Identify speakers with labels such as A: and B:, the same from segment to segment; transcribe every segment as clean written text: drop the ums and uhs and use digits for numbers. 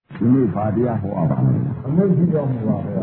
A: ဒီနေ့ဘာတရားဟောပါလဲ
B: အမိတ်ကြီးတော်မူပါဗျာ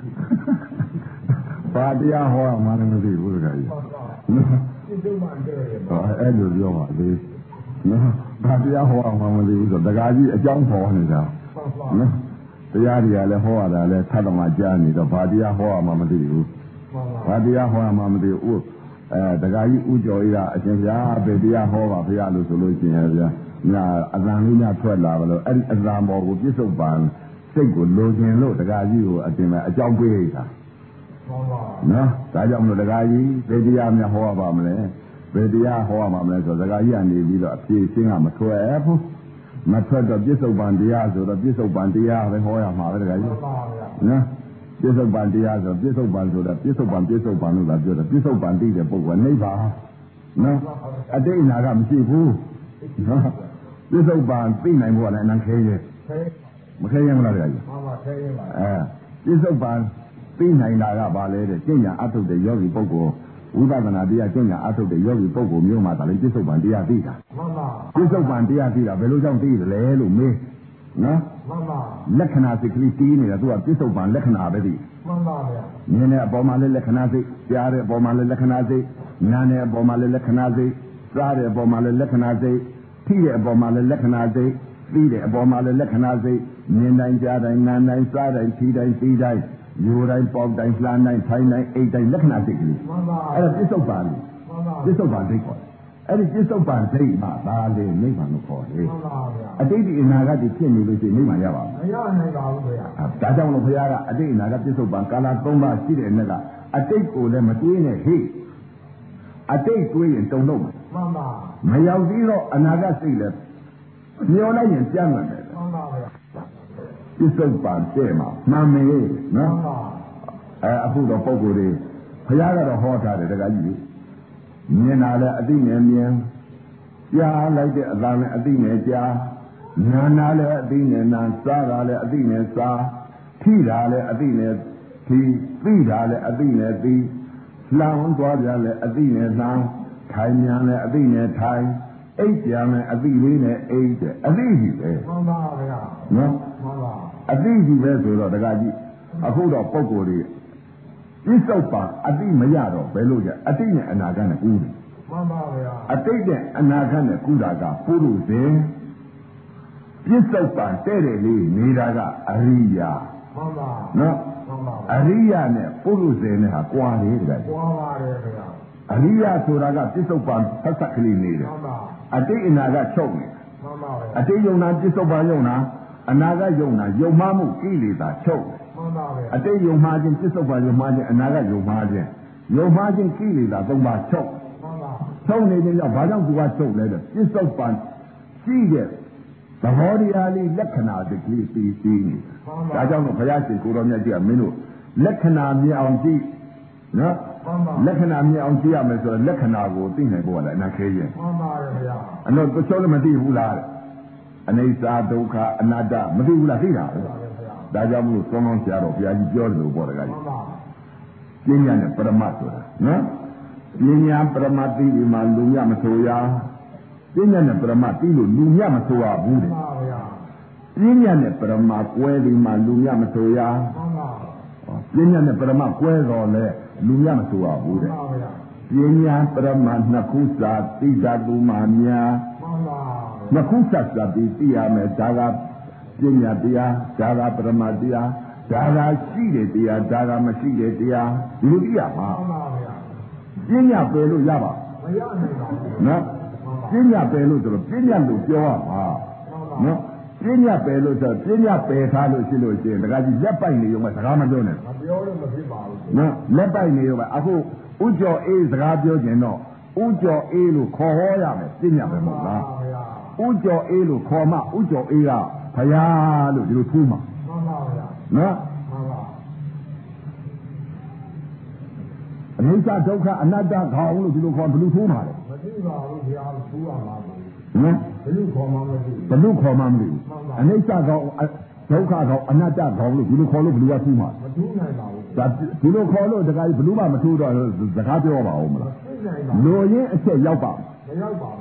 A: ဘာတရားဟောမှလည်းမသိဘူးတခါကြီး
B: ဒီတုံးမှတဲ့ရ
A: ပါအဲ့လိုပြောပါလေနော်ဘာတရားဟောမှမသိဘူးဆိုတခါကြီးအကြောင်းပေါ်နေတာနော်တရားတွေကလည်းဟောရတာလည်းသတ္တမကြားနေတော့ဘာတရားဟောမှမသိဘူးဘာတရားဟောမှမသိဘူးတခါကြီးဥကျော်ကြီးကအရှင်ဗျာဘယ်တရားဟောပါဗျာလို့ဆိုလို့ရှိရင်ဗျာညာအလံလေးညထွက်လာပါလို့အဲ့ဒီအလံပေါ်ကိုပြစ္ဆုတ်ပန်စိတ်ကိုလိုချင်လို့တခါကြီးကိုအတင်မဲ့အကြောင်းပေးတာနော်ဒါကြောင့်မလို့တခါကြီးဘယ်တရားများဟောပါမလဲဘယ်တရားဟောမှာမလဲဆိုတော့တခါကြီးကနေပြီးတော့အပြေရှင်းကမထွက်ဘူးမထွက်တော့ပြစ္ဆုတ်ပန်တရားဆိုတော့ပြစ္ဆုတ်ပန်တရားပဲဟောရမှာပဲတခါကြီးနော်ပြစ္ဆုတ်ပန်တရားဆိုပြစ္ဆုတ်ပန်ဆိုတာပြစ္ဆုတ်ပန်လို့သာပြောတယ်ပြစ္ဆုတ်ပန်သိတဲ့ပုဂ္ဂိုလ်နိဗ္ဗာန်နော်အတိတ်အနာကမရှိဘူးနော်ပြစ္ဆုတ်ပန်သိနိုင်ဖို့ကလည်းအနံခဲရဲ့မခဲရင်မလားတခါကြီး
B: မှန်ပါခဲရင်ပါ
A: ပြစ္ဆုတ်ပန်သိနိုင်တာကဘာလဲတဲ့ကျင့်ညာအထုတ်တဲ့ယောဂီပုဂ္ဂိုလ်ဝိပဿနာတရားကျင့်ညာအထုတ်တဲ့ယောဂီပုဂ္ဂိုလ်မျိုးမှာဒါလည်းပြစ္ဆုတ်ပန်တရားသိတာ
B: မှန်ပါ
A: ပြစ္ဆုတ်ပန်တရားသိတာဘယ်လိုကြောင့်သိတယ်လဲလို့မေးနော်
B: မှန်ပါ
A: လက္ခဏာစိတ်ကလေးတီးနေတာသူကပြစ္ဆုတ်ပန်လက္ခဏာပဲသိ
B: မှန်ပါဗျာ
A: မြင်တဲ့အပေါ်မှာလည်းလက္ခဏာစိတ်ကြားတဲ့အပေါ်မှာလည်းလက္ခဏာစိတ်နားတဲ့အပေါ်မှာလည်းလက္ခဏာစိတ်စားတဲ့အပေါ်မှာလည်းလက္ခဏာစိတ်ထိတဲ့အပေါ်မှာလည်းလက္ခဏာစိတ်သိတဲ့အပေါ်မှာလည်းလက္ခဏာစိတ်မြင်တိုင်းကြားတိုင်းနားတိုင်းစားတိုင်းထိတိုင်းသိတိုင်းယူတိုင်းပေါက်တိုင်းလှမ်းတိုင်းထိုင်တိုင်းအိတ်တိုင်းလက္ခဏာစိတ်ကလေး
B: မှန်ပါ
A: အဲ့ဒါပြစ္ဆုတ်ပန်ပြစ္ဆုတ်ပန်စိတ်ခေါ်အဲ့ဒီပြစ္ဆုတ်ပန်စိတ်မှာဒါလေနိဗ္ဗာန်ကိုခေါ်တယ်
B: မှန်ပါဗျာ
A: အတိတ်ဒီအနာဂတ်ဖြစ်နေလို့ရှိရင်နိဗ္ဗာန်ရပါ
B: မရနိုင်ပါဘူးဗျာ
A: ဒါကြောင့်လို့ဘုရားကအတိတ်အနာဂတ်ပြစ္ဆုတ်ပန်ကာလ၃ပါးရှိတဲ့နေ့ကအတိတ်ကိုလည်းမတွေးနဲ့ဟေ့အတိတ်တွေးရင်တုံတော့
B: မှန်ပါ
A: မရောက်သေးတော့အနာဂတ်စိတ်လည်းမျောလိုက်ရင်ကြမ်းမယ်
B: မှန်ပါဗျာ
A: ပြစ္ဆုတ်ပန်တဲ့မှာမှန်မယ်နော်
B: မှန်ပါ
A: အခုတော့ပုံကိုယ်တွေဘုရားကတော့ဟောထားတယ်တခါကြီးမြင်တာလည်းအသိနဲ့မြင်ကြားလိုက်တဲ့အသံနဲ့အသိနဲ့ကြားနာနာလည်းအသိနဲ့နာစားတာလည်းအသိနဲ့စားထိတာလည်းအသိနဲ့ထိသိတာလည်းအသိနဲ့သိလှမ်းသွားကြလည်းအသိနဲ့လှမ်းထိုင်မြန်လည်းအသိနဲ့ထိုင်အိတ်ပြန်လည်းအသိလေးနဲ့အိတ်တဲ့အသိကြီးပဲ
B: မှန်ပါဗျာ
A: နော်
B: မှန်ပါ
A: အသိကြီးပဲဆိုတော့တခါကြီးအခုတော့ပုံကိုယ်တွေပြစ္ဆုတ်ပန်အတိမရတော့ဘယ်လိုကြအတိနဲ့အနာဂတ်နဲ့ကူးတယ်
B: မှန်ပါဗျာ
A: အတိတ်နဲ့အနာဂတ်နဲ့ကူးတာကပုရုဇဉ်ပြစ္ဆုတ်ပန်တဲ့တယ်လေးနေတာကအရိယာ
B: မှန်ပါ
A: နော်
B: မှန်ပါ
A: အရိယာနဲ့ပုရုဇဉ်နဲ့ဟာကွာတယ်တကယ်
B: ကွာပါတယ်ဗျာ
A: အရိယာဆိုတာကပြစ္ဆုတ်ပန်ဆက်ဆက်ကလေးနေတယ်
B: မှန်ပါ
A: အတိတ်အနာဂတ်ချုပ်နေ
B: မှန်ပါဗျာ
A: အတိတ်ယုံနာပြစ္ဆုတ်ပန်ယုံနာအနာဂတ်ယုံနာယုံမှမှုကိလေသာချုပ်
B: မှန်ပါဗျာ
A: အတိတ်ယုံမှားခြင်းပြစ္ဆုတ်ပန်ယုံမှားခြင်းအနာဂတ်ယုံမှားခြင်းယုံမှားခြင်းကိလေသာ၃ပါးချုပ်
B: မှန်ပါ
A: ချုပ်နေခြင်းကြောင့်ဘာကြောင့်သူကချုပ်လဲတဲ့ပြစ္ဆုတ်ပန်ရှိတဲ့သဘောတရားလေးလက္ခဏာတကလေးသိသိနေဒါကြောင့်လို့ဘုရားရှင်ကိုတော်မြတ်ကြီးကမင်းတို့လက္ခဏာမြင်အောင်ကြည့်နော်လက္ခဏာမြင်အောင်ကြည့်ရမယ်ဆိုတော့လက္ခဏာကိုသိနိုင်ဖို့ကလည်းအနာခဲရင်
B: မှန်ပါတယ်ဗျာ
A: အလို့တချို့လည်းမသိဘူးလားအနိစ္စဒုက္ခအနတ္တမသိဘူးလားသိတာဒါကြောင့်မလို့သုံးလုံးဆရာတော်ဘုရားကြီးပြောတယ်လို့ပြောတယ်ကကြီးပညာနဲ့ပရမတ်ဆိုတာနော်ပညာပရမတ်သိဒီမှာလူမြမဆိုရပညာနဲ့ပရမတ်သိလို့လူမြမဆိုရဘူးတဲ့ပညာနဲ့ပရမတ်ကွဲဒီမှာလူမြမဆိုရပညာနဲ့ပရမတ်ကွဲတော့လေလူမြမဆိုရဘူးတဲ့ပညာပရမတ်နှစ်ခုစာသိတာကူမှာများနှစ်ခုစာစာပြီးသိရမယ်ဒါကပညာတရားဒါကပရမတ်တရားဒါကရှိတဲ့တရားဒါကမရှိတဲ့တရားဒီလိုသိရမှာပညာပယ်လို့ရပါ
B: မရနိုင်ပါဘူး
A: နော်ပညာပယ်လို့ဆိုတော့ပညာလို့ပြောရမှာနော်ပညာပယ်လို့ဆိုပညာပယ်ထားလို့ရှိလို့ရှိရင်တခါကြီးလက်ပိုက်နေရုံပဲစကားမပြောနဲ့
B: မပြောလို့မဖြစ်ပါဘူး
A: နော်လက်ပိုက်နေရုံပဲအခုဥကျော်အေးစကားပြောခြင်းတော့ဥကျော်အေးလို့ခေါ်ဟောရမယ်ပညာပဲမဟုတ်လားဥကျော်အေးလို့ခေါ်မှဥကျော်အေးကဘုရားလို့ဒီလိုထူးမှာ
B: မှန်ပါဗျာ
A: နော်အနိစ္စဒုက္ခအနတ္တခေါင်းလို့ဒီလိုခေါ်ဘယ်လိုထိုးမှာလဲ
B: မသိပါဘူးဘုရားထိုးရမှာပါ
A: နော်
B: ဘယ်လိုခေါ်မှမသိဘူး
A: ဘယ်လိုခေါ်မှမသိဘူးအနိစ္စခေါင်းဒုက္ခခေါင်းအနတ္တခေါင်းလို့ဒီလိုခေါ်လို့ဘယ်လိုကထိုးမှာ
B: မထိုးနိုင်ပါဘူး
A: ဒါဒီလိုခေါ်လို့တခါကြီးဘယ်လိုမှမထိုးတော့စကားပြောပါဦးမလား
B: သိနိုင်ပါ
A: လိုရင်းအချက်ရောက်ပါ
B: မရောက်ပါဘူး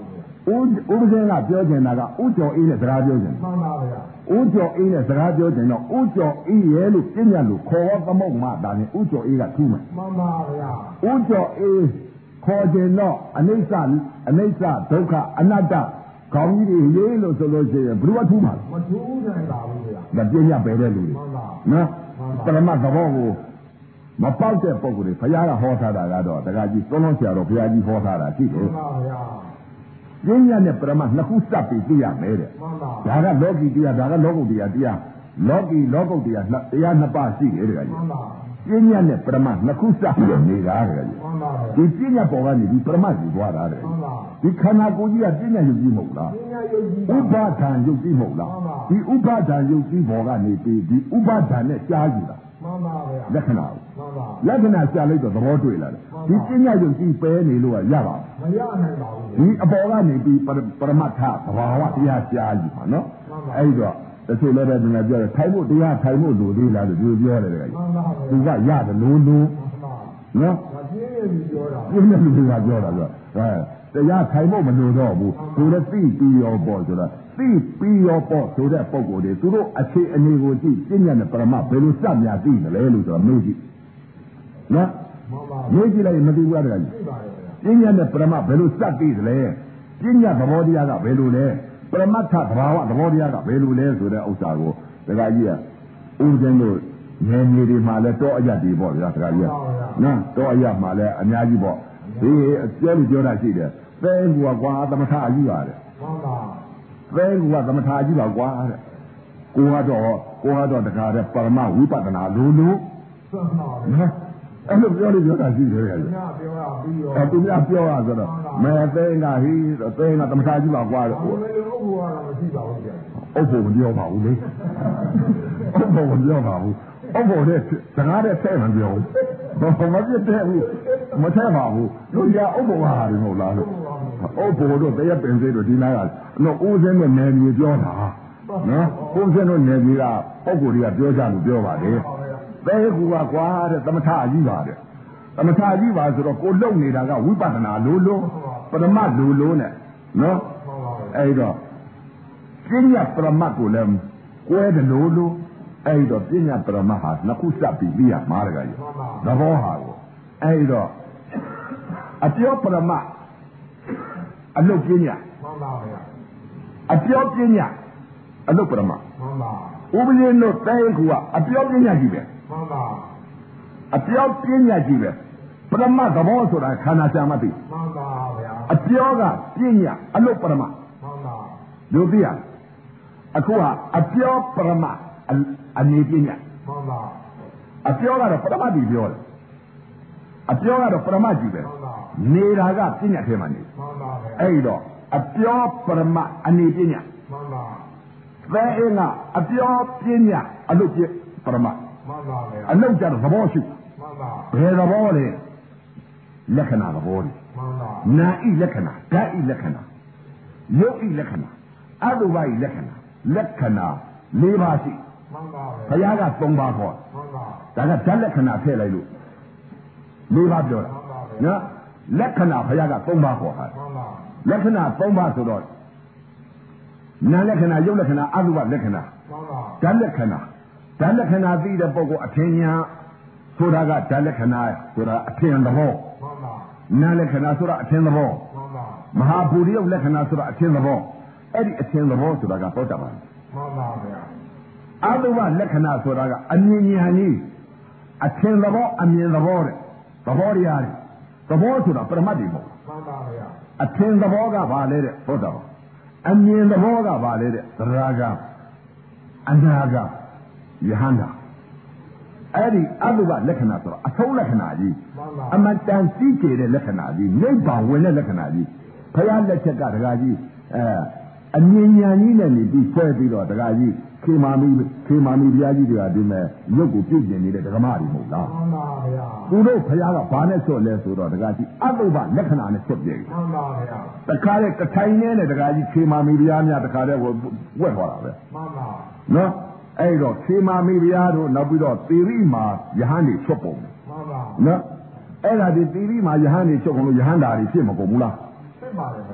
A: ဥပဇင်းကပြောချင်တာကဥကျော်အေးနဲ့စကားပြောချင်တယ်
B: မှန်ပါဗျာ
A: ဥကျော်အေးနဲ့စကားပြောချင်တော့ဥကျော်အေးရဲ့လို့ပြညာလို့ခေါ်သမုတ်မှဒါနဲ့ဥကျော်အေးကထူးမယ်
B: မှန်ပါဗျာ
A: ဥကျော်အေးခေါ်ခြင်းတော့အနိစ္စဒုက္ခအနတ္တခေါင်းကြီးတွေရေးလို့ဆိုလို့ရှိရင်ဘယ်သူကထူးမှာ
B: မထူးနိုင်ပါဘူးဗျာ
A: လဲဒါပြညာပဲတဲ့လူတွေ
B: မှန်ပါ
A: နော်ပရမတ်သဘောကိုမပေါက်တဲ့ပုံကိုယ်တွေဘုရားကဟောထားတာကတော့တခါကြီးသုံးလုံးဆရာတော်ဘုရားကြီးဟောထားတာရှိတယ်
B: မှန်ပါဗျာ
A: ပြညာနဲ့ပရမတ်နှစ်ခုစပ်ပြီးသိရမယ်တဲ့
B: မှန်ပါ
A: ဒါကလောကီတရားဒါကလောကုတ္တရာတရားလောကီလောကုတ္တရာတရားနှစ်ပါးရှိတယ်တခါကြီး
B: မှန်ပါ
A: ပြညာနဲ့ပရမတ်နှစ်ခုစပ်ပြီးနေတာတခါကြီး
B: မှန်ပါဗျာ
A: ဒီပြညာပေါ်ကနေဒီပရမတ်ကြီးသွားတာတဲ့
B: မှန်ပါ
A: ဒီခန္ဓာကိုယ်ကြီးကပြညာယုတ်ကြီးမဟုတ်လား
B: ပညာယုတ်ကြီး
A: ဥပါဒံယုတ်ကြီးမဟုတ်လားဒီဥပါဒံယုတ်ကြီးပေါ်ကနေပြီးဒီဥပါဒံနဲ့ကြားယူတာ
B: မှန်ပါဗျာ
A: လက္ခဏာကို
B: မှန်ပါ
A: လက္ခဏာရှာလိုက်တော့သဘောတွေ့လာတယ်ဒီပြညာယုတ်ကြီးပဲနေလို့ရပါ
B: မရနိုင်ပါဘူး
A: ဒီအပေါ်ကနေပြီးပရမတ်ထသဘာဝတရားရှားယူပါနော်အဲ့တော့တချို့လည်းပဲဒီမှာပြောတယ်ထိုင်ဖို့တရားထိုင်ဖို့လိုသေးလားလို့သူပြောတယ်တကယ်
B: မှန်ပါဗျာ
A: သူကရတယ်လို့လို့
B: မှန်ပါ
A: နော်
B: မပြင်းရင်ပြောတာ
A: ပြင်းတဲ့လူကပြောတာဆိုတရားထိုင်ဖို့မလိုတော့ဘူးသူလည်းသိပြီးရောပေါ့ဆိုတာသိပြီးရောပေါ့ဆိုတဲ့ပုံကိုယ်တွေသူတို့အခြေအနေကိုကြည့်ပြညာနဲ့ပရမတ်ဘယ်လိုစများသိမလဲလို့ဆိုတော့မေးကြည့်နော်
B: မှန်ပါ
A: မေးကြည့်လိုက်မသိဘူးတကယ်ကြီး
B: သိပါတယ်ဗျာ
A: ပညာနဲ့ပရမတ်ဘယ်လိုစပ်သိသလဲပညာသဘောတရားကဘယ်လိုလဲပရမတ်ထသဘာဝသဘောတရားကဘယ်လိုလဲဆိုတဲ့ဥစ္စာကိုဒကာကြီးကဦးဇင်းတို့ငယ်ငယ်တွေမှာလဲတောအရက်တွေပေါ့ဗျာဒကာကြီးကနော်တောအရက်မှာလဲအများကြီးပေါ့ဒီအကျဲလို့ပြောတာရှိတယ်သဲကူကကွာသမထအကြီးပါတယ်
B: မှန်ပါ
A: သဲကူကသမထအကြီးပါကွာတဲ့ကိုကတော့တခါတဲ့ပရမဝိပဿနာလိုလို
B: မှန်ပါဗျာ
A: နော်အဲ့လိုပြောလို့ပြောတာရှိတယ်ကကြီး
B: ညပြောရပြီးရော
A: သူများပြောရဆိုတော့မဲသိန်းကဟီးသိန်းကသမထကြီးပါကွာလို့
B: ဘယ်လိုဥပ္ပဝါဒမရှိပါဘူးဗျာ
A: အုပ်ဖို့မပြောပါဘူးလေအုပ်ဖို့မပြောပါဘူးအုပ်ဖို့တဲ့စကားတဲ့ထဲမှပြောဘူးမပြတ်တဲ့ဘူးမထဲပါဘူးတို့ရအုပ်ဖို့ဟာတယ်မဟုတ်လားလို့အုပ်ဖို့တို့တရက်ပင်စိတ်တို့ဒီနာကတော့ဦးစင်းနဲ့နယ်မြေပြောတာနော်ဦးစင်းတို့နယ်မြေကပုံကိုယ်တွေကပြောကြလို့ပြောပါတယ်သဲကူကကွာတဲ့သမထကြီးပါတဲ့သမထကြီးပါဆိုတော့ကိုလုံနေတာကဝိပဿနာလိုလိုပရမတ်လိုလိုနဲ့နော်အဲ့တော့ပညာပရမတ်ကိုလည်းကွဲတယ်လို့လို့အဲ့တော့ပညာပရမတ်ဟာနှစ်ခုစပ်ပြီးပြီးရမှာတကကြီးသဘောဟာကိုအဲ့တော့အပြောပရမတ်အလုတ်ပညာ
B: မှန်ပါဗျာ
A: အပြောပညာအလုတ်ပရမတ်
B: မှန်ပါ
A: ဥပဒေတို့တဲကူကအပြောပညာကြီးပဲ
B: မှန်ပါ
A: အပြောပညာကြီးပဲပရမတ်သဘောဆိုတာခန္ဓာရှာမှသိ
B: မှန်ပါဗျာ
A: အပြောကပညာအလုတ်ပရမတ်
B: မှန်ပါ
A: တို့သိရအခုကအပြောပရမတ်အနေပညာ
B: မှန်ပါ
A: အပြောကတော့ပရမတ်ကြီးပြောတယ်အပြောကတော့ပရမတ်ကြီးပဲ
B: မှန်ပါ
A: နေတာကပညာထဲမှာနေ
B: မှန်ပါဗျာ
A: အဲ့တော့အပြောပရမတ်အနေပညာ
B: မှန်ပါ
A: သဲအင်းကအပြောပညာအလုတ်ပရမတ်
B: မှန်ပါဗျာ
A: အလုတ်ကြတော့သဘောရှိ
B: မှန်ပါ
A: ဘယ်သဘောလဲလက္ခဏာသဘောတွေ
B: မှန်ပါ
A: နာဤလက္ခဏာဓာတ်ဤလက္ခဏာယုတ်ဤလက္ခဏာအတုပဤလက္ခဏာလက္ခဏာ၄ပါးရှိ
B: မှန်ပါ
A: ဘုရားက၃ပါးခေါ်
B: မှန်ပါ
A: ဒါကဓာတ်လက္ခဏာထည့်လိုက်လို့၄ပါးပြောတာနော်လက္ခဏာဘုရားက၃ပါးခေါ်တာ
B: မှန်ပါ
A: လက္ခဏာ၃ပါးဆိုတော့နာလက္ခဏာယုတ်လက္ခဏာအတုပလက္ခဏာ
B: မှန်ပါ
A: ဓာတ်လက္ခဏာသိတဲ့ပုဂ္ဂိုလ်အထင်ညာဆိုတာကဓာတ်လက္ခဏာဆိုတာအထင်သဘော
B: မှန်ပါ
A: နာလက္ခဏာဆိုတာအထင်သဘော
B: မှန်ပါ
A: မဟာဘူရိယလက္ခဏာဆိုတာအထင်သဘောအဲ့ဒီအထင်သဘောဆိုတာကသောတာပန်
B: မှန်ပါဗျာ
A: အတုပလက္ခဏာဆိုတာကအမြင်ဉာဏ်ကြီးအထင်သဘောအမြင်သဘောတဲ့သဘောတရားတဲ့သဘောဆိုတာပရမတ်တွေမဟုတ်
B: မှန်ပါဗျာ
A: အထင်သဘောကဘာလဲတဲ့သောတာပန်အမြင်သဘောကဘာလဲတဲ့သရဂအနာဂယဟန္တာအဲ့ဒီအတုပလက္ခဏာဆိုတာအဆုံးလက္ခဏာကြီး
B: မှန်ပါ
A: အမတန်စီးကျတဲ့လက္ခဏာကြီးနိဗ္ဗာန်ဝင်တဲ့လက္ခဏာကြီးဘုရားလက်ချက်ကတကားကြီးအမြင်ဉာဏ်ကြီးနဲ့နေပြီးဆွဲပြီးတော့တကားကြီးခေမာမီဘုရားကြီးတွေကဒီမဲ့ရုပ်ကိုပြုတ်ကျင်နေတဲ့ဓမ္မတွေမဟုတ်လား
B: မှန်ပါဗျာ
A: သူတို့ဘုရားကဘာနဲ့ဆွတ်လဲဆိုတော့တကားကြီးအတုပလက္ခဏာနဲ့ဆွတ်ပြေ
B: မှန်ပါဗျာ
A: တခါတဲ့တထိုင်နဲ့တကားကြီးခေမာမီဘုရားများတခါတဲ့ဝက်သွားတာပဲ
B: မှန်ပါ
A: နော်အဲ့တော့ခေမာမီဘုရားတို့နောက်ပြီးတော့သေရိမာယဟန်တွေဆွတ်ပုံ
B: မှန်ပါ
A: နော်အဲ့ဒါဒီသီရိမှာယဟန်နေချုပ်ကုန်လို့ယဟန်တာတွေဖြစ်မကုန်ဘူးလား
B: ဖြစ်ပါတယ်ဗျာ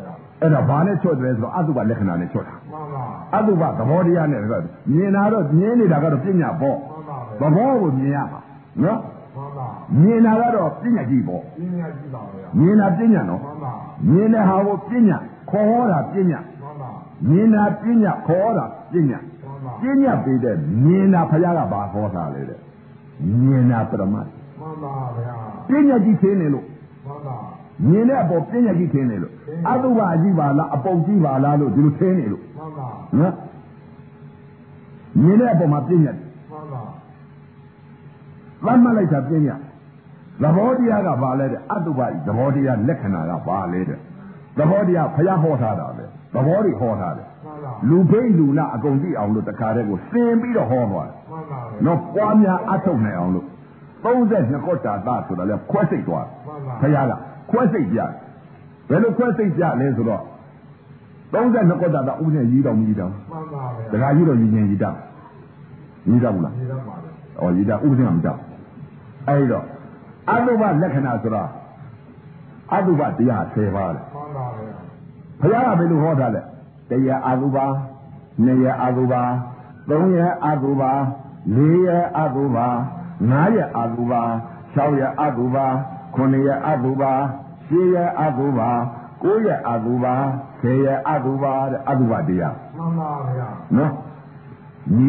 A: အဲ့တော့ဘာနဲ့ချော့တယ်ဆိုတော့အတုပလက္ခဏာနဲ့ချော့တာ
B: မှန်ပါ
A: အတုပသဘောတရားနဲ့ဆိုမြင်တာတော့မြင်နေတာကတော့ပညာပေါ့
B: မှန်ပါ
A: သဘောကိုမြင်ရမှာနော်
B: မှန်ပါ
A: မြင်တာကတော့ပညာကြီးပေါ့
B: ပြင်းရကြည့်ပါဗျာ
A: မြင်တာပညာနော်
B: မှန်ပါ
A: မြင်တဲ့ဟာကိုပညာခေါ်ဟောတာပညာ
B: မှန်ပါ
A: မြင်တာပညာခေါ်ဟောတာပညာ
B: မှန်ပါ
A: ပညာပေးတဲ့မြင်တာဘုရားကဘာဟောတာလဲတဲ့မြင်တာပရမတ်
B: မှန်ပါဗျာ
A: ပညာကြီးခင်းနေလို့
B: မှန်ပါ
A: မြင်တဲ့အပေါ်ပညာကြီးခင်းနေလို့အတုပအကြီးပါလားအပုပ်ကြီးပါလားလို့ဒီလိုခင်းနေလို့
B: မှန်ပါ
A: နော်မြင်တဲ့အပေါ်မှာပညာ
B: မှန်ပါ
A: သတ်မှတ်လိုက်တာပညာသဘောတရားကဘာလဲတဲ့အတုပသဘောတရားလက္ခဏာကဘာလဲတဲ့သဘောတရားဘုရားဟောထားတာပဲသဘောတွေဟောထားတယ်
B: မှန်ပါ
A: လူဘိန်းလူနာအကုန်သိအောင်လို့တခါတည်းကိုစင်ပြီးတော့ဟောသွားတယ်
B: မှန်ပါ
A: နော်ပွားများအထုတ်နိုင်အောင်လို့32ကောတာသဆိုတာလဲခွဲစိတ်သွားဘုရားကခွဲစိတ်ပြတယ်ဘယ်လိုခွဲစိတ်ပြလဲဆိုတော့32ကောတာသဥနဲ့ကြီးတော်မူကြီးတော်
B: မှန်ပါ
A: တခါကြီးတော့ကြီးရင်ကြီးတောက်ကြီးတော့ဘူးလား
B: ဒီတော့ပါလေ
A: ဩကြီးတာဥစဉ်ကမတောက်အဲ့တော့အတုပလက္ခဏာဆိုတာအတုပတရား10ပါးလေ
B: မှန်ပါဗျာ
A: ဘုရားကဘယ်လိုဟောတာလဲတရားအတုပ2ရက်အတုပ3ရက်အတုပ4ရက်အတုပ5ရက်အတုပ6ရက်အတုပ9ရက်အတုပ10ရက်အတုပ9ရက်အတုပ10ရက်အတုပတဲ့အတုပတရား
B: မှန်ပါဗျာ
A: နော်ညီ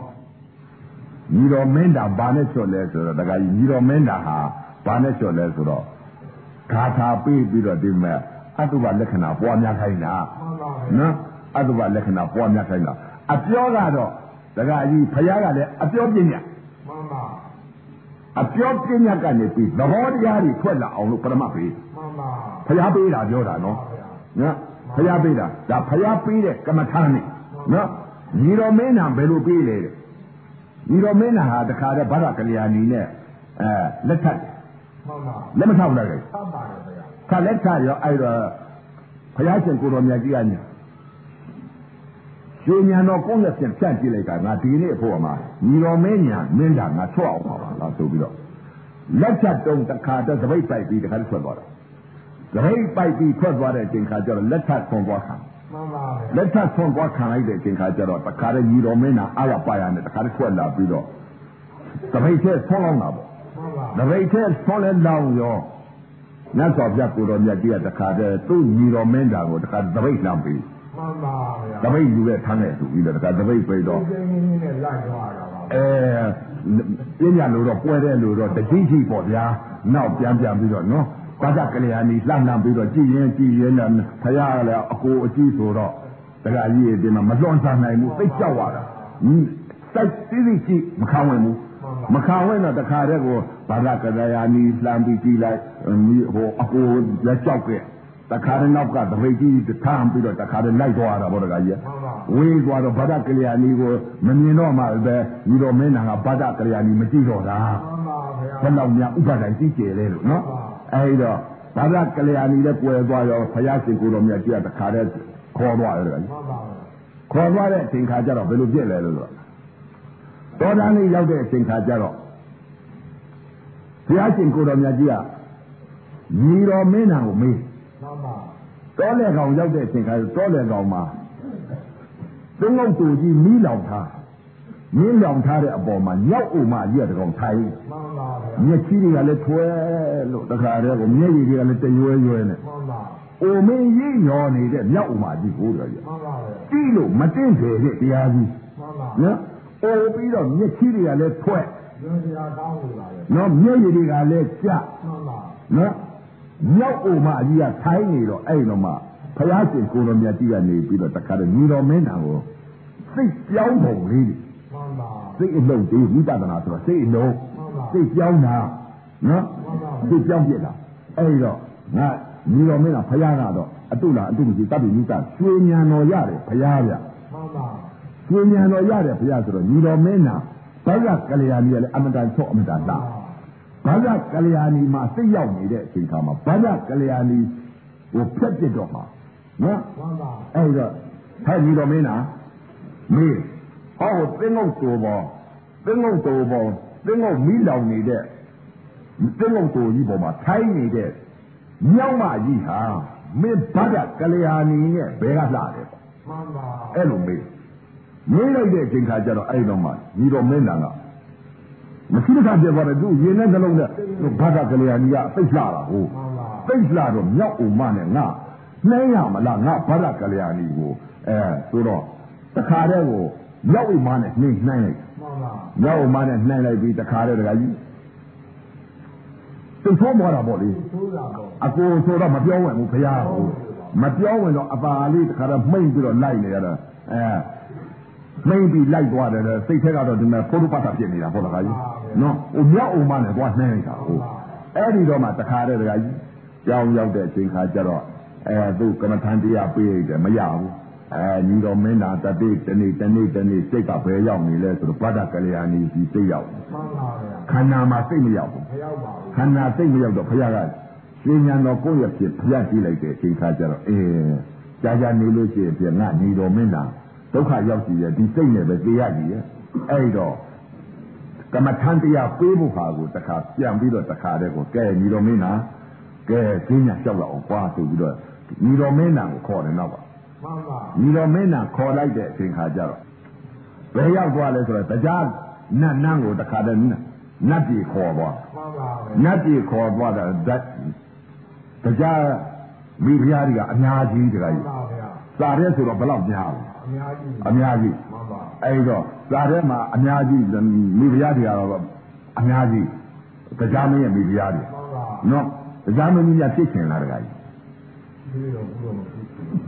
A: တော်မင်းတာဘာနဲ့ချော့လဲဆိုတော့တခါကြီးညီတော်မင်းတာဟာဘာနဲ့ချော့လဲဆိုတော့ဂါထာပေးပြီးတော့ဒီမဲ့အတုပလက္ခဏာပွားများခိုင်းတာ
B: မှန်ပါဗျာ
A: နော်အတုပလက္ခဏာပွားများခိုင်းတာအပြောကတော့တခါကြီးဘုရားကလည်းအပြောပညာ
B: မှန်ပါ
A: အပြောပညာကနေပြီးသဘောတရားတွေထွက်လာအောင်လို့ပရမတ်ပေး
B: မှန်ပါ
A: ဘုရားပေးတာပြောတာနော်နော်ဘုရားပေးတာဒါဘုရားပေးတဲ့ကမ္မထာနေနော်ညီတော်မင်းနာဘယ်လိုပေးလဲတဲ့ညီတော်မင်းနာဟာတခါတည်းဗဒကလျာဏီနဲ့လက်ထပ်
B: မှန်ပါ
A: လက်မထောက်လိုက်
B: သတ်ပါတယ်ဗျာ
A: ခါလက်ထပ်ရောအဲ့တော့ဘုရားရှင်ကိုတော်မြတ်ကြီးကညာရှင်ညာတော်ကိုယ့်ရဲ့ဖြန့်ကြည့်လိုက်ကငါဒီနေ့အဖို့မှာညီတော်မင်းညာမင်းတာငါချော့အောင်ပါလားဆိုပြီးတော့လက်ထပ်တုံးတခါတည်းသပိတ်ပိုက်ပြီးတခါတည်းထွက်သွားတာသပိတ်ပိုက်ပြီးထွက်သွားတဲ့အချိန်ခါကျတော့လက်ထပ်ဆွန်သွားခံ
B: မှန်ပါဗျာ
A: လက်ထပ်ဆွန်သွားခံလိုက်တဲ့အချိန်ခါကျတော့တခါတည်းညီတော်မင်းနာအားရပါရနဲ့တခါတည်းထွက်လာပြီးတော့သပိတ်ထဲဆွန်လောင်းတာပေါ့
B: မှန်ပါ
A: သပိတ်ထဲဆွန်လဲလောင်းရောမြတ်စွာဘုရားကိုတော်မြတ်ကြီးကတခါတည်းသူ့ညီတော်မင်းတာကိုတခါသပိတ်လှမ်းပြီး
B: မှန်ပါဗျာ
A: သပိတ်ယူတဲ့ထမ်းတဲ့သူပြီးတော့တခါသပိတ်ပြီးတော့
B: ဒီကိန်းကြီးနဲ့လိုက်သွားတာပါ
A: ပြညာလို့တော့ပွဲတဲ့လို့တော့တတိရှိပေါ့ဗျာနောက်ပြန်ပြီးတော့နော်ဘာသာကလျာဏီလှမ်းပြီးတော့ကြည်ရင်လည်းဖရာကလည်းအကိုအကြည့်ဆိုတော့တခါကြီးဒီမှာမလွန်ဆန်နိုင်ဘူးသိကြောက်ရတာစိုက်သိသိကြည့်မခံဝင်ဘူးမခံဝင်တော့တခါတည်းကိုဘာသာကလျာဏီလှမ်းပြီးကြည့်လိုက်ဟိုအကိုလည်းကြောက်ခဲ့တခါတည်းနောက်ကသပိတ်ကြီးထမ်းပြီးတော့တခါတည်းလိုက်သွားတာပေါ့တခါကြီးဝေးသွားတော့ဘာသာကလျာဏီကိုမမြင်တော့မှပဲညီတော်မင်းနာကဘာသာကလျာဏီမကြည့်တော့တာ
B: မှန်ပါဗျာ
A: ဘယ်လောက်များဥပဒိုင်ကြည့်ကြလဲလို့နော်အဲဒီတော့ဘာသာကလျာဏီလည်းပွဲသွားရောဘုရားရှင်ကိုယ်တော်မြတ်ကြီးကတခါတည်းခေါ်သွားရတယ်
B: မှန်ပါ
A: ခေါ်သွားတဲ့အချိန်ခါကျတော့ဘယ်လိုပြည့်လဲလို့ဆိုတော့တော်တန်းလေးရောက်တဲ့အချိန်ခါကျတော့ဘုရားရှင်ကိုယ်တော်မြတ်ကြီးကညီတော်မင်းနာကိုမေး
B: မှန်ပါ
A: တောလေကောင်ရောက်တဲ့အချိန်ခါတောလေကောင်မှာသုံးလုံးတူကြီးမီးလောင်ထားမီးလောင်ထားတဲ့အပေါ်မှာညောက်အိုမကြီးတဲ့ကောင်ထိုင်
B: မှန်ပါဗျာ
A: မျက်ချီးတွေကလည်းထွဲလို့တခါတည်းကိုမျက်ရည်တွေကလည်းတရွဲရွဲနဲ့
B: မှန်ပါ
A: အိုမင်းရိညောနေတဲ့မြောက်ဥမာကြီးကိုတော်ကြီး
B: မှန်ပါဗျာ
A: ကြည့်လို့မတင်တယ်တဲ့တရားကြီး
B: မှန်ပါ
A: နော်အိုပြီးတော့မျက်ချီးတွေကလည်းထွဲ
B: ရုံးစရာကောင်းလို့ပါလေ
A: နော်မျက်ရည်တွေကလည်းကျ
B: မှန်ပါ
A: နော်မြောက်ဥမာကြီးကထိုင်းနေတော့အဲ့တော့မှဘုရားရှင်ကိုတော်မြတ်ကြီးကနေပြီးတော့တခါတည်းညီတော်မင်းတော်ကိုစိတ်ပြောင်းပုံလေး
B: မှန်ပါ
A: စိတ်အလုံးသေးဝိပဿနာဆိုတော့စိတ်အလုံး
B: မှန်ပါ
A: စိတ်ပြောင်းတာနော်စိတ်ပြောင်းပြစ်တာအဲ့တော့ငါညီတော်မင်းကဘုရားကတော့အတုလားအတုမရှိတပ်ပြီးမိသားရွှေညံတော်ရတယ်ဘုရားဗျ
B: မှန်ပါ
A: ရွှေညံတော်ရတယ်ဘုရားဆိုတော့ညီတော်မင်းနာဘာသာကလျာဏီကလည်းအမတန်ချော့အမတန်လာဘာသာကလျာဏီမှာစိတ်ရောက်နေတဲ့အချိန်ခါမှာဘာသာကလျာဏီကိုဖျက်ပစ်တော့မှာနော်
B: မှန်ပါ
A: အဲ့တော့ဟဲ့ညီတော်မင်းနာမေးဟောသင်းငုတ်တော်ပေါ်သင်းငုတ်တော်ပေါ်သင်းငုတ်မီးလောင်နေတဲ့သင်းငုတ်တော်ကြီးပေါ်မှာထိုင်းနေတဲ့မြောက်မကြီးဟာမင်းဘာသာကလျာဏီနဲ့ဘယ်ကလာတယ်
B: မှန်ပါ
A: အဲ့လိုမေးလိုက်တဲ့အချိန်ခါကျတော့အဲ့တော့မှညီတော်မင်းတန်ကမရှိတခါပြသွားတယ်သူရင်နဲ့နှလုံးနဲ့သူဘာသာကလျာဏီကအသိလှတာဟုတ်
B: မှန်ပါ
A: သိလှတော့မြောက်ဥမနဲ့ငါနှဲရမလားငါဘာသာကလျာဏီကိုဆိုတော့တခါတည်းကိုမြောက်ဥမနဲ့နှိမ့်လိုက်
B: မှန်ပါ
A: မြောက်ဥမနဲ့နှိုင်းလိုက်ပြီးတခါတည်းတခါကြီးသူဆိုးမောတာပေါ့လေ
B: ဆိုးတာပေါ့
A: အကိုဆိုတော့မပြောဝင်ဘူးဖရားကိုမပြောဝင်တော့အပါလေးတခါတော့မှိတ်ပြီးတော့လိုက်နေရတော့မှိတ်ပြီးလိုက်သွားတယ်စိတ်ထဲကတော့ဒီမဲ့ဖိုးတို့ပတ်တာဖြစ်နေတာပေါ့တခါကြီးနော်ဟိုမြောက်ဥမနဲ့သွားနှိုင်းလိုက်တာဟုတ်အဲ့ဒီတော့မှတခါတည်းတခါကြီးကြောင်းရောက်တဲ့အချိန်ခါကျတော့သူကမ္မထန်တရားပေးရတယ်မရဘူးညီတော်မင်းသားတတိတနေ့စိတ်ကဘယ်ရောက်နေလဲဆိုတော့ဘာသာကလျာဏီစီစိတ်ရောက်
B: မှန်ပါဗျာ
A: ခန္ဓာမှာစိတ်မရောက်ဘူး
B: မရောက်ပါဘူး
A: ခန္ဓာစိတ်မရောက်တော့ဘုရားကရှင်ညာတော်ကိုယ့်ရဲ့ဖြစ်ဘုရားကြည့်လိုက်တဲ့အချိန်ခါကျတော့ကြာနေလို့ရှိရင်ပြငါညီတော်မင်းသားဒုက္ခရောက်စီရဲ့ဒီစိတ်နဲ့ပဲသိရကြီးရဲ့အဲ့တော့ကမ္မထန်တရားပေးဖို့ဟာကိုတခါပြန်ပြီးတော့တခါတည်းကိုကဲညီတော်မင်းသားကဲရှင်ညာလျှောက်လောက်အောင်ကွာဆိုပြီးတော့ညီတော်မင်းသားကိုခေါ်တယ်နောက်က
B: မှန်ပါ
A: ညီတော်မင်းသားခေါ်လိုက်တဲ့အချိန်ခါကျတော့ဘယ်ရောက်သွားလဲဆိုတော့တရားနတ်နန်းကိုတခါတည်းနတ်ပြည်ခေါ်သွား
B: မှန်ပါ
A: နတ်ပြည်ခေါ်သွားတာတရားမိဖုရားကြီးကအများကြီးတခါကြီး
B: မှန်ပါဗျာ
A: စာရဲဆိုတော့ဘယ်လောက်များလဲ
B: အများကြီး
A: အများကြီး
B: မှန်ပါ
A: အဲ့တော့စာရဲမှာအများကြီးမိဖုရားကြီးကတော့အများကြီးတရားမင်းရဲ့မိဖုရားကြီး
B: မှန်ပါ
A: နော်တရားမင်းကြီးကဖြစ်ချင်လားတခါကြီး
B: ဒီလိုဘုရားမရှိ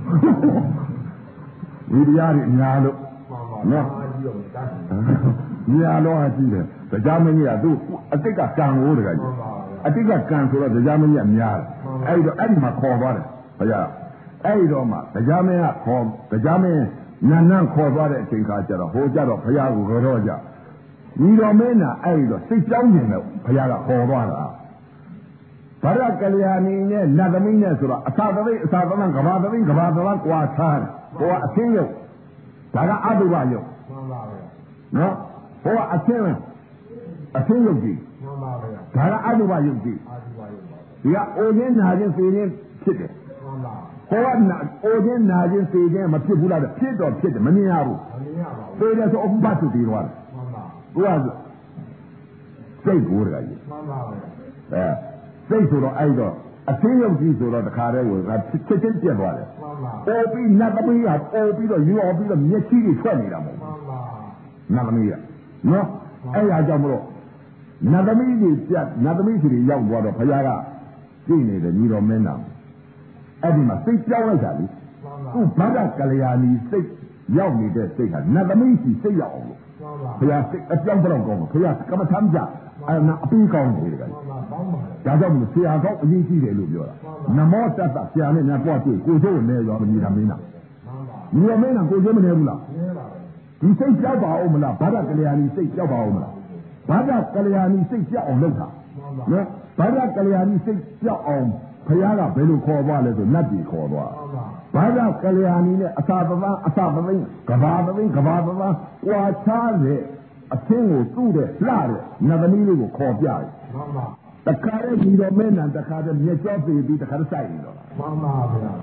A: မိဖုရားကြီးအများလို့
B: မှန်ပါနော်အကြီးတော့တတ်တယ်
A: ညာတော့အကြည့်တယ်တရားမင်းကြီးကသူ့အတိတ်ကကံကိုတခါကြီး
B: မှန်ပါ
A: အတိတ်ကကံဆိုတော့တရားမင်းကြီးကများတယ်အဲ့တော့အဲ့ဒီမှာခေါ်သွားတယ်ဘုရားအဲ့တော့မှတရားမင်းကခေါ်တရားမင်းနန်းနန်းခေါ်သွားတဲ့အချိန်ခါကျတော့ဟိုကြတော့ဘုရားကိုကြောကြညီတော်မင်းနာအဲ့တော့စိတ်ကြောင်းနေတယ်ဘုရားကခေါ်သွားတာဗရကလျာဏီနဲ့နတ်သမီးနဲ့ဆိုတော့အသာသမန်ကဘာသမီးကဘာသလားကွာထားဟိုကအသင်းရုပ်ဒါကအတုပယုတ်
B: မှန်ပါဗျာ
A: နော်ဟိုကအသင်းရုပ်ကြီး
B: မှန်ပါဗျာ
A: ဒါကအတုပယုတ်ကြီး
B: အာဒီပါရုပ်ပါ
A: ဒီကအိုခြင်းနာခြင်းစေခြင်းဖြစ်တယ်
B: မှန်ပါ
A: ဟိုကအိုခြင်းနာခြင်းစေခြင်းမဖြစ်ဘူးလားဖြစ်တော့ဖြစ်တယ်မမြင်ရဘူး
B: မမြင်ရပါဘူး
A: သေတယ်ဆိုအခုပတ်သူပြီးသွားတယ်
B: မှန်ပါ
A: သူကစိတ်ကိုတကကြီး
B: မှန်ပါဗျာ
A: စိတ်ဆိုတော့အဲ့တော့အသင်းရုပ်ကြီးဆိုတော့တခါတည်းကိုချက်ချင်းပြတ်သွားတယ်
B: မှန်ပါ
A: အိုပြီးနတ်သမီးကအိုပြီးတော့ယူအောင်ပြီးတော့မျက်ချီးတွေထွက်နေတာမဟုတ်
B: မှန်ပါ
A: နတ်သမီးကနော်အဲ့ဒါကြောင့်မလို့နတ်သမီးကြီးပြတ်နတ်သမီးကြီးတွေရောက်သွားတော့ဘုရားကကြည့်နေတယ်ညီတော်မင်းတော်အဲ့ဒီမှာစိတ်ပြောင်းလိုက်တာလေ
B: မှန်ပါ
A: သူဘာကကလျာဏီစိတ်ရောက်နေတဲ့စိတ်ကနတ်သမီးကြီးစိတ်ရောက်အောင်လို့
B: မှန်ပါ
A: ဘုရားစိတ်အပြောင်းပြောင်းကောင်းဘုရားကမ္မထမ်းကြအဲ့နာအပြီးကောင်းတယ်က
B: မှန်ပါကောင်းပါလေ
A: ဒါကြောင့်ဆရာကောင်းအရေးကြီးတယ်လို့ပြောတာနမောတတ္တဆရာနဲ့ညာပွားတွေ့ကိုကျိုးနဲ့ရောညီတော်မင်းတော်
B: မှန်ပါ
A: ညီတော်မင်းတော်ကိုကျိုးမနေဘူးလား
B: နည်းပါပဲ
A: ဒီစိတ်ကြောက်ပါအောင်မလားဘာသာကလျာဏီစိတ်ကြောက်ပါအောင်မလားဘာသာကလျာဏီစိတ်ကြောက်အောင်လုပ်တာ
B: မှန်ပါ
A: နော်ဘာသာကလျာဏီစိတ်ကြောက်အောင်ဘုရားကဘယ်လိုခေါ်သွားလဲဆိုနတ်ပြည်ခေါ်သွား
B: မှန်ပါ
A: ဘာသာကလျာဏီနဲ့အစာပပန်းကဘာပပန်းကွာခြားတဲ့အသင်းကိုသူ့တဲ့လှတဲ့နတ်သမီးလေးကိုခေါ်ပြတယ်
B: မှန်ပါ
A: တခါတည်းညီတော်မင်းနံတခါတည်းမျက်ကြောပေးပြီးတခါတည်းစိုက်နေတော့
B: မှန်ပါဗျာ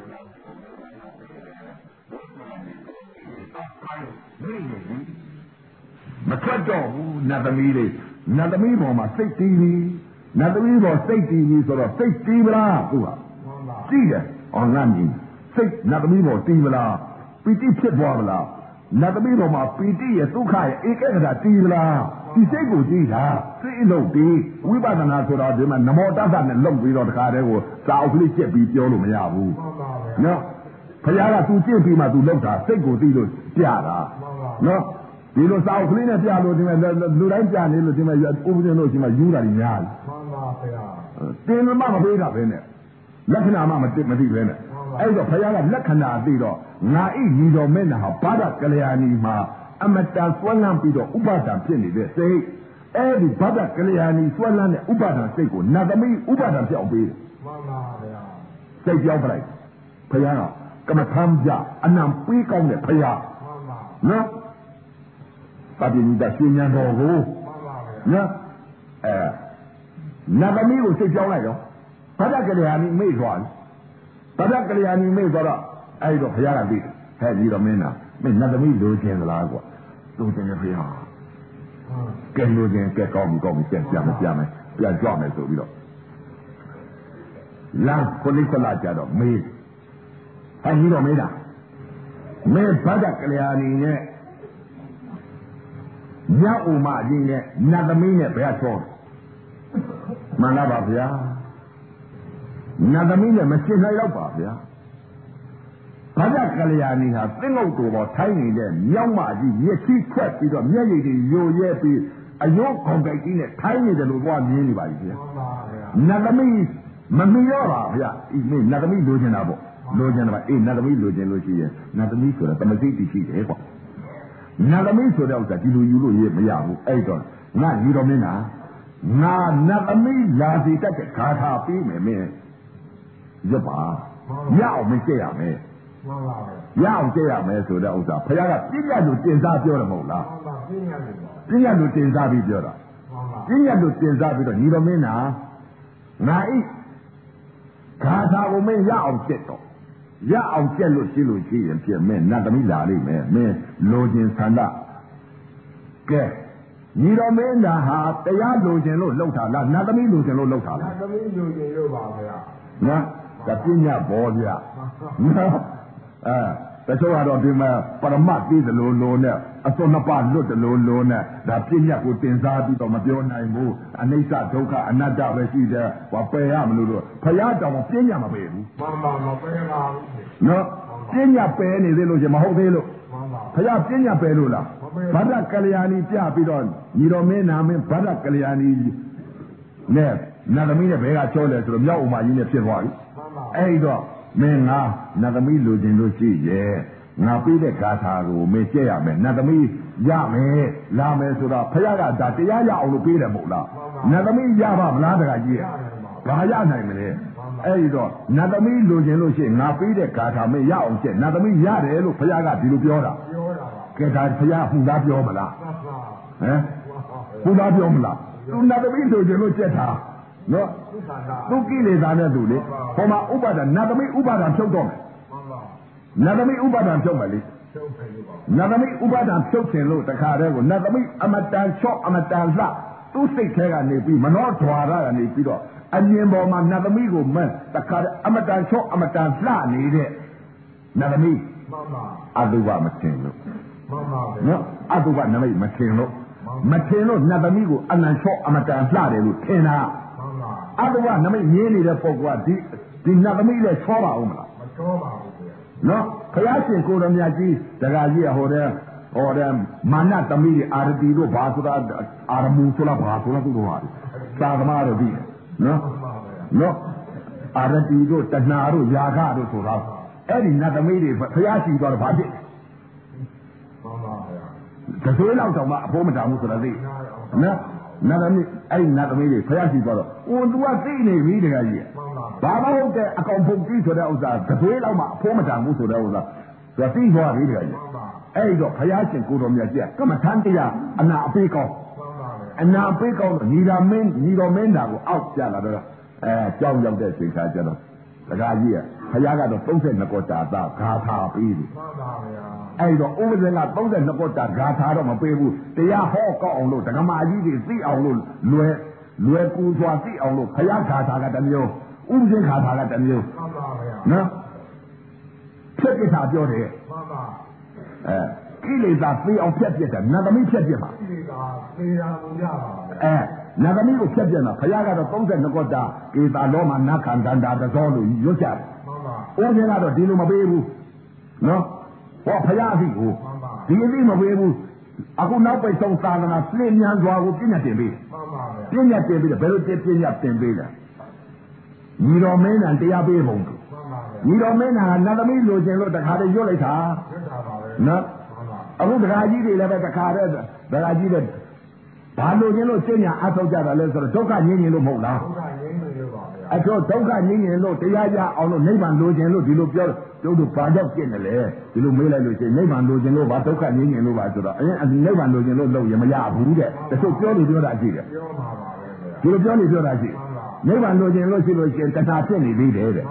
A: မထွက်တော့ဘူးနတ်သမီးလေးနတ်သမီးပေါ်မှာစိတ်တည်ပြီနတ်သမီးပေါ်စိတ်တည်ပြီဆိုတော့စိတ်တည်မလားသူက
B: မှန်ပါ
A: ကြည့်တယ်အောင်ငန်းကြီးစိတ်နတ်သမီးပေါ်တည်မလားပီတိဖြစ်သွားမလားနတ်သမီးပေါ်မှာပီတိရဲ့ဒုက္ခရဲ့ဧကဂတာတည်မလားဒီစိတ်ကိုကြည့်တာစိတ်အလုပ်ဒီဝိပဿနာဆိုတာဒီမှာနမောတတ္တနဲ့လုံပြီးတော့တခါတည်းကိုစာအုပ်ကလေးကျက်ပြီးပြောလို့မရဘူး
B: မှန်ပါဗျာ
A: နော်ဘုရားကသူကျင့်ပြီးမှသူလောက်တာစိတ်ကိုသိလို့ပြတာနော်ဒီလိုစာအုပ်ကလေးနဲ့ပြလို့ဒီမှာလူတိုင်းပြနေလို့ဒီမှာဥပဒေလို့ဒီမှာယူတာကြီးများတယ်
B: မှန်ပါဗျာ
A: တင်မမပေးတာပဲနဲ့လက္ခဏာမှမသိပဲနဲ့အဲ့တော့ဘုရားကလက္ခဏာသိတော့ငါဤညီတော်မဲ့နာဟာဘာဒကလျာဏီမှာအမတန်ဆွမ်းလန်းပြီးတော့ဥပါဒံဖြစ်နေတဲ့စိတ်အဲ့ဒီဘာဒကလျာဏီဆွမ်းလန်းတဲ့ဥပါဒံစိတ်ကိုနတ်သမီးဥပါဒံပြောင်းပေးတယ်
B: မှန်ပါဗျာ
A: စိတ်ပြောင်းပလိုက်ဘုရားကကမ္မထမ်းကြအနံပေးကောင်းတဲ့ဘုရား
B: မှန်ပါ
A: နော်သဗ္ဗညတရှင်ညာတော်ကို
B: မှန်ပါဗျာ
A: နော်နတ်သမီးကိုစိတ်ပြောင်းလိုက်တော့ဘာဒကလျာဏီမိတ်သွားတယ်ဗဒကလျာဏီမေဆိုတော့အဲ့တော့ဘုရားကသိတယ်ဟဲ့ကြီးတော်မင်းလားမင်းနတ်သမီးလိုချင်သလားကွာလိုချင်တယ်ဘုရားကဲလိုချင်ကဲကောင်းပြီပြန်ကြမယ်ပြန်ကြွမယ်ဆိုပြီးတော့လမ်းခုနှစ်လကြာတော့မေးဟဲ့ကြီးတော်မင်းလားမင်းဗဒကလျာဏီနဲ့ညဥမကြီးနဲ့နတ်သမီးနဲ့ဘယ်ချောမှန်လားပါဗျာနတ်သမီးနဲ့မရှင်းနိုင်တော့ပါဗျာဗဒကလျာဏီဟာသင်္ကုတ်တော်ပေါ်ထိုင်းနေတဲ့မြောက်မကြီးမျက်စိခွက်ပြီးတော့မျက်ရည်တွေယိုရဲပြီးအယုတ်ခေါင်တိုက်ကြီးနဲ့ထိုင်းနေတယ်လို့သွားမြင်နေပါပြီဗျာနတ်သမီးမမီတော့ပါဗျာဒီမင်းနတ်သမီးလိုချင်တာပေါ့လိုချင်တာပါအေးနတ်သမီးလိုချင်လို့ရှိရင်နတ်သမီးဆိုတာတမစိတ်တည်ရှိတယ်ကွာနတ်သမီးဆိုတဲ့ဥစ္စာဒီလိုယူလို့ရမရဘူးအဲ့တော့ငါညီတော်မင်းကငါနတ်သမီးလာစီတတ်တဲ့ဂါထာပြီးမယ်မင်းရပါရအောင်မကျက်ရမယ်ရအောင်ကျက်ရမယ်ဆိုတဲ့ဥစ္စာဘုရားကပြည့်ညတ်လို့တင်စားပြောတယ်မဟုတ်လားပြည့်ညတ်လို့တင်စားပြီးပြောတာပြည့်ညတ်လို့တင်စားပြီးတော့ညီတော်မင်းကငါဤဂါထာကိုမင်းရအောင်ကျက်တော့ရအောင်ကျက်လို့ရှိရင်ဖြစ်မင်းနတ်သမီးလာလိမ့်မယ်မင်းလိုချင်ဆန္ဒကဲညီတော်မင်းသားဟာတရားလိုချင်လို့လှုပ်တာလားနတ်သမီးလိုချင်လို့လှုပ်တာလားနတ်သမီးလိုချင်လို့ပါဗျာနော်ဒါပညာဘောဗျာတချို့ကတော့ဒီမှာပရမတ်သိသလိုလိုနဲ့အစွန်းနှစ်ပါးလွတ်တယ်လိုနဲ့ဒါပညာကိုတင်စားပြီးတော့မပြောနိုင်ဘူးအနိစ္စဒုက္ခအနတ္တပဲရှိတယ်ဟောပယ်ရမလို့တော့ဘုရားတော်မှာပညာမပယ်ဘူးမပယ်ပါဘူးနော်ပညာပယ်နေသေးလို့ရှင်မဟုတ်သေးလို့ဘုရားပညာပယ်လို့လားဗဒကလျာဏီပြပြီးတော့ညီတော်မင်းနာမင်းဗဒကလျာဏီနဲ့နတ်သမီးနဲ့ဘဲကချောလဲဆိုတော့မြောက်ဥမာကြီးနဲ့ဖြစ်သွားပြီအဲ့တော့မင်းငါနတ်သမီးလိုချင်လို့ရှိရဲ့ငါပြီးတဲ့ဂါထာကိုမင်းကျက်ရမယ်နတ်သမီးရမယ်လာမယ်ဆိုတော့ဘုရားကဒါတရားရအောင်လို့ပေးတယ်မဟုတ်လားနတ်သမီးရပါမလားတခါကြီးရဲ့ဘာရနိုင်မလဲအဲ့ဒီတော့နတ်သမီးလိုချင်လို့ရှိရင်ငါပြီးတဲ့ဂါထာမင်းရအောင်ကျက်နတ်သမီးရတယ်လို့ဘုရားကဒီလိုပြောတာကဲဒါဘုရားဟူသားပြောမလားဟမ်ဟူသားပြောမလားသူနတ်သမီးလိုချင်လို့ကျက်တာနော်သူကိလေသာနဲ့သူလေဟောမှာဥပါဒနတ်သမီးဥပါဒဖြုတ်တော့မယ်နတ်သမီးဥပါဒဖြုတ်မယ်လေနတ်သမီးဥပါဒဖြုတ်ခြင်းလို့တခါတည်းကိုနတ်သမီးအမတန်ချော့အမတန်လှသူ့စိတ်ထဲကနေပြီးမနောဓွာရကနေပြီးတော့အမြင်ပေါ်မှာနတ်သမီးကိုမတခါတည်းအမတန်ချော့အမတန်လှနေတဲ့နတ်သမီးအတုပမထင်လို့နော်အတုပနမိတ်မထင်လို့နတ်သမီးကိုအနံချော့အမတန်လှတယ်လို့ထင်တာအတုပနမိတ်မြင်နေတဲ့ပုဂ္ဂိုလ်ကဒီနတ်သမီးလည်းချောပါဦးမလားမချောပါဘူးနော်ဘုရားရှင်ကိုယ်တော်မြတ်ကြီးတခါကြီးဟောတဲ့မာနသမီးအာရတိတို့ဘာဆိုတာအာရမူဆိုတာဘာဆိုတာသူတို့ဟာသာသမားတို့ဒီနော်အာရတိတို့တဏှာတို့ယာခတို့ဆိုတာအဲ့ဒီနတ်သမီးတွေဘုရားရှိသွားတော့ဘာဖြစ်တဆွေးလောက်တောင်မှအဖို့မတောင်ဘူးဆိုတာသိနော်နတ်သမီးအဲ့ဒီနတ်သမီးတွေဖျားရှိသွားတော့သူကသိနေပြီတကကြီးဘာမဟုတ်တဲ့အကောင်ဖုန်ကြီးဆိုတဲ့ဥစ္စာတသွေးလောက်မှအဖိုးမတန်ဘူးဆိုတဲ့ဥစ္စာသူသိသွားပြီတကကြီးအဲ့တော့ဘုရားရှင်ကိုတော်မြတ်ကြီးကမ္မထမ်းတရားအနာအပေးကောင်းတော့ညီတော်မင်းတာကိုအောက်ပြလာတော့ကြောင်းရောက်တဲ့ချိန်ခါကျတော့တကကြီးကဘုရားကတော့32ကောတာသာဂါထာပေးတယ်အဲ့တော့ဥပဒေက32ကောတာဂါထာတော့မပေးဘူးတရားဟောကောက်အောင်လို့ဒကမာကြီးတွေသိအောင်လို့လွယ်ကူစွာသိအောင်လို့ဘုရားဂါထာကတစ်မျိုးဥပဒေဂါထာကတစ်မျိုးနော်ဖြစ်ပြတာပြောတယ်ကိလေသာသိအောင်ဖြတ်ပြတယ်နတ်သမီးဖြတ်ပြပါကိလေသာသိရမှုရပါနတ်သမီးကိုဖြတ်ပြတာဘုရားကတော့32ကောတာကေတာလောမနတ်ခန္ဓာတာတော်လို့ရွတ်ကြတယ်ဥပဒေကတော့ဒီလိုမပေးဘူးနော်ဟောဘုရားအသိကိုဒီအသိမပေးဘူးအခုနောက်ပိတ်ဆုံးသာသနာပြင်းမြန်စွာကိုပြည့်ညတ်တင်ပေးပြည့်ညတ်တင်ပေးတယ်ဘယ်လိုပြည့်ညတ်တင်ပေးလဲညီတော်မင်းနဲ့တရားပေးပုံညီတော်မင်းကနတ်သမီးလိုချင်လို့တခါတည်းရွတ်လိုက်တာနော်အခုဒကာကြီးတွေလည်းပဲတခါတည်းဒကာကြီးတွေဘာလိုချင်လို့ကျင့်ညာအထောက်ကြတာလဲဆိုတော့ဒုက္ခငြိမ်းရင်လို့မဟုတ်လားအတော့ဒုက္ခငြိမ်းရင်လို့တရားရအောင်လို့နိဗ္ဗာန်လိုချင်လို့ဒီလိုပြောတို့ဘာကြောင့်ကျင့်တယ်လဲဒီလိုမေးလိုက်လို့ရှိရင်နိဗ္ဗာန်လိုချင်လို့ဘာဒုက္ခငြိမ်းရင်လို့ပါဆိုတော့နိဗ္ဗာန်လိုချင်လို့လုပ်ရင်မရဘူးတဲ့တချို့ပြောတာရှိတယ်ဒီလိုပြောတာရှိနိဗ္ဗာန်လိုချင်လို့ရှိလို့ရှိရင်တဏှာဖြစ်နေသေးတယ်တဲ့တ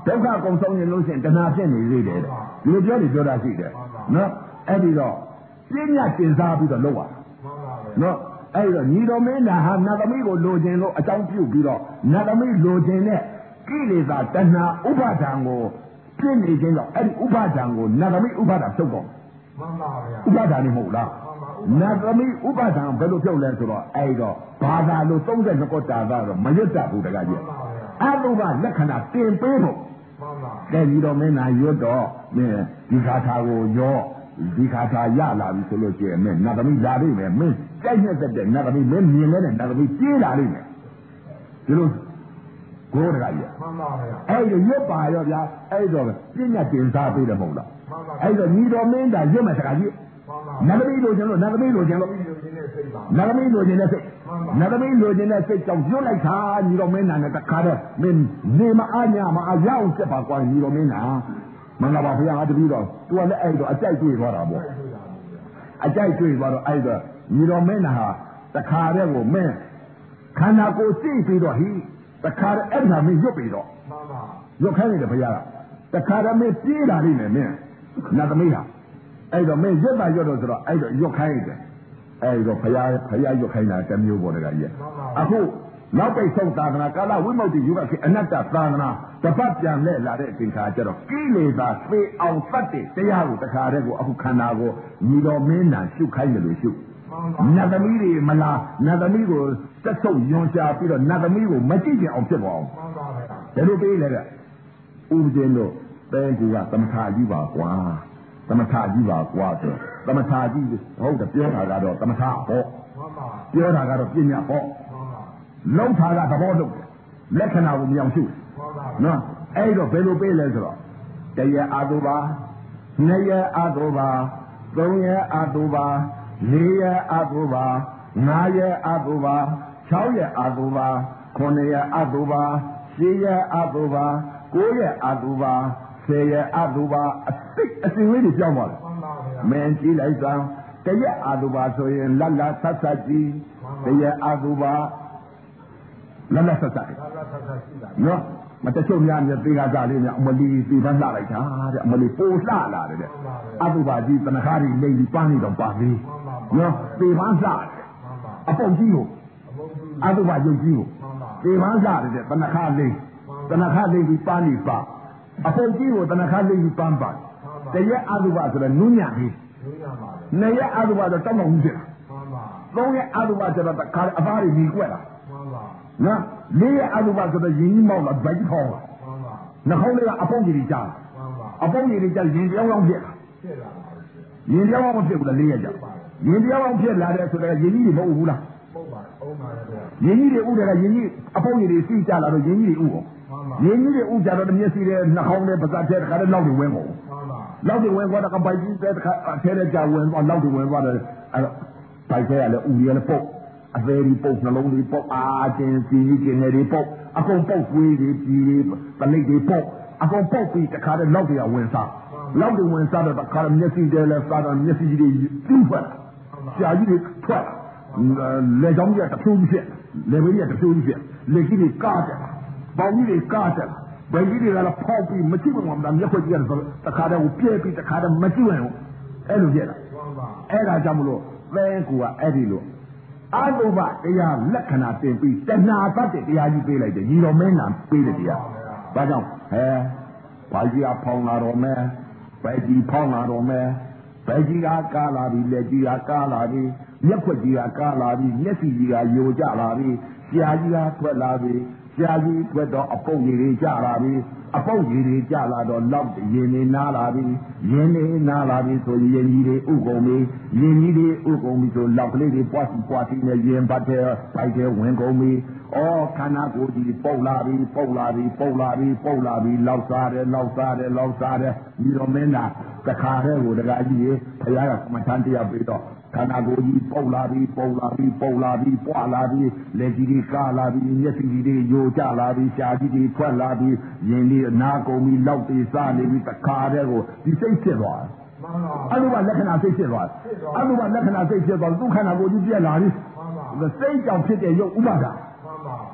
A: ဒုက္ခကုံဆုံးရင်လို့ရှိရင်တဏှာဖြစ်နေသေးတယ်ဒီလိုပြောတာရှိတယ်နော်အဲ့ဒီတော့ပြဉ္ညာကျင်စားပြီးတော့လောက်ရနော်အဲ့တော့ညီတော်မင်းသားဟာနတ်သမီးကိုလိုချင်လို့အကြောင်းပြုပြီးတော့နတ်သမီးလိုချင်တဲ့ကိလေသာတဏှာဥပါဒံကိုပြင်းနေခြင်းတော့အဲ့ဒီဥပါဒံကိုနတ်သမီးဥပါဒံဖြုတ်တော့မှန်ပါဗျာဥပါဒံနေမဟုတ်လားနတ်သမီးဥပါဒံဘယ်လိုဖြုတ်လဲဆိုတော့အဲ့တော့ဘာသာလို့32ခုတာတော့မရွတ်တတ်ဘူးတကကြီးအတုပလက္ခဏာတင်ပေးဖို့ကဲညီတော်မင်းသားရွတ်တော့မင်းဒီခါထာကိုရောဒီခါထာရလာပြီဆိုလို့ရှိရင်မင်းနတ်သမီးလာပြီမယ်မင်းကြိုက်တဲ့နတ်သမီးမင်းမြင်နေတဲ့နတ်သမီးပြေးလာလိမ့်မယ်ဒီလိုကိုယ်တကကြီးမှန်ပါဗျာအဲ့ဒီရွတ်ပါရောဗျာအဲ့တော့ပြညတ်တင်စားပေးတယ်မဟုတ်လားအဲ့တော့ညီတော်မင်းသားရွတ်မယ်တကကြီးနတ်သမီးလိုချင်လို့နတ်သမီးလိုချင်လို့နတ်သမီးလိုချင်တဲ့စိတ်နတ်သမီးလိုချင်တဲ့စိတ်ကြောင့်ရွတ်လိုက်တာညီတော်မင်းသားနဲ့တခါတော့မင်းနေမအားညမအားရအောင်ဆက်ပါကွာညီတော်မင်းသားမင်္ဂလာပါဗျာတပည့်တော်သူကလည်းအဲ့တော့အကြိုက်တွေ့သွားတာပေါ့အကြိုက်တွေ့သွားတော့အဲ့တော့ညီတော်မင်းသားဟာတခါတည်းကိုမင်းခန္ဓာကိုယ်သိပြီးတော့ဟိတခါတည်းအဲ့ဒါမင်းရွတ်ပြီးတော့ရွတ်ခိုင်းတယ်ဗျာတခါတည်းမင်းပြေးလာလိမ့်မယ်မင်းနတ်သမီးဟာအဲ့တော့မင်းရွတ်ပါရွတ်တော့ဆိုတော့အဲ့တော့ရွတ်ခိုင်းတယ်အဲ့တော့ဘုရားရွတ်ခိုင်းတာတစ်မျိုးပေါ်တကကြီးအခုနောက်ပိတ်ဆုံးသာသနာကာလဝိမု ക്തി ယူကခေအနတ္တသာသနာတပတ်ပြန်လဲလာတဲ့အချိန်ခါကျတော့ကိလေသာသေအောင်သတ်တဲ့တရားကိုတခါတည်းကိုအခုခန္ဓာကိုညီတော်မင်းနာရှုခိုင်းတယ်လို့ရှုနတ်သမီးတွေမလားနတ်သမီးကိုတက်ဆုပ်ယွန်ရှာပြီးတော့နတ်သမီးကိုမကြည့်ကြအောင်ဖြစ်သွားအောင်ဘယ်လိုပေးလဲကဥပဒေလို့တဲကူကသမထကြီးပါကွာသမထကြီးပါကွာဆိုသမထကြီးဟုတ်တယ်ပြောတာကတော့သမထဟောပြောတာကတော့ပညာဟောလုံးထားတာသဘောလုံးလက္ခဏာကိုမြောင်ရှုနော်အဲ့တော့ဘယ်လိုပေးလဲဆိုတော့တရအာတုပါနှစ်ရအာတုပါသုံးရအာတုပါလေးရအာတုပါငါးရအာတုပါ6ရအာတုပါ9ရအာတုပါ10ရအာတုပါ9ရအာတုပါ10ရအာတုပါအစိလေးတွေပြောင်းသွားတယ်မင်းကြည့်လိုက်စမ်းတရအာတုပါဆိုရင်လတ်လတ်ဆက်ဆက်ကြည့်တရအာတုပါလတ်လတ်ဆက်ဆက်နော်မတချို့များမြသေးကစားလေးများအမလီပြီးပန်းလှလိုက်တာတဲ့အမလီပိုလှလာတယ်တဲ့အတုပါကြီးတဏှာကြီးလိမ့်ပြီးပန်းနေတော့ပါသေးနော်ပြီးပန်းလှတယ်အပုတ်ကြီးကိုအတုပါရုပ်ကြီးကိုပြီးပန်းလှတယ်တဲ့တဏှာလိမ့်ပြီးပန်းနေပါအပုတ်ကြီးကိုတဏှာလိမ့်ပြီးပန်းပါတရက်အတုပါဆိုတော့နူးညံ့ကြီးနှစ်ရက်အတုပါဆိုတော့တောင်းတောင်းကြီးဖြစ်တာသုံးရက်အတုပါဆိုတော့ခါအသားတွေကြီးကွက်လာနော်လေးရအတုပါဆိုတော့ရင်ကြီးမောက်လာဗိုက်ခေါင်းလာနှာခေါင်းလေးကအပုတ်ကြီးကြားအပုတ်ကြီးကြားရင်ပြောင်းပြောင်းဖြစ်လာရင်ပြောင်းပြောင်းဖြစ်ဘူးလားလေးရကြရင်ပြောင်းပြောင်းဖြစ်လာတဲ့ဆိုတော့ရင်ကြီးတွေမဟုတ်ဘူးလားရင်ကြီးတွေဥတယ်ကရင်ကြီးအပုတ်ကြီးတွေစီးကြလာတော့ရင်ကြီးတွေဥအောင်ရင်ကြီးတွေဥကြတော့မျက်စိတွေနှာခေါင်းတွေပါးစပ်ထဲတခါတော့နောက်တွေဝင်ကုန်နောက်တွေဝင်သွားတော့ကပိုက်ကြီးတဲ့တခါအထဲထဲကြဝင်သွားနောက်တွေဝင်သွားတယ်အဲ့တော့ပိုက်ထဲကလည်းဥရလည်းပုတ်အသေးဒီပုတ်နှလုံးတွေပုတ်အာချင်းစီးကျင်တွေပုတ်အကုန်ပုတ်ကွေးတွေကြီးတွေပလိတ်တွေပုတ်အကုန်ပုတ်ပြီးတခါတော့နောက်တွေကဝင်စားနောက်တွေဝင်စားတော့တခါတော့မျက်စိတွေလည်းစားတော့မျက်စိကြီးတွေပြူးထွက်ရှာကြီးတွေထွက်လေကြောင်းကြီးကတဖြူးကြီးဖြစ်လေဝင်းကြီးကတဖြူးကြီးဖြစ်လေကြီးတွေကားတယ်ပေါင်ကြီးတွေကားတယ်ဗိုက်ကြီးတွေကလည်းဖောက်ပြီးမကြည့်ဘူးမှမျက်ခွက်ကြီးကတခါတော့ပြဲပြီးတခါတော့မကြည့်ဝင်ဘူးအဲ့လိုဖြစ်တာအဲ့ဒါကြောင့်မလို့သဲကူကအဲ့ဒီလိုအတုပတရားလက္ခဏာတင်ပြီးတဏှာတတ်တဲ့တရားကြီးပေးလိုက်တယ်ညီတော်မင်းနာပေးတဲ့တရားဒါကြောင့်ဘာကြီးကဖောင်းလာတော့မဲဗိုက်ကြီးဖောင်းလာတော့မဲဗိုက်ကြီးကကားလာပြီလက်ကြီးကကားလာပြီမျက်ခွက်ကြီးကကားလာပြီမျက်စိကြီးကယိုကျလာပြီရှားကြီးကထွက်လာပြီရှားကြီးထွက်တော့အပုပ်ကြီးတွေကျလာပြီအပုပ်ကြီးတွေကျလာတော့လောက်ရင်နေနားလာပြီရင်နေနားလာပြီဆိုရင်ကြီးတွေဥကုန်ပြီရင်ကြီးတွေဥကုန်ပြီဆိုလောက်ကလေးတွေပွားစီနဲ့ရင်ဘတ်တဲ့ဗိုက်တဲ့ဝင်ကုန်ပြီဩခန္ဓာကိုယ်ကြီးပုတ်လာပြီလောက်စားတယ်ဒီတော့မင်းသားတခါတည်းကိုတခါကြီးရေဘုရားကမထမ်းတရားပြီးတော့ခန္ဓာကိုယ်ကြီးပုတ်လာပြီပွာလာပြီလက်ကြီးတွေကားလာပြီမျက်စိကြီးတွေယိုကျလာပြီရှားကြီးတွေထွက်လာပြီရင်တွေအနာကုန်ပြီလောက်တွေစားနေပြီတခါတည်းကိုဒီစိတ်ဖြစ်သွားတယ်အတုပလက္ခဏာစိတ်ဖြစ်သွားတယ်ဒုက္ခနာကိုယ်ကြီးပြက်လာပြီစိတ်ကြောင့်ဖြစ်တဲ့ရုပ်ဥပါဒ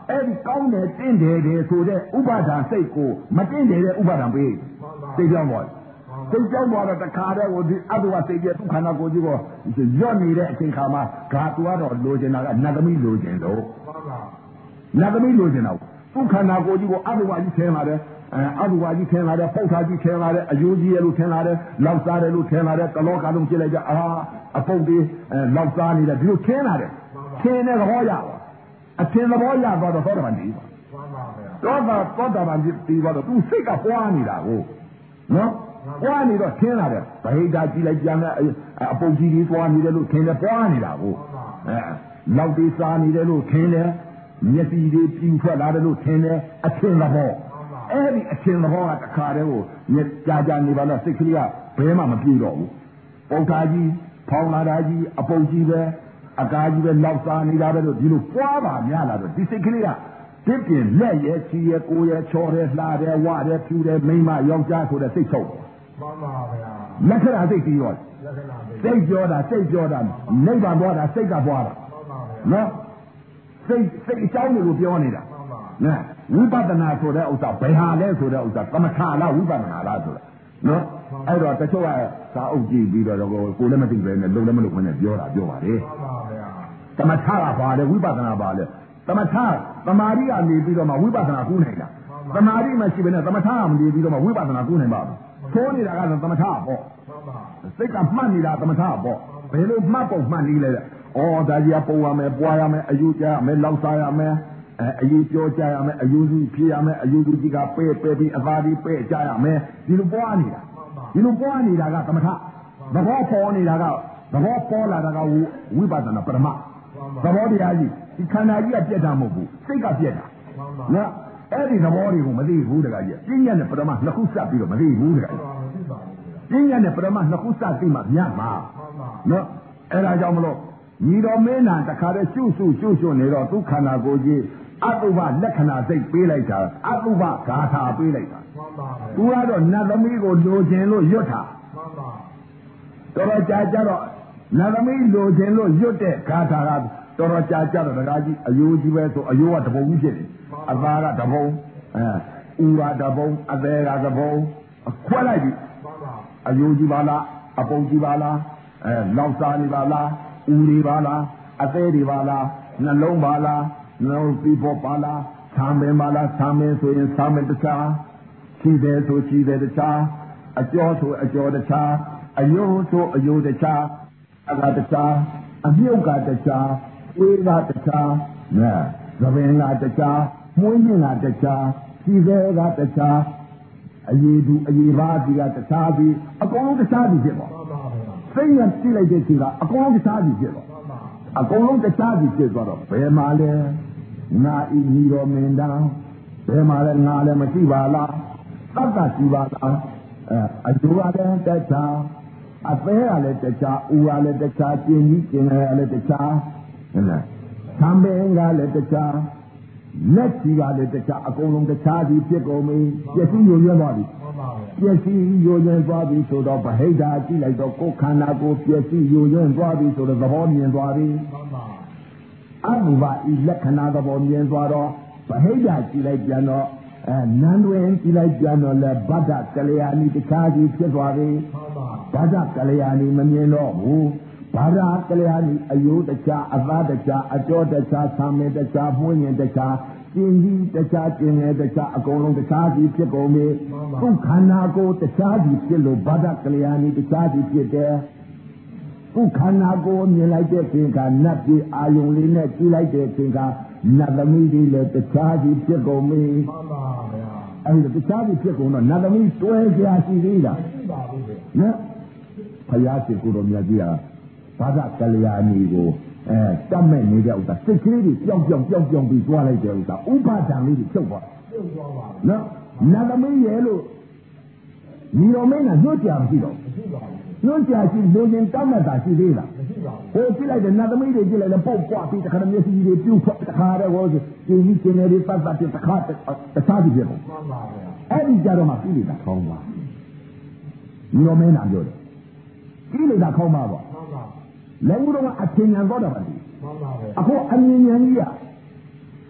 A: အဲ့ဒီကောင်းတယ်တင့်တယ်တယ်ဆိုတဲ့ဥပါဒံစိတ်ကိုမတင့်တယ်တဲ့ဥပါဒံပေးစိတ်ကြောင်းပေါ်စိတ်ကြောင်းပေါ်တော့တခါတည်းကိုဒီအတုဝစိတ်ရဲ့ဒုက္ခနာကိုကြီးကိုညော့နေတဲ့အချိန်ခါမှာဂါသူကတော့လိုချင်တာကနတ်သမီးလိုချင်တော့နတ်သမီးလိုချင်တော့ဒုက္ခနာကိုကြီးကိုအတုဝကြီးထင်လာတယ်အတုဝကြီးထင်လာတယ်ပု္ပ္ပာကြီးထင်လာတယ်အယိုးကြီးရဲ့လို့ထင်လာတယ်လောက်စားတယ်လို့ထင်လာတယ်တလောကလုံးကြည့်လိုက်ကြအပုတ်သေးလောက်စားနေတယ်ဒီလိုထင်လာတယ်ထင်တဲ့သဘောရပါအထင်သဘောရတော့သောတာပန်တည်ပါသောတာပန်တည်တော့သူစိတ်ကပွားနေတာကိုနော်ပွားနေတော့ထင်းလာတယ်ဗဟိတကြည့်လိုက်ပြန်အပုတ်ကြီးကြီးပွားနေတယ်လို့ထင်းတယ်ပွားနေတာကိုလောက်သေးစားနေတယ်လို့ထင်းတယ်မျက်စိတွေပြင်းထွက်လာတယ်လို့ထင်းတယ်အထင်သဘောအဲ့ဒီအထင်သဘောကတခါတည်းကိုကြာနေပါတော့စိတ်ကလေးကဘဲမှမပြေတော့ဘူးပုတ်သားကြီးဖောင်းလာတာကြီးအပုတ်ကြီးပဲအကားကြီးပဲလောက်စားနေတာပဲလို့ဒီလိုပွားပါများလာတော့ဒီစိတ်ကလေးကတစ်ပြင်လက်ရဲ့ချီရဲ့ကိုယ်ရဲ့ချော်ရဲ့လှတဲ့ဝတဲ့ဖြူတဲ့မိန်းမယောက်ျားဆိုတဲ့စိတ်ချုပ်
B: မှန်ပါဗျာ
A: လက္ခဏာစိတ်ကြီးရောစိတ်ပြောတာနိဗ္ဗာန်သွားတာစိတ်ကပွားတာနော်စိတ်အကြောင်းတွေကိုပြောနေတာနော်ဝိပဿနာဆိုတဲ့ဥစ္စာဘယ်ဟာလဲဆိုတဲ့ဥစ္စာသမထလားဝိပဿနာလားဆိုတာနော်အဲ့တော့တချို့ကစာအုပ်ကြည့်ပြီးတော့ကိုယ်လည်းမသိပဲနဲ့လုံလည်းမလုံဘဲနဲ့ပြောပါလေ
B: မှန်ပါဗျာ
A: သမထကဘာလဲဝိပဿနာဘာလဲသမထသမာဓိကနေပြီးတော့မှဝိပဿနာကူးနိုင်တာသမာဓိမရှိဘဲနဲ့သမထကနေပြီးတော့မှဝိပဿနာကူးနိုင်ပါဘူးသိုးနေတာကသမထပေါ့စိတ်ကမှတ်နေတာသမထပေါ့ဘယ်လိုမှတ်ပုံမှတ်နည်းလဲဩဒါကြီးကပုံရမယ်ပွားရမယ်အယူကြရမယ်လောက်စားရမယ်အယူပြောကြရမယ်အယူစုဖြေရမယ်အယူစုကြီးကပဲပြီးအသာဒီပဲကြရမယ်ဒီလိုပွားနေတာကသမထသဘောပေါ်နေတာကသဘောပေါ်လာတာကဝိပဿနာပရမသဘောတရားကြီးဒီခန္ဓာကြီးကပြက်တာမဟုတ်ဘူးစိတ်ကပြက်တာနော်အဲ့ဒီသဘောတွေကိုမသိဘူးတကကြီးပြဉ္ညာနဲ့ပရမနှစ်ခုစပ်ပြီးတော့မသိဘူးတကကြီးပြဉ္ညာနဲ့ပရမနှစ်ခုစပ်ပြီးမှမြတ်မှာနော်အဲ့ဒါကြောင့်မလို့ညီတော်မင်းနာတခါတည်းရှုနေတော့သူခန္ဓာကိုယ်ကြီးအတုပလက္ခဏာစိတ်ပေးလိုက်တာအတုပဂါထာပေးလိုက်တာသူကတော့နတ်သမီးကိုလိုချင်လို့ရွတ်တာတော်ကြာတော့နတ်သမီးလိုချင်လို့ရွတ်တဲ့ဂါထာကတော်ကြာတော့ဒကာကြီးအယိုးကြီးပဲဆိုအယိုးကတပုံကြီးဖြစ်တယ်အသားကတပုံဥကတပုံအသေးကတပုံခွဲလိုက်ပြီအယိုးကြီးပါလားအပုံကြီးပါလားလောက်စားနေပါလားဥတွေပါလားအသေးတွေပါလားနှလုံးပါလားနှလုံးပြီးပေါ်ပါလားဆံပင်ပါလားဆံပင်ဆိုရင်ဆံပင်တစ်ခြားခြေတယ်ဆိုခြေတယ်တစ်ခြားအကျော်ဆိုအကျော်တစ်ခြားအယိုးဆိုအယိုးတစ်ခြားအကတစ်ခြားအမြုပ်ကတစ်ခြားဝေးကတစ်ခြားသပင်ကတစ်ခြားမွေးမြင့်ကတစ်ခြားခြေတယ်ကတစ်ခြားအရေးသူအရေးပါဒီကတစ်ခြားပြီးအကုန်လုံးတစ်ခြားပြီးဖြစ်ပါစိတ်ရကြည့်လိုက်တဲ့ခြေကအကုန်လုံးတစ်ခြားပြီးဖြစ်ပါအကုန်လုံးတစ်ခြားပြီးဖြစ်သွားတော့ဘယ်မှာလဲငါဤညီတော်မင်းသားဘယ်မှာလဲငါလည်းမရှိပါလားသတ်တာကြည့်ပါလားအကျိုးကလည်းတစ်ခြားအသေးကလည်းတစ်ခြားဥကလည်းတစ်ခြားကျင်ကြီးကျင်လည်းတစ်ခြားဟုတ်လားသံပင်ကလည်းတစ်ခြားလက်ကြီးကလည်းတစ်ခြားအကုန်လုံးတစ်ခြားစီဖြစ်ကုန်ပြီပျက်စီးယိုယွင်းသွားပြီပျက်စီးယိုယွင်းသွားပြီဆိုတော့ဗဟိတကြည့်လိုက်တော့ကိုယ်ခန္ဓာကိုပျက်စီးယိုယွင်းသွားပြီဆိုတော့သဘောမြင်သွားပြီအဘိဗဤလက္ခဏာသဘောမြင်သွားတော့ဗဟိတကြည့်လိုက်ပြန်တော့နန်းတွင်ကြည့်လိုက်ပြန်တော့လဲဗဒ္ဒကလျာဏီတခြားစီဖြစ်သွားပြီဗဒ္ဒကလျာဏီမမြင်တော့ဘူးဘာသာကလျာဏီအယိုးတခြားအသားတခြားအကျော်တခြားဆံမေတခြားမှုညင်တခြားကျင်ကြီးတခြားကျင်ငယ်တခြားအကုန်လုံးတခြားစီဖြစ်ကုန်ပြီသူခန္ဓာကိုယ်တခြားစီဖြစ်လို့ဘာသာကလျာဏီတခြားစီဖြစ်တယ်သူခန္ဓာကိုယ်မြင်လိုက်တဲ့ချိန်ကနတ်ပြည်အာယုံလေးနဲ့ကြည့်လိုက်တဲ့ချိန်ကနတ်သမီးတွေလည်းတခြားစီဖြစ်ကုန်ပြီမှန်ပါဗျာအဲဒီတခြားစီဖြစ်ကုန်တော့နတ်သမီးတွဲကြရှိသေးလားရှိပါဘူးနော်ဘုရားရှင်ကိုတော်မြတ်ကြီးဟာဘာသာကလျာဏီကိုတတ်မဲ့နေတဲ့ဥစ္စာစိတ်ကလေးတွေပျောက်ပြီးသွားလိုက်တဲ့ဥစ္စာဥပါဒံလေးတွေချုပ်သွားပါနော်နတ်သမီးရဲ့လို့ညီတော်မင်းကညွှန်ကြားမရှိတော့ညွှန်ကြားရှိလူချင်းတတ်မဲ့တာရှိသေးလားဟိုကြည့်လိုက်တဲ့နတ်သမီးတွေကြည့်လိုက်လည်းပုတ်ပွားပြီးတခါမျက်စိတွေပြုတ်ထွက်တခါတည်းဟောကျင်းကြီးကျင်းနေတွေပတ်ပြီးတခါတခြားကြည့်ပြပေါ့အဲ့ဒီကြတော့မှကြည့်လိုက်တာခေါင်းပါညီတော်မင်းကပြောတယ်ကြည့်လိုက်တာခေါင်းပါပေါ့လည်းဦးတော်ကအထင်ညာတော့တာပါဒီအခုအမြင်ဉာဏ်ကြီး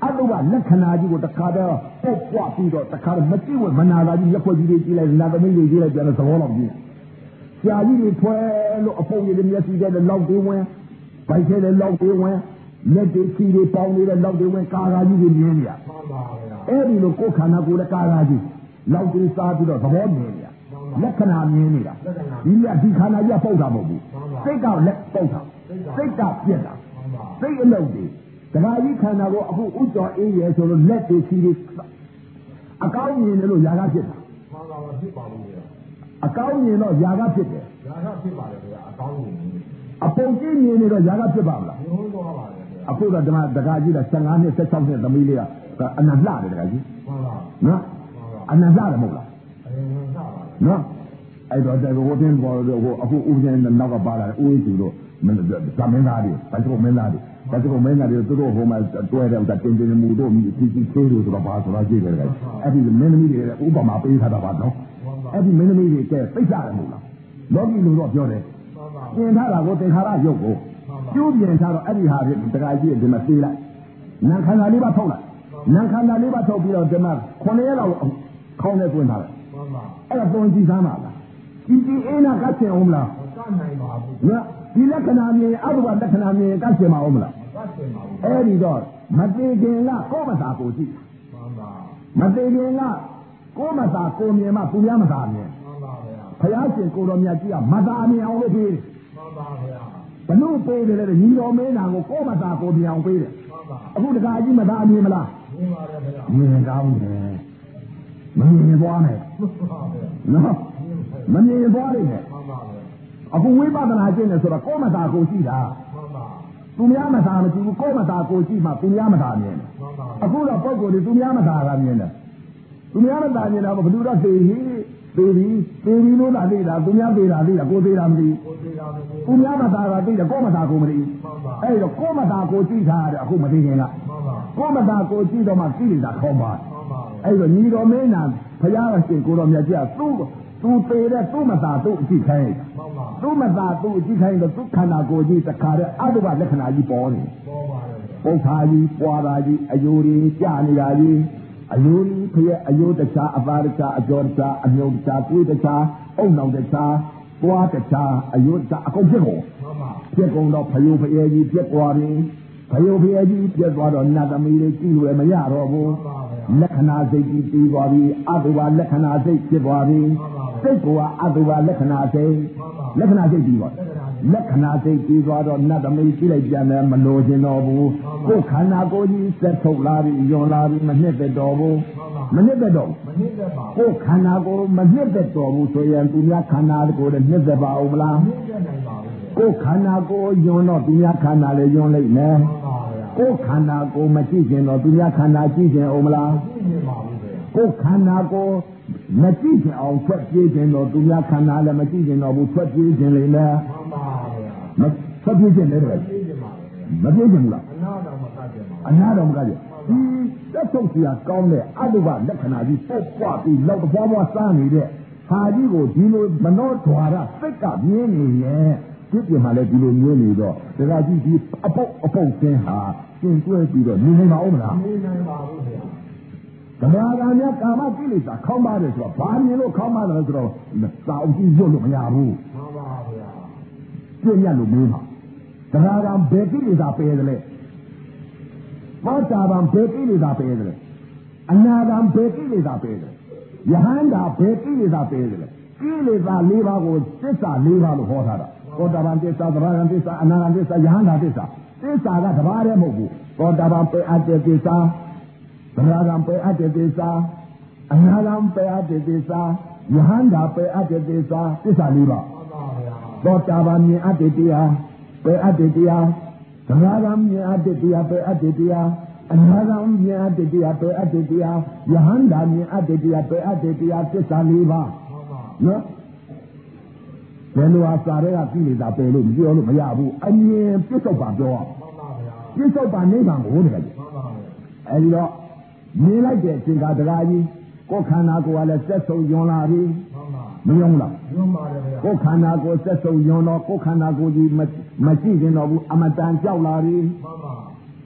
A: တုကလက္ခဏာကြီးကိုတခါတည်းပုတ်ပွားပြီးတော့တခါတည်းမကြည့်ဝမနာလာကြီးလက်ခွက်ကြီးတွေကြည့်လိုက်နာသမီးတွေကြည့်လိုက်ပြန်တော့သဘောလောက်ကြည့်ဆရာကြီးတွေဖွဲလို့အဖုံကြီးတွေမျက်စိထဲလောက်တွေဝင်ဗိုက်ထဲလောက်တွေဝင်လက်တွေခြေတွေပေါင်းနေတဲ့လောက်တွေဝင်ကာကာကြီးတွေမြင်ရအဲ့ဒီလိုကိုယ်ခန္ဓာကိုယ်နဲ့ကာကာကြီးလောက်တွေစားပြီးတော့သဘောမြင်ရလက္ခဏာမြင်နေတာဒီခန္ဓာကြီးပုတ်တာမဟုတ်ဘူးစိတ်ကလက်ပုတ်တာစိတ်ကပြက်တာစိတ်အလုပ်တွေဒကာကြီးခန္ဓာကိုအခုဥစ္စာအေးရဲဆိုလို့လက်တွေခြေတွေအကောင်းမြင်တယ်လို့ຢာကဖြစ်တာ
B: မှန်ပါပါဖြစ်ပါဘူး
A: အကောင်းမြင်တော့ຢာကဖြစ်တယ်
B: ຢာကဖြစ်ပါတယ်ဗျာအကောင်းမြင်
A: အပုံကြည့်မြင်နေတော့ຢာကဖြစ်ပါမလား
B: ဟုတ်တော့ပါတယ်
A: အခုတော့ဒီမှာဒကာကြီးက15နှစ်16နှစ်သမီးလေးကအနန္တတယ်ဒကာကြီး
B: မှန်ပါ
A: နော်အနန္တတယ်မဟုတ်လား
B: အနန္တပါ
A: နော်အဲ့တော့တဲ့ဟိုတင်းပေါ်တော့ဟိုအခုဥပဒေနဲ့နောက်ကပါလာတယ်ဦးသူတို့ဇမင်းသားတွေဘာလို့မင်းသားတွေဘာလို့မင်းသားတွေသူတို့ဟိုမှာတွဲတဲ့ဥစ္စာတင်တင်မူတို့ဒီသေးတို့ဆိုတော့ဘာဆိုတော့ကြည့်တယ်လေအဲ့ဒီမင်းသမီးတွေဥပမာပေးထားတာပါနော်အဲ့ဒီမင်းသမီးတွေကသိကြတယ်မဟုတ်လားလောကီလူတော့ပြောတယ်ပြင်ထားတာကိုသင်္ခါရရုပ်ကိုကျိုးပြင်ထားတော့အဲ့ဒီဟာတွေတခါကြီးဒီမှာသေးလိုက်နာခန္ဓာလေးပါထုတ်လိုက်နာခန္ဓာလေးပါထုတ်ပြီးတော့ဒီမှာ9ရက်လောက်ခေါင်းနဲ့တွင်းထားလိုက်အဲ့ဒါပုံကြည့်သားမှာလားဒီအိနာကတ်ချင်အောင်မလား
B: ကတ်နိုင်ပါဘူး
A: နော်ဒီလက္ခဏာမြင်အတုပလက္ခဏာမြင်ကတ်ချင်မအောင်မလား
B: ကတ်ချင်ပါဘူး
A: အဲ့ဒီတော့မတေခင်ကကိုယ်မသာကိုကြည့်
B: မှန်ပါ
A: မတေခင်ကကိုယ်မသာကိုမြင်မှသူများမသာမြင်
B: မှန်ပါဗျာ
A: ဘုရားရှင်ကိုတော်မြတ်ကြီးကမသာမြင်အောင်လို့ပေးတယ်
B: မှန်ပါဗျာ
A: ဘလို့ပေးတယ်လဲညီတော်မင်းနာကိုကိုယ်မသာကိုမြင်အောင်ပေးတယ်
B: မှန်ပါ
A: အခုတခါကြီးမသာမြင်မလား
B: မြင်ပါတယ်ဗျာ
A: မြင်ကောင်းတယ်မမြင်သွားနဲ့နော်မမြင်သွားလိမ့်မယ်
B: မှန်ပါဗျာ
A: အခုဝိပဿနာကျင့်တယ်ဆိုတော့ကိုယ်မသာကိုရှိတာ
B: မှန်ပါ
A: သူများမသာမကြည့်ဘူးကိုယ်မသာကိုရှိမှသူများမသာမြင်တယ်
B: မှန်ပါ
A: အခုတော့ပုံကိုယ်တွေသူများမသာကမြင်တယ်သူများမသာမြင်တော့ဘယ်သူတော့သိဟိသိပြီလို့သာသိတာသူများသိတာသိတာကိုသိတာမသိသူများမသာကသိတယ်ကိုယ်မသာကိုမသိအဲ့တော့ကိုယ်မသာကိုကြည့်ထားတယ်အခုမသိခင်ကကိုယ်မသာကိုကြည့်တော့မှသိနေတာခေါင်းပါအဲ့တော့ညီတော်မင်းနာဘုရားရှင်ကိုတော်မြတ်ကြီးကသူပေတဲ့သူ့မသာသူ့အကြည့်ခိုင်းသူ့မသာသူ့အကြည့်ခိုင်းတော့သူ့ခန္ဓာကိုယ်ကြီးတခါတည်းအတုပလက္ခဏာကြီးပေါ်နေပု္ပ္ပာကြီးပွာတာကြီးအယိုတွေကြာနေတာကြီးအယိုကြီးဖရဲ့အယိုတခြားအပါတခြားအကျော်တခြားအမြုံတခြားကိုယ်တခြားအုံနောင်တခြားပွာတခြားအယိုတခြားအကုန်ဖြစ်ကုန်ဖြစ်ကုန်တော့ဖယိုဖရဲ့ကြီးပြက်သွားပြီဖယိုဖရဲ့ကြီးပြက်သွားတော့နတ်သမီးတွေကြည့်လို့မရတော့ဘူးလက္ခဏာစိတ်ကြီးပြီးသွားပြီအတုပလက္ခဏာစိတ်ဖြစ်သွားပြီစိတ်ကအတုပလက္ခဏာစိတ်ပြီးသွားလက္ခဏာစိတ်ပြီးသွားတော့နတ်သမီးကြည့်လိုက်ပြန်တယ်မလို့ခြင်းတော့ဘူးကိုယ်ခန္ဓာကိုယ်ကြီးဆက်ထုတ်လာပြီယွန်လာပြီမနှစ်သက်တော့ဘူးမနှစ်သက်တော့ကိုယ်ခန္ဓာကိုယ်မနှစ်သက်တော့ဘူးဆိုရင်သူများခန္ဓာကိုယ်လည်းနှစ်သက်ပါအောင်မလားကိုယ်ခန္ဓာကိုယ်ယွန်တော့သူများခန္ဓာလည်းယွန်လိုက်မယ်ကိုယ်ခန္ဓာကိုယ်မကြည့်ခြင်းတော့သူများခန္ဓာကြည့်ခြင်းအောင်မလားကိုယ်ခန္ဓာကိုယ်မကြည့်ခြင်းအောင်ထွက်ပြေးခြင်းတော့သူများခန္ဓာလည်းမကြည့်ခြင်းတော့ဘူးထွက်ပြေးခြင်းလိမ့်မယ်မထွက်ပြေးခြင်းလည်းမပြေးခြင်းဘူးလားအနာတော်မကကြဒီသက်ထုတ်စရာကောင်းတဲ့အတုပလက္ခဏာကြီးပုတ်ပွားပြီးလောက်ပွားပွားစားနေတဲ့ဟာကြီးကိုဒီလိုမနောဓွာရစိတ်ကမြင်နေရဲ့ဒီပြင်မှာလည်းဒီလိုမျိုးနေတော့ဒါကကြီးဒီအပုတ်သင်းဟာကျင်တွဲပြီးတော့နေနိုင်ပါဦးမလား
B: နေနိုင်ပါဘူးခင်
A: ဗျာဓမ္မကများကာမကိလေသာခေါင်းပါတယ်ဆိုတော့ဘာမြင်လို့ခေါင်းပါတယ်ဆိုတော့စာအုပ်ကြီးရွတ်လို့မရဘူး
B: မှန်ပါဗျာ
A: ပြည့်ညတ်လို့မေးမှာဓမ္မကဘယ်ကိလေသာပယ်တယ်လဲသောတာပန်ဘယ်ကိလေသာပယ်တယ်လဲအနာဂံဘယ်ကိလေသာပယ်တယ်ယဟန္တာဘယ်ကိလေသာပယ်တယ်လဲကိလေသာ၄ပါးကိုသစ္စာ၄ပါးလို့ဟောထားတာသောတာပန်သစ္စာသဗ္ဗဂံသစ္စာအနာဂံသစ္စာယဟန္တာသစ္စာသစ္စာကတပါးတည်းမဟုတ်ဘူးသောတာပန်ပယ်အပ်တဲ့သစ္စာသဗ္ဗဂံပယ်အပ်တဲ့သစ္စာအနာဂံပယ်အပ်တဲ့သစ္စာယဟန္တာပယ်အပ်တဲ့သစ္စာသစ္စာ၄ပါးသောတာပန်မြင်အပ်တဲ့တရားပယ်အပ်တဲ့တရားသဗ္ဗဂံမြင်အပ်တဲ့တရားပယ်အပ်တဲ့တရားအနာဂံမြင်အပ်တဲ့တရားပယ်အပ်တဲ့တရားယဟန္တာမြင်အပ်တဲ့တရားပယ်အပ်တဲ့တရားသစ္စာ၄ပါးနော်ဘယ်လိုအစာတွေကကိလေသာပယ်လို့မပြောလို့မရဘူးအမြင်ပြစ္ဆုတ်ပါပြောရပြစ္ဆုတ်ပါနိဗ္ဗာန်ကိုတကယ်အဲဒီတော့မြင်လိုက်တဲ့အချိန်ကတရားကြီးကိုယ်ခန္ဓာကိုယ်ကလည်းဆက်ဆုံယွန်လာပြီမယုံလား
B: ယုံပါတယ်ဗျာ
A: ကိုယ်ခန္ဓာကိုယ်ဆက်ဆုံယွန်တော့ကိုယ်ခန္ဓာကိုယ်ကြီးမရှိခြင်းတော့ဘူးအမတန်ကြောက်လာပြီ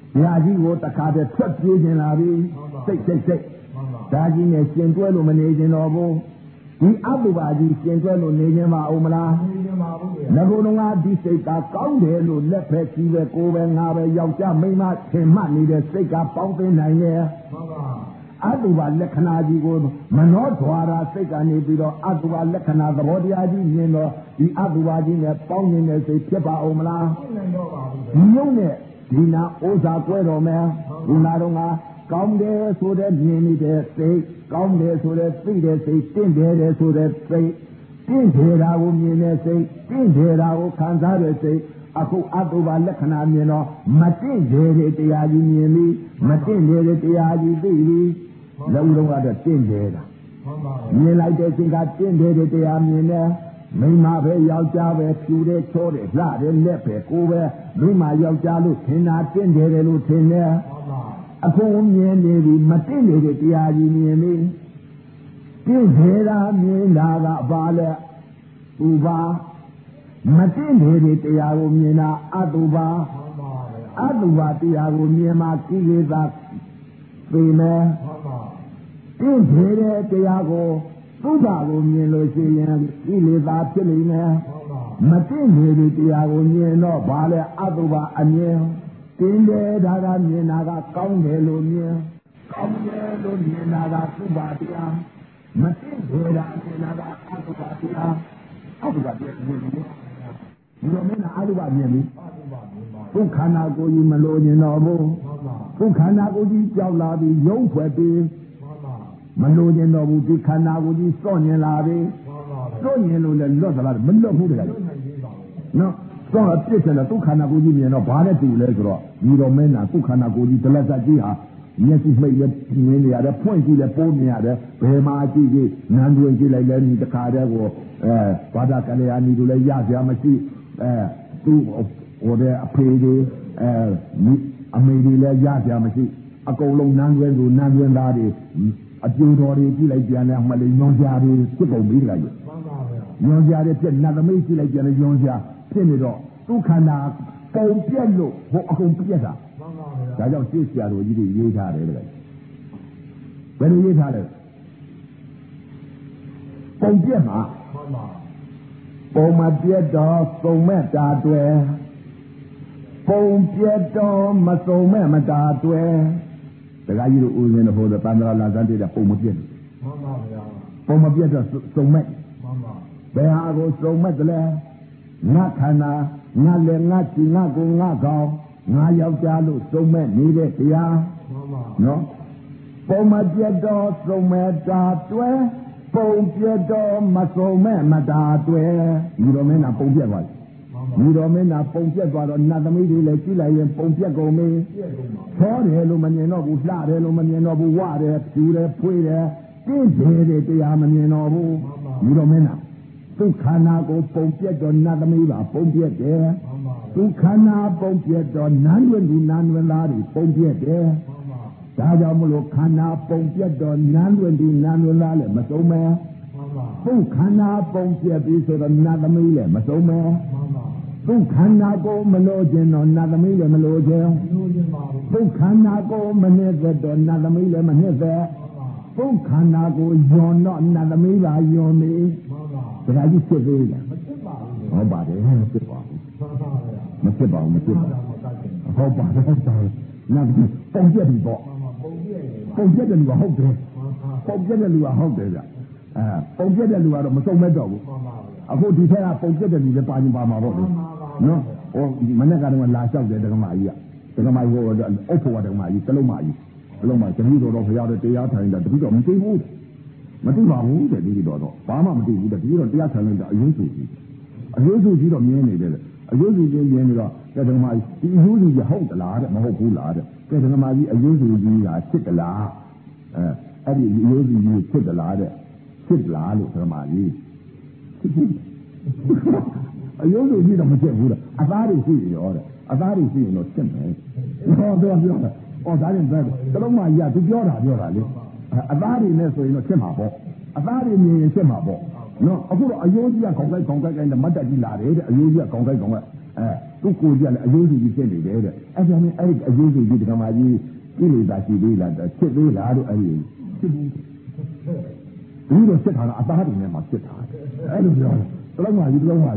A: တရားကြီးကိုတခါတည်းထွက်ပြေးခြင်းလာပြီစိတ်ဒါကြီးနဲ့ရှင်တွဲလို့မနေခြင်းတော့ဘူးဒီအတုပါကြီးရှင်တွဲလို့နေခြင်းမအောင်မလားငါတို့ကဒီစိတ်ကကောင်းတယ်လို့လက်ဖက်ကြီးပဲကိုယ်ပဲငါပဲယောက်ျားမိန်းမထင်မှတ်နေတဲ့စိတ်ကပေါင်းသိနိုင်ရဲ့အတုပါလက္ခဏာကြီးကိုမနောဓွာရာစိတ်ကနေပြီးတော့အတုပါလက္ခဏာသဘောတရားကြီးမြင်တော့ဒီအတုပါကြီးနဲ့ပေါင်းနေတဲ့စိတ်ဖြစ်ပါအောင်မလားဒီယုံနဲ့ဒီနာဩဇာကွဲတော်မယ်ဒီနာတော့ကကောင်းတယ်ဆိုတဲ့မြင်နေတဲ့စိတ်ကောင်းတယ်ဆိုတဲ့သိတဲ့စိတ်တင့်တယ်ဆိုတဲ့စိတ်တင့်တယ်တာကိုမြင်တဲ့စိတ်တင့်တယ်တာကိုခံစားတဲ့စိတ်အခုအတုပါလက္ခဏာမြင်တော့မတင့်တယ်တဲ့တရားကြီးမြင်ပြီးမတင့်တယ်တဲ့တရားကြီးသိပြီးလုံးလုံးကတော့တင့်တယ်တာမြင်လိုက်တဲ့စိတ်ကတင့်တယ်တဲ့တရားမြင်တယ်မိမပဲယောက်ျားပဲဖြူတယ်ချောတယ်လှတယ်လက်ပဲကိုယ်ပဲမိမယောက်ျားလို့ထင်တာတင့်တယ်လို့ထင်တယ်အခုမြင်နေပြီမတင့်နေတဲ့တရားကြီးမြင်ပြီတင့်တယ်တာမြင်တာကဘာလဲဥပါမတင့်နေတဲ့တရားကိုမြင်တာအတုပါတရားကိုမြင်မှကိလေသာသိမယ်တင့်တဲ့တရားကိုသုဒ္ဓကိုမြင်လို့ရှိရင်ကိလေသာဖြစ်နေမယ်မတင့်နေတဲ့တရားကိုမြင်တော့ဘာလဲအတုပါအမြင်တင်းတယ်ဒါကမြင်တာကကောင်းတယ်လို့မြင်ကောင်းတယ်လို့မြင်တာကသုဘတရားမသိသေးတာမြင်တာကအသုဘတရားအသုဘတရားမြင်လို့ဒီလိုမင်းကအသုဘမြင်ပြီသူခန္ဓာကိုယ်ကြီးမလို့ရင်တော့ဘူးသူခန္ဓာကိုယ်ကြီးကြောက်လာပြီးရုံးဖွဲ့ပြီးမလို့ရင်တော့ဘူးဒီခန္ဓာကိုယ်ကြီးစော့ညင်လာပြီးစော့ညင်လို့လည်းလွတ်သလားမလွတ်ဘူးတကယ်နော်တော့အပြစ်တယ်ဒုက္ခနာကိုကြီးမြင်တော့ဘာနဲ့တူလဲဆိုတော့ဒီတော့မင်းနာဒုက္ခနာကိုကြီးတလက်သက်ကြီးဟာမျက်စိမှိတ်ရမြင်နေရတယ်ဖွင့်ကြည့်လဲပိုးမြင်ရတယ်ဘယ်မှာကြည့်ကြည့်နန်းတွင်ကြည့်လိုက်လဲဒီတခါတည်းကိုဘာသာကလျာဏီတို့လည်းရကြမရှိသူ့ဟိုတဲ့အဖေတွေအမေတွေလည်းရကြမရှိအကုန်လုံးနန်းတွင်သူနန်းတွင်သားတွေအကျိုးတော်တွေကြည့်လိုက်ပြန်လဲမလေးညွန်ကြတွေဖြစ်ကုန်ပြီးလိုက်ညွန်ကြတွေဖြစ်နတ်သမီးကြည့်လိုက်ပြန်လဲညွန်ကြဖြစ်နေတော့ဒုက္ခနာပုံပြက်လို့ဟိုအကုန်ပြက်တာဒါကြောင့်သိဆရာတော်ကြီးတွေရေးထားတယ်လေဘယ်လိုရေးထားလဲပုံပြက်မှာပုံမပြက်တော့စုံမဲ့တာတွယ်ပုံပြက်တော့မစုံမဲ့မတာတွယ်တခါကြီးတို့ဦးဇင်းတို့ဟိုတန်ត្រာလာစမ်းတဲ့ပုံမပြက်ပုံမပြက်တော့စုံမဲ့ဘယ်ဟာကိုစုံမဲ့တလဲငါခန္ဓာငါလည်းငါချီငါကိုငါကောင်ငါယောက်ျားလို့စုံမဲ့နေတဲ့တရားနော်ပုံမပြတ်တော့စုံမဲ့တာတွဲပုံပြတ်တော့မစုံမဲ့မတာတွဲဒီတော့မင်းကပုံပြတ်သွားပြီဒီတော့မင်းကပုံပြတ်သွားတော့နတ်သမီးတွေလည်းကြည့်လိုက်ရင်ပုံပြတ်ကုန်ပြီချောတယ်လို့မမြင်တော့ဘူးလှတယ်လို့မမြင်တော့ဘူးဝတယ်ဖြူတယ်ဖွေးတယ်တင်းတယ်တဲ့တရားမမြင်တော့ဘူးဒီတော့မင်းကသူခန္ဓာကိုပုံပြက်တော့နတ်သမီးပါပုံပြက်တယ်သူခန္ဓာပုံပြက်တော့နန်းတွင်သူနန်းတွင်သားတွေပုံပြက်တယ်ဒါကြောင့်မလို့ခန္ဓာပုံပြက်တော့နန်းတွင်သူနန်းတွင်သားလည်းမစုံမဲသူခန္ဓာပုံပြက်ပြီးဆိုတော့နတ်သမီးလည်းမစုံမဲသူခန္ဓာကိုမလို့ခြင်းတော့နတ်သမီးလည်းမလို့ခြင်းသူခန္ဓာကိုမနှစ်သက်တော့နတ်သမီးလည်းမနှစ်သက်သူခန္ဓာကိုယွန်တော့နတ်သမီးပါယွန်ပြီဒါကြီးဖြစ်သေးလားမဖြစ်ပါဘူးဟုတ်ပါတယ်မဖြစ်ပါဘူးမဖြစ်ပါဘူးဟုတ်ပါတယ်နောက်ပုံပြက်ပြီပေါ့ပုံပြက်တဲ့လူကဟုတ်တယ်ပုံပြက်တဲ့လူကဟုတ်တယ်ဗျပုံပြက်တဲ့လူကတော့မစုံမဲ့တော့ဘူးအခုဒီထက်ကပုံပြက်တဲ့လူလည်းပါရင်ပါမှာပေါ့လေနော်ဟိုမနေ့ကတော့လာလျှောက်တယ်ဒကမာကြီးကဒကမာကြီးဟိုအုပ်ဖို့ဒကမာကြီးတလုံးမကြီးတလုံးမတတိတော်တော့ဖရားတဲ့တရားထိုင်တာတတိတော်မသိဘူးမသိပါဘူးတဲ့ဒီတော့ဘာမှမသိဘူးတဲ့ဒီတော့တရားထိုင်လိုက်တာအယုစုကြီးတော့မြင်နေတယ်အယုစုကြီးမြင်နေတော့တဲ့ဓမ္မကြီးဒီအယုစုကြီးဟုတ်သလားတဲ့မဟုတ်ဘူးလားတဲ့တဲ့ဓမ္မကြီးအယုစုကြီးကဖြစ်သလားအဲ့ဒီအယုစုကြီးဖြစ်သလားတဲ့ဖြစ်လားလို့ဓမ္မကြီးအယုစုကြီးတော့မဖြစ်ဘူးတဲ့အသားတွေရှိရောတဲ့အသားတွေရှိရင်တော့ဖြစ်မယ်ဟောပြောတာဒါရင်ပဲတလုံးမကြီးကသူပြောတာလေအသားတွေနဲ့ဆိုရင်တော့ဖြစ်မှာပေါ့အသားတွေမြင်ရင်ဖြစ်မှာပေါ့နော်အခုတော့အယိုးကြီးကခေါင်းကိုက်နဲ့မတ်တက်ကြီးလာတယ်တဲ့အယိုးကြီးကခေါင်းကိုက်သူကိုကြလည်းအယုံကြည်ဖြစ်နေတယ်တဲ့အဲ့ဒါနဲ့အဲ့အယုံကြည်ဒီကမာကြီးကိလေသာရှိသေးလားဖြစ်သေးလားလို့အဲ့ဒီဖြစ်ဘူးဒီလိုဖြစ်တာကအသားတွေနဲ့မှဖြစ်တာအဲ့လိုပြောတယ်တလုံးပါကြီးနော်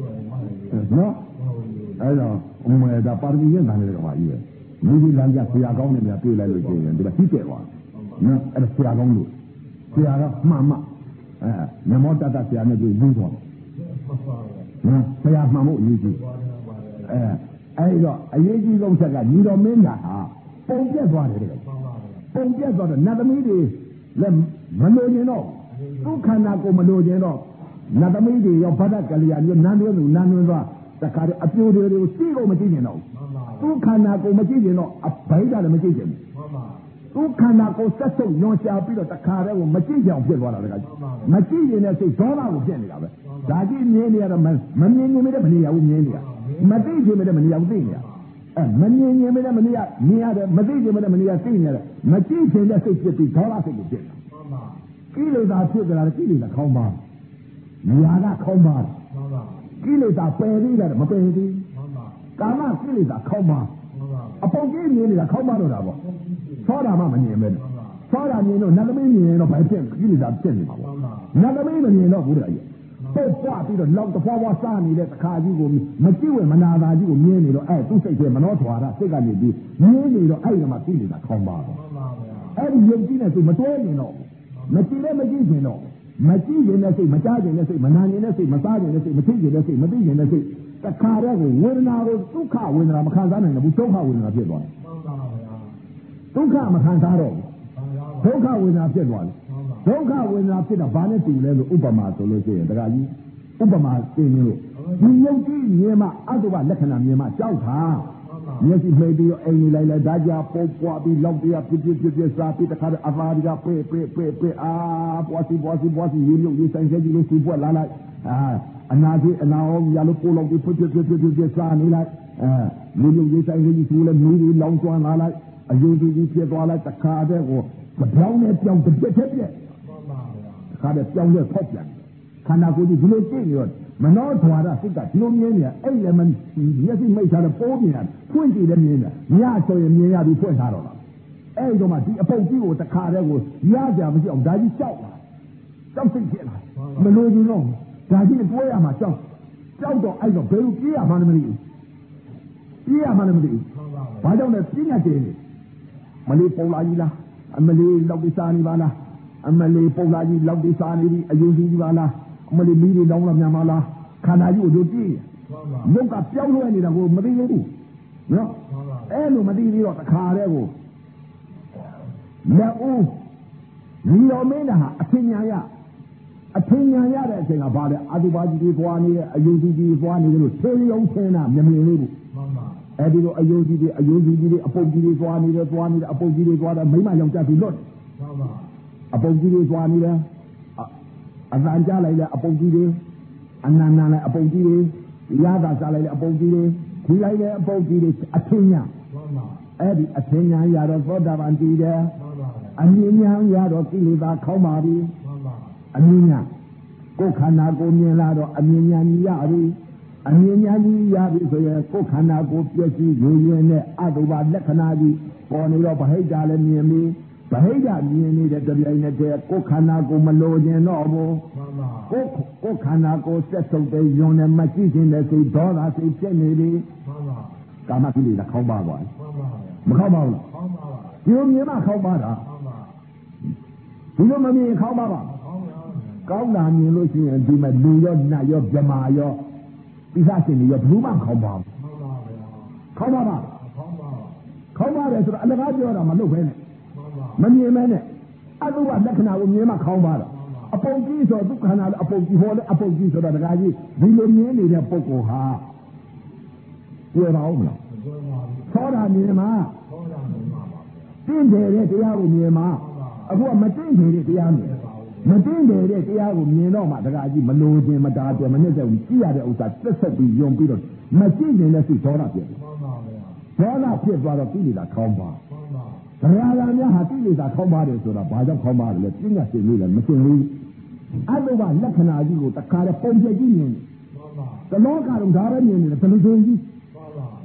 A: အဲ့တော့အမေဒါပါရမီရဲ့နာနေကမာကြီးရဲ့မိဒီလမ်းကြဆရာကောင်းနေများတွေ့လိုက်လို့ရှိရင်ဒီကကြီးကျယ်သွားနော်အဲ့ဒါဆရာကောင်းလို့ဆရာကမှန်နမောတတဆရာနဲ့တွေ့ပြီးသွားနော်ဆရာမှန်ဖို့အရေးကြီးအဲ့တော့အရေးကြီးဆုံးချက်ကညီတော်မင်းကဟာပုံပြက်သွားတယ်တဲ့ပုံပြက်သွားတော့နတ်သမီးတွေလည်းမလို့ရင်တော့သူခန္ဓာကိုမလို့ရင်တော့နတ်သမီးတွေရောဗဒ္ဒကလျာမျိုးနန်းတွင်းသူနန်းတွင်းသွားတခါတည်းအပြိုတွေကိုသိလို့မကြည့်ရင်တော့သူခန္ဓာကိုမကြည့်ရင်တော့အဘိဓါလည်းမကြည့်ချင်ဘူးသူခန္ဓာကိုဆက်ဆုပ်ညွန်ရှာပြီးတော့တခါတည်းကိုမကြည့်ကြအောင်ဖြစ်သွားတာတခါမကြည့်ရင်လည်းစိတ်ဒေါသကိုဖြစ်နေတာပဲဒါကြည့်မြင်နေရတော့မမြင်နေမတဲ့မနေရဘူးမြင်နေရမသိချင်မတဲ့မနေရဘူးသိနေရမမြင်ရင်မတဲ့မနေရမြင်ရတယ်မသိချင်မတဲ့မနေရသိနေရတယ်မကြည့်ချင်တဲ့စိတ်ဖြစ်ပြီးဒေါသစိတ်ကိုဖြစ်နေတာကိလေသာဖြစ်ကြတာကိလေသာခေါင်းပါညာကခေါင်းပါကိလေသာပယ်သေးတယ်မပယ်သေးကာမကိလေသာခေါင်းပါအပုတ်ကြီးမြင်နေတာခေါင်းပါတော့တာပေါ့သောတာမှမမြင်ပဲသောတာမြင်တော့နတ်သမီးမြင်ရင်တော့ဘာဖြစ်ကိလေသာဖြစ်နေမှာပေါ့နတ်သမီးမမြင်တော့ဘူးတဲ့ပုတ်ပွားပြီးတော့လောက်တဖွာဖွာစားနေတဲ့အခါကြီးကိုမကြည့်ဝဲမနာတာကြီးကိုမြင်နေတော့သူ့စိတ်ထဲမနှောထွာတာစိတ်ကနေပြီးမြင်နေတော့အဲ့ဒီမှာကိလေသာခေါင်းပါတော့အဲ့ဒီယုံကြည်နေသူမတွဲနေတော့မကြည့်လည်းမကြည့်ချင်တော့မကြည့်ရင်လည်းစိတ်မကြားချင်တဲ့စိတ်မနာရင်လည်းစိတ်မစားချင်တဲ့စိတ်မသိချင်တဲ့စိတ်မသိချင်တဲ့စိတ်တခါတည်းကိုဝေဒနာကိုဒုက္ခဝေဒနာမခံစားနိုင်ဘူးဒုက္ခဝေဒနာဖြစ်သွားတယ်ဒုက္ခမခံစားတော့ဒုက္ခဝေဒနာဖြစ်သွားတယ်ဒုက္ခဝေဒနာဖြစ်တာဘာနဲ့တူလဲလို့ဥပမာဆိုလို့ရှိရင်တခါကြီးဥပမာသိနေလို့ဒီယုတ်ကြီးမြင်မှအတုပလက္ခဏာမြင်မှကြောက်တာမျက်စိမှိတ်ပြီးတော့အိမ်နေလိုက်ဒါကြပုတ်ပွားပြီးလောက်တရားပြပြစားပြီးတခါအဖာဒီကပဲအာပွားစီရေမြုပ်ရေးဆိုင်ခဲ့ကြီးလို့စီပွက်လာလိုက်အနာကြီးအနာအောင်ရလို့ပို့လောက်ပြီးပြစားနေလိုက်ရေမြုပ်ရေးဆိုင်ခဲ့ကြီးသူလည်းမီးတွေလောင်ကျွမ်းလာလိုက်အယုံကြီးဖြစ်သွားလိုက်တခါတည်းကိုမပြောင်းနဲ့ပြောင်းတစ်ပြက်တခါတည်းပြောင်းလဲဖောက်ပြန်ခန္ဓာကိုယ်ကြီးဒီလိုကြည့်ရောမနှောထွာတာစိတ်ကဒီလိုမြင်နေအဲ့လည်းမမျက်စိမိတ်ထားတဲ့ပိုးမြင်တာဖွင့်ကြည့်လည်းမြင်တာညဆိုရင်မြင်ရပြီးဖွင့်ထားတော့လားအဲ့တော့မှဒီအပုတ်ကြီးကိုတခါတည်းကိုရကြမရှိအောင်ဒါကြီးကြောက်စိတ်ဖြစ်လာမလို့ဘူးတော့ဒါကြီးတွဲရမှာကြောက်တော့အဲ့တော့ဘယ်လိုပြေးရမှန်းမသိဘူးပြေးရမှန်းမသိဘူးဘာကြောင့်လဲပြင်းရတယ်မလေးပုံလာကြီးလားအမလေးလောက်ဒီစားနေပါလားအမလေးပုံလာကြီးလောက်ဒီစားနေပြီအယုံကြီးပါလားအမလေးမီးတွေလောင်းလာမြန်ပါလားခန္ဓာကြီးကိုတို့ကြည့်ရုပ်ကပြောင်းလဲနေတာကိုမသိဘူးနော်အဲ့လိုမသိသေးတော့တခါတည်းကိုလက်ဦးညီတော်မင်းကဟာအထင်ညာရတဲ့အချိန်ကဘာလဲအတုပါကြီးတွေပွားနေတဲ့အယုံကြီးတွေပွားနေတယ်လို့သေရုံထင်တာမမြင်သေးဘူးအဲ့ဒီလိုအယုံကြီးတွေအပုတ်ကြီးတွေပွားနေတယ်အပုတ်ကြီးတွေပွားတယ်မိမယောက်ျားသူလွတ်အပုတ်ကြီးတွေပွားနေတယ်အသံကြားလိုက်တဲ့အပုတ်ကြီးတွေအနန္တလည်းအပုတ်ကြီးတွေရတာစားလိုက်တဲ့အပုတ်ကြီးတွေခီးလိုက်တဲ့အပုတ်ကြီးတွေအထင်ညာအဲ့ဒီအထင်ညာရတော့သောတာပန်တည်တယ်အမြင်ညာရတော့ကိလေသာခေါင်းပါပြီအမြင်ညာကိုယ်ခန္ဓာကိုမြင်လာတော့အမြင်ညာကြီးရပြီအမြင်ညာကြီးရပြီဆိုရင်ကိုယ်ခန္ဓာကိုပြည့်စည်ယူရင်းနဲ့အတုပါလက္ခဏာကြီးပေါ်နေတော့ဗဟိတလည်းမြင်ပြီဗဟိတမြင်နေတဲ့တပြိုင်နက်တည်းကိုယ်ခန္ဓာကိုမလိုခြင်းတော့ဘူးကိုယ်ခန္ဓာကိုဆက်ဆုပ်တဲ့ယွန်နဲ့မကြည့်ခြင်းတဲ့စိတ်ဒေါသစိတ်ဖြစ်နေပြီကာမကိလေသာခေါင်းပါသွားမခေါင်းပါဘူးလားဒီလိုမြင်မှခေါင်းပါတာဒီလိုမမြင်ခေါင်းပါပါကောင်းတာမြင်လို့ရှိရင်ဒီမှာလူရောနတ်ရောဗြမာရောပိဿရှင်တွေရောဘယ်သူမှခေါင်းပါဘူးခေါင်းပါပါခေါင်းပါတယ်ဆိုတော့အလကားပြောတာမလုပ်ပဲနဲ့မမြင်မဲနဲ့အတုပလက္ခဏာကိုမြင်မှခေါင်းပါတော့အပုတ်ကြီးဆိုဒုက္ခနာအပုတ်ကြီးဟောလဲအပုတ်ကြီးဆိုတာတကားကြီးဒီလိုမြင်နေတဲ့ပုဂ္ဂိုလ်ဟာတွေ့ပါဦးမလားသောတာမြင်မှာတင့်တယ်တဲ့တရားကိုမြင်မှာအခုကမတင့်တယ်တဲ့တရားမြင်မတင့်တယ်တဲ့တရားကိုမြင်တော့မှတကားကြီးမလို့ခြင်းမတားတယ်မနစ်တဲ့ကြည့်ရတဲ့ဥစ္စာသက်ဆက်ပြီးယုံပြီးတော့မကြည့်နေတဲ့စိတ်ဒေါသဖြစ်ဒေါသဖြစ်သွားတော့ကိလေသာခေါင်းပါဘုရားလာများဟာကိလေသာခေါင်းပါတယ်ဆိုတာဘာကြောင့်ခေါင်းပါတယ်လဲပြညာရှင်လေးလည်းမသိဘူးအတုပလက္ခဏာကြီးကိုတခါတည်းပုံပြကြီးမြင်တယ်တလောကလုံးဒါပဲမြင်နေတယ်ဘယ်လိုဆိုရင်ကြီး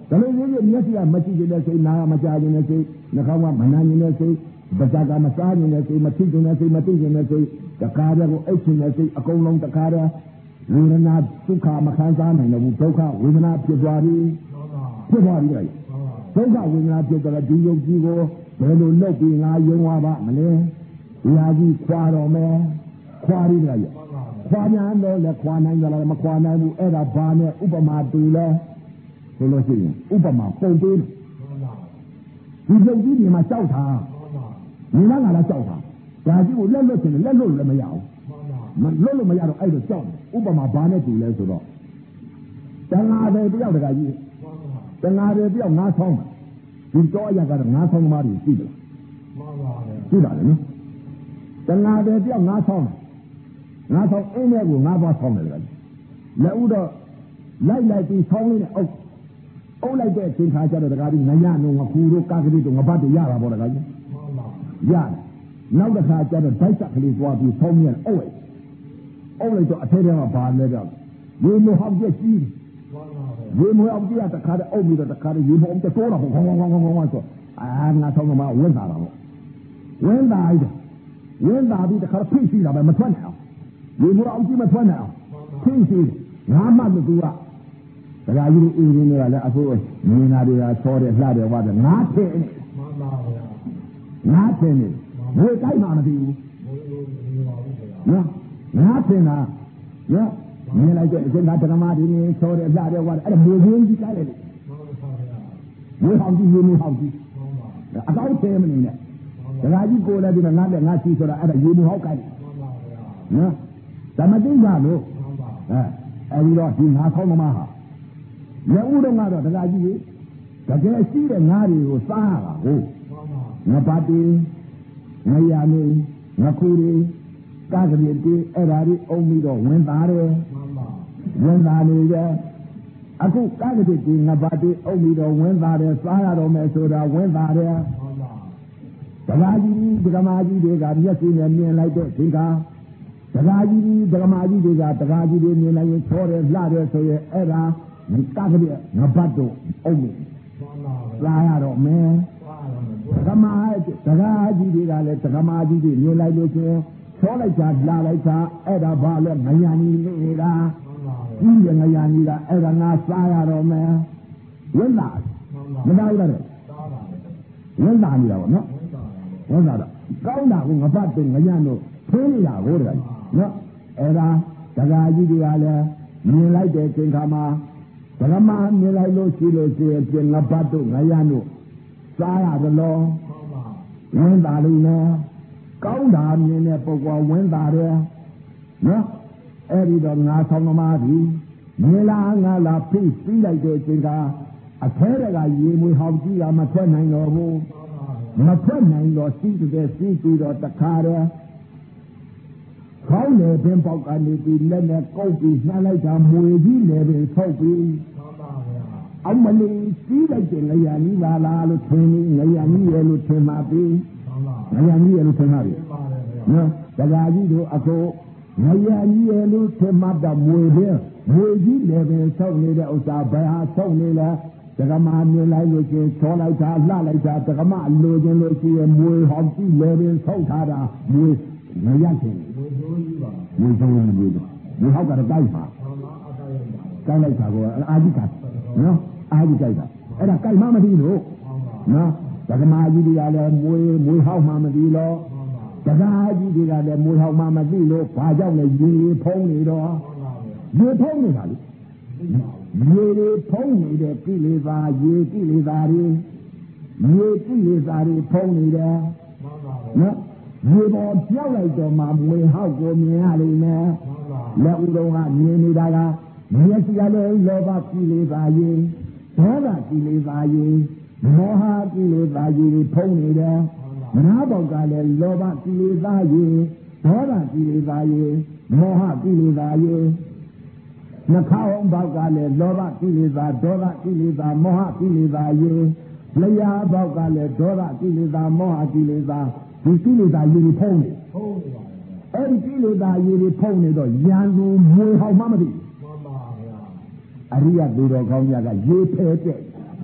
A: ဒါလို့ဒီမျက်စိကမကြည့်တဲ့စိတ်နာကမကြားတဲ့စိတ်နှာခေါင်းကမနာနေတဲ့စိတ်ပါးစပ်ကမစားနေတဲ့စိတ်မသိတဲ့စိတ်မသိတဲ့စိတ်တခါတည်းကိုအိတ်ချင်တဲ့စိတ်အကုန်လုံးတခါတည်းဝေဒနာဒုက္ခမခံစားနိုင်ဘူးဒုက္ခဝေဒနာဖြစ်သွားပြီဖြစ်သွားပြီလေဒုက္ခဝေဒနာဖြစ်တော့ဒီယုတ်ကြီးကိုဘယ်လိုလုပ်ပြီးငါယုံသွားပါမလဲဒီဟာကြီးခွာတော့မယ်ခွာရည်ကြရခွာများတော့လည်းခွာနိုင်ကြလားမခွာနိုင်ဘူးအဲ့ဒါဘာနဲ့ဥပမာတူလဲဆိုလို့ရှိရင်ဥပမာပုံပေးဒီယုတ်ကြီးဒီမှာကြောက်တာညီမကလည်းကြောက်တာဒါကြီးကိုလက်လွတ်ချင်တယ်လက်လွတ်လည်းမရဘူးမလွတ်လို့မရတော့အဲ့ဒါကြောက်တယ်ဥပမာဘာနဲ့တူလဲဆိုတော့တန်ဃာတွေတယောက်တကကြီးတန်ဃာတွေတယောက်ငါးဆောင်းဒီတော့အရာကတော့ငါးဆောင်းသမားတွေရှိတယ်ရှိပါတယ်နော်တန်ဃာတွေတယောက်ငါးဆောင်းငါးဆောင်းအင်းထဲကိုငါးပါးဆောင်းတယ်တကကြီးလက်ဥတော့လိုက်ပြီးဆောင်းလေးနဲ့အုပ်လိုက်တဲ့အချိန်ခါကျတော့တကကြီးငရနုံငခုတို့ကာကတိတို့ငပတ်တွေရတာပေါ့တကကြီးရတယ်နောက်တစ်ခါကျတော့ဒိုက်ကလေးသွားပြီးဆောင်းမြဲအုပ်လိုက်တော့အထဲထဲမှာဘာလဲတော့ရေမဟောက်ပြကြီးရေမဟောက်ပြတခါတည်းအုပ်ပြီးတော့တခါတည်းရေမဟောက်တော့တော့ခေါင်းဆိုငါဆောင်းကမှဝင်တာတော့ဝင်တာပြီးတခါဖိစီတာပဲမထွက်နိုင်အောင်ရေမဟောက်ကြီးမထွက်နိုင်အောင်ဖိစီငါမှမသူကဒကာကြီးအင်းရင်းတွေကလည်းအဖိုးမြင်နာတွေကဆောတယ်လှတယ်ဟောတယ်ငါထင်နေငါထင်နေဘယ်တိုင်းမှမသိဘူးနော်ငါထင်တာနော်မြင်လိုက်တဲ့အချိန်ကဓမ္မတွေနေဆောတယ်လှတယ်ဟောတယ်အဲ့ဒါမိုးရင်းကြီးတိုင်းလေမိုးဟောင်းကြီးမိုးဟောင်းကြီးအကောက်သေးမနေနဲ့ဒကာကြီးကိုလည်းဒီမှာငါလည်းငါချီဆိုတာအဲ့ဒါရေမိုးဟောက်ကိုက်နော်သမတိကလို့အဲဒီတော့ဒီငါဆောင်းသမားဟာလက်ဦးတော့ကတော့ဒကာကြီးတကယ်ရှိတဲ့ငါးတွေကိုစားရတာဟုတ်ငါပါတီငရနေငခုတွေကာကလေးတွေအဲ့ဓာတွေအုံပြီးတော့ဝင်သားတယ်ဝင်သားနေတယ်အခုကာကလေးတွေငါပါတီအုံပြီးတော့ဝင်သားတယ်စားရတော့မယ်ဆိုတာဝင်သားတယ်ဒကာကြီးဒကာမကြီးတွေကမျက်စိနဲ့မြင်လိုက်တဲ့ဒီကဒကာကြီးဒကာမကြီးတွေကဒကာကြီးတွေမြင်လိုက်ရင်ချောတယ်လှတယ်ဆိုရင်အဲ့ဒါကာကလေးငပတ်တော့အုံးလာရတော့မယ်ဒကာမကြီးတွေကလည်းဒကာမကြီးတွေမြင်လိုက်လို့ချင်းချောလိုက်တာလာလိုက်တာအဲ့ဒါဘာလဲငရနီလေးလားကြီးရငရနီလားအဲ့ဒါငါစားရတော့မယ်ဝင်လာမလာဘူးလားဝင်လာနေတာပေါ့နော်ဝင်လာတော့ကောင်းတာကငပတ်တော့ငရနို့ဖင်းနေတာကိုတည်းနော်အဲ့ဒါဒကာကြီးတွေကလည်းမြင်လိုက်တဲ့ချိန်ခါမှာဒကာမမြင်လိုက်လို့ရှိလို့ရှိရင်ပြင်ငပတ်တော့ငရနို့စားရတယ်လို့ဝင်လာလို့နော်ကောင်းတာမြင်တဲ့ပုဂ္ဂိုလ်ဝင်တာတယ်နော်အဲ့ဒီတော့ငါဆောင်သမားကြီးမြင်လားငါလားဖိပြီးလိုက်တဲ့အချိန်ကအထဲကရေမွေဟောက်ကြီးကမထွက်နိုင်တော့ဘူးမထွက်နိုင်တော့စီးတဲ့စီးပြီးတော့တခါတည်းခေါင်းနဲ့ပင်ပေါက်ကနေပြီးလက်နဲ့ကုပ်ပြီးနှမ်းလိုက်တာမွေကြီးလည်းပဲထုတ်ပြီးအမလီစီးလိုက်တဲ့ငရနီးပါလားလို့ထင်နေငရနီးရဲ့လို့ထင်ပါပြီငရနီးရဲ့လို့ထင်ပါပြီနော်ဒကာကြီးတို့အခုငရနီးရဲ့လို့ထင်မှတော့မွေပဲမွေကြီးလည်းပဲထုတ်နေတဲ့ဥစ္စာဘယ်ဟာထုတ်နေလဲဒကမမြင်လိုက်လို့ချင်းချောလိုက်တာလှလိုက်တာဒကမလိုချင်လို့ရှိရင်မွေဟောက်ကြီးလည်းပဲထုတ်ထားတာမွေမရချင်မွေဆုံးမွေတော့မွေဟောက်ကတော့တိုက်ပါကိုက်လိုက်တာကောအာကြီးကနော်အာကြီးကြိုက်တာအဲ့ဒါကြိုက်မှမသိလို့နော်ဒကမာကြီးတွေကလည်းမွေဟောက်မှမသိလို့ဒကာကြီးတွေကလည်းမွေဟောက်မှမသိလို့ဘာကြောင့်လဲရေဖုံးနေတော့ရေဖုံးနေတာလေရေတွေဖုံးနေတဲ့ကိလေသာရေကိလေသာတွေရေကိလေသာတွေဖုံးနေတယ်နော်ရေပေါ်ပြောက်လိုက်တော့မှမွေဟောက်ကိုမြင်ရလိမ့်မယ်လက်ဦးတော်ကမြင်နေတာကမျက်စိကလည်းလောဘကိလေသာရေဒေါသကိလေသာရေမောဟကိလေသာရေဖုံးနေတယ်နားပေါက်ကလည်းလောဘကိလေသာရေဒေါသကိလေသာရေမောဟကိလေသာရေနှာခေါင်းပေါက်ကလည်းလောဘကိလေသာဒေါသကိလေသာမောဟကိလေသာရေလျှာပေါက်ကလည်းဒေါသကိလေသာမောဟကိလေသာဒီကိလေသာရေဖုံးနေအဲ့ဒီကိလေသာရေဖုံးနေတော့ရန်သူမွေဟောက်မှမသိအရိယသူတော်ကောင်းများကရေဖဲတဲ့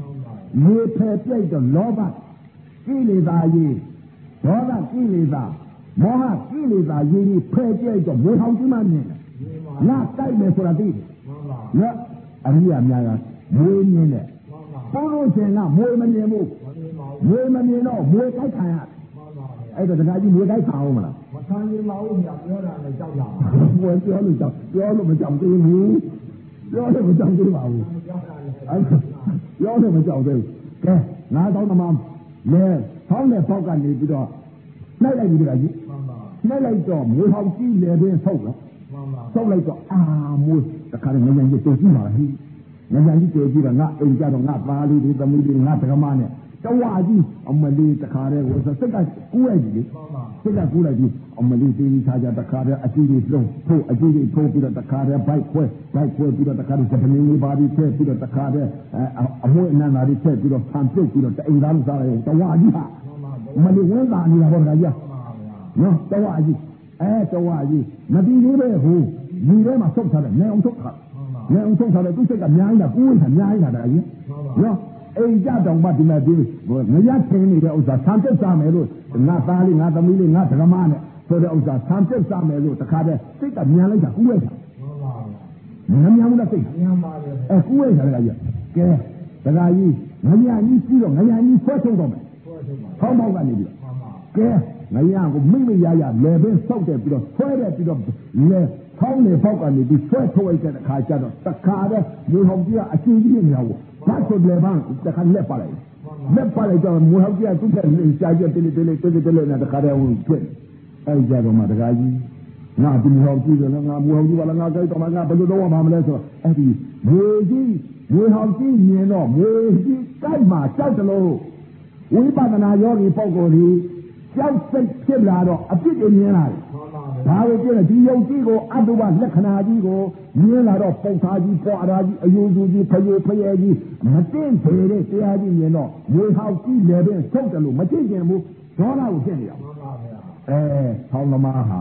C: ရေဖယ်ပြိုက်တော့လောဘကိလေသာကြီးဒေါသကိလေသာမောဟကိလေသာကြီးကြီးဖယ်ပြိုက်တော့မွေဟောင်ကြီးမှမြင်တယ်ငါတိုက်မယ်ဆိုတာသိတယ်နော်အရိယာများကမွေမြင်တယ်ပုရုษင်ကမွေမမြင်ဘူးမွေမမြင်တော့မွေတိုက်ခံရတယ်အဲ့တော့တခါကြီးမွေတိုက်ခံအောင်မလား
B: မခံရင်မအောင်ညာပြောတာလည်းကြောက်ရအောင်
C: ဘယ်ပြောလို့ကြောက်ပြောလို့မကြောက်သေးဘူးပြောလို့မကြောက်သေးပါဘူးအဲ့ပြောလို့မကြောက်သေးဘူးကဲငါတော့မှလဲဆောင်းတဲ့ပေါက်ကနေပြီးတော့နှိုက်လိုက်ပြီတခါကြီးနှိုက်လိုက်တော့မွေဟောင်ကြီးလေပင်ဆုပ်တော့ဆုပ်လိုက်တော့မွေတခါလည်းငញ្ញကြီးတိုးကြည့်ပါလားဟိငញ្ញကြီးတိုးကြည့်တော့ငါအိမ်ကြတော့ငါသားလေးတွေသမီးတွေငါတက္ကမနဲ့တဝါကြီးအမလေးတခါတည်းကိုစိတ်ကကူးလိုက်ပြီလေစိတ်ကကူးလိုက်ပြီအမလေးတင်းထားကြတခါတည်းအကြည့်တွေလုံးထို့အကြည့်တွေထိုးပြီးတော့တခါတည်းဘိုက်ခွဲပြီးတော့တခါတည်းဂျပနီလေးပါပြီးထည့်ပြီးတော့တခါတည်းအမွေးအနန္တာတွေထည့်ပြီးတော့ဖန်ပြုတ်ပြီးတော့တအိမ်သားလို့စားလိုက်တဝါကြီးဟာအမလေးဝန်းသာနေတာပေါ့ဗျာနော်တဝါကြီးတဝါကြီးမတီးလေးပဲဟိုညီထဲမှာဆုတ်ထားတယ်နေအောင်ဆုတ်ထားတယ်သူစိတ်ကအများကြီးလားကူးဝင်တာအများကြီးလားတခါကြီးနော်အိမ်ကြတောင်မှဒီမဲ့ဒီငရထင်းနေတဲ့ဥစ္စာဆံပြုတ်စားမယ်လို့ငါသားလေးငါသမီးလေးငါဒကမနဲ့ဆိုတဲ့ဥစ္စာဆံပြုတ်စားမယ်လို့တခါတည်းစိတ်ကမြန်လိုက်တာကူးဝဲတာမြန်ဘူးလားစိတ်
B: မြန်ပါလေ
C: ကူးဝဲတာလည်းကဲဒကာကြီးငရကြီးပြီးတော့ငရကြီးဆွဲထုတ်တော့မယ်ခေါင်းပေါက်ကနေပြီးတော့ကဲငရကိုမိရလေပင်ဆောက်တယ်ပြီးတော့ဆွဲတယ်ပြီးတော့လေခေါင်းလေပေါက်ကနေပြီးဆွဲထုတ်လိုက်တဲ့အခါကျတော့တခါတည်းလူဟောင်ကြီးကအချင်းကြီးနေရောဘာဆိုလဲဘာတခါလက်ပါလိုက်တော့မူဟောက်ကြီးကသူ့ထက်ရှားကြတယ်နဲ့တခါတည်းဝင်ဖြစ်အဲ့ကြတော့မှတခါကြီးငါဒီမူဟောက်ကြီးကလည်းငါမူဟောက်ကြီးကလည်းငါကြိုက်တော့မှငါဘယ်လိုတော့မှမလဲဆိုတော့အဲ့ဒီမူဟောက်ကြီးမြင်တော့မူကြီးတိုက်မှာကြောက်တယ်လို့ဝိပဿနာယောဂီပုဂ္ဂိုလ်ကြီးကြောက်စိတ်ဖြစ်လာတော့အပြစ်တွေမြင်လာတယ်ဘာလို့ပြလဲဒီယုံကြည်ကိုအတုပလက္ခဏာကြီးကိုမြင်လာတော့ပုံသားကြီးပွားရာကြီးအယုစုကြီးဖယေကြီးမတင်သေးတဲ့တရားကြီးမြင်တော့ဝေဟောက်ကြီးလည်းပဲဆုတ်တယ်လို့မကြည့်ကြဘူးဒေါသကိုဖြစ်နေရအောင်ဆောင်းသမားဟာ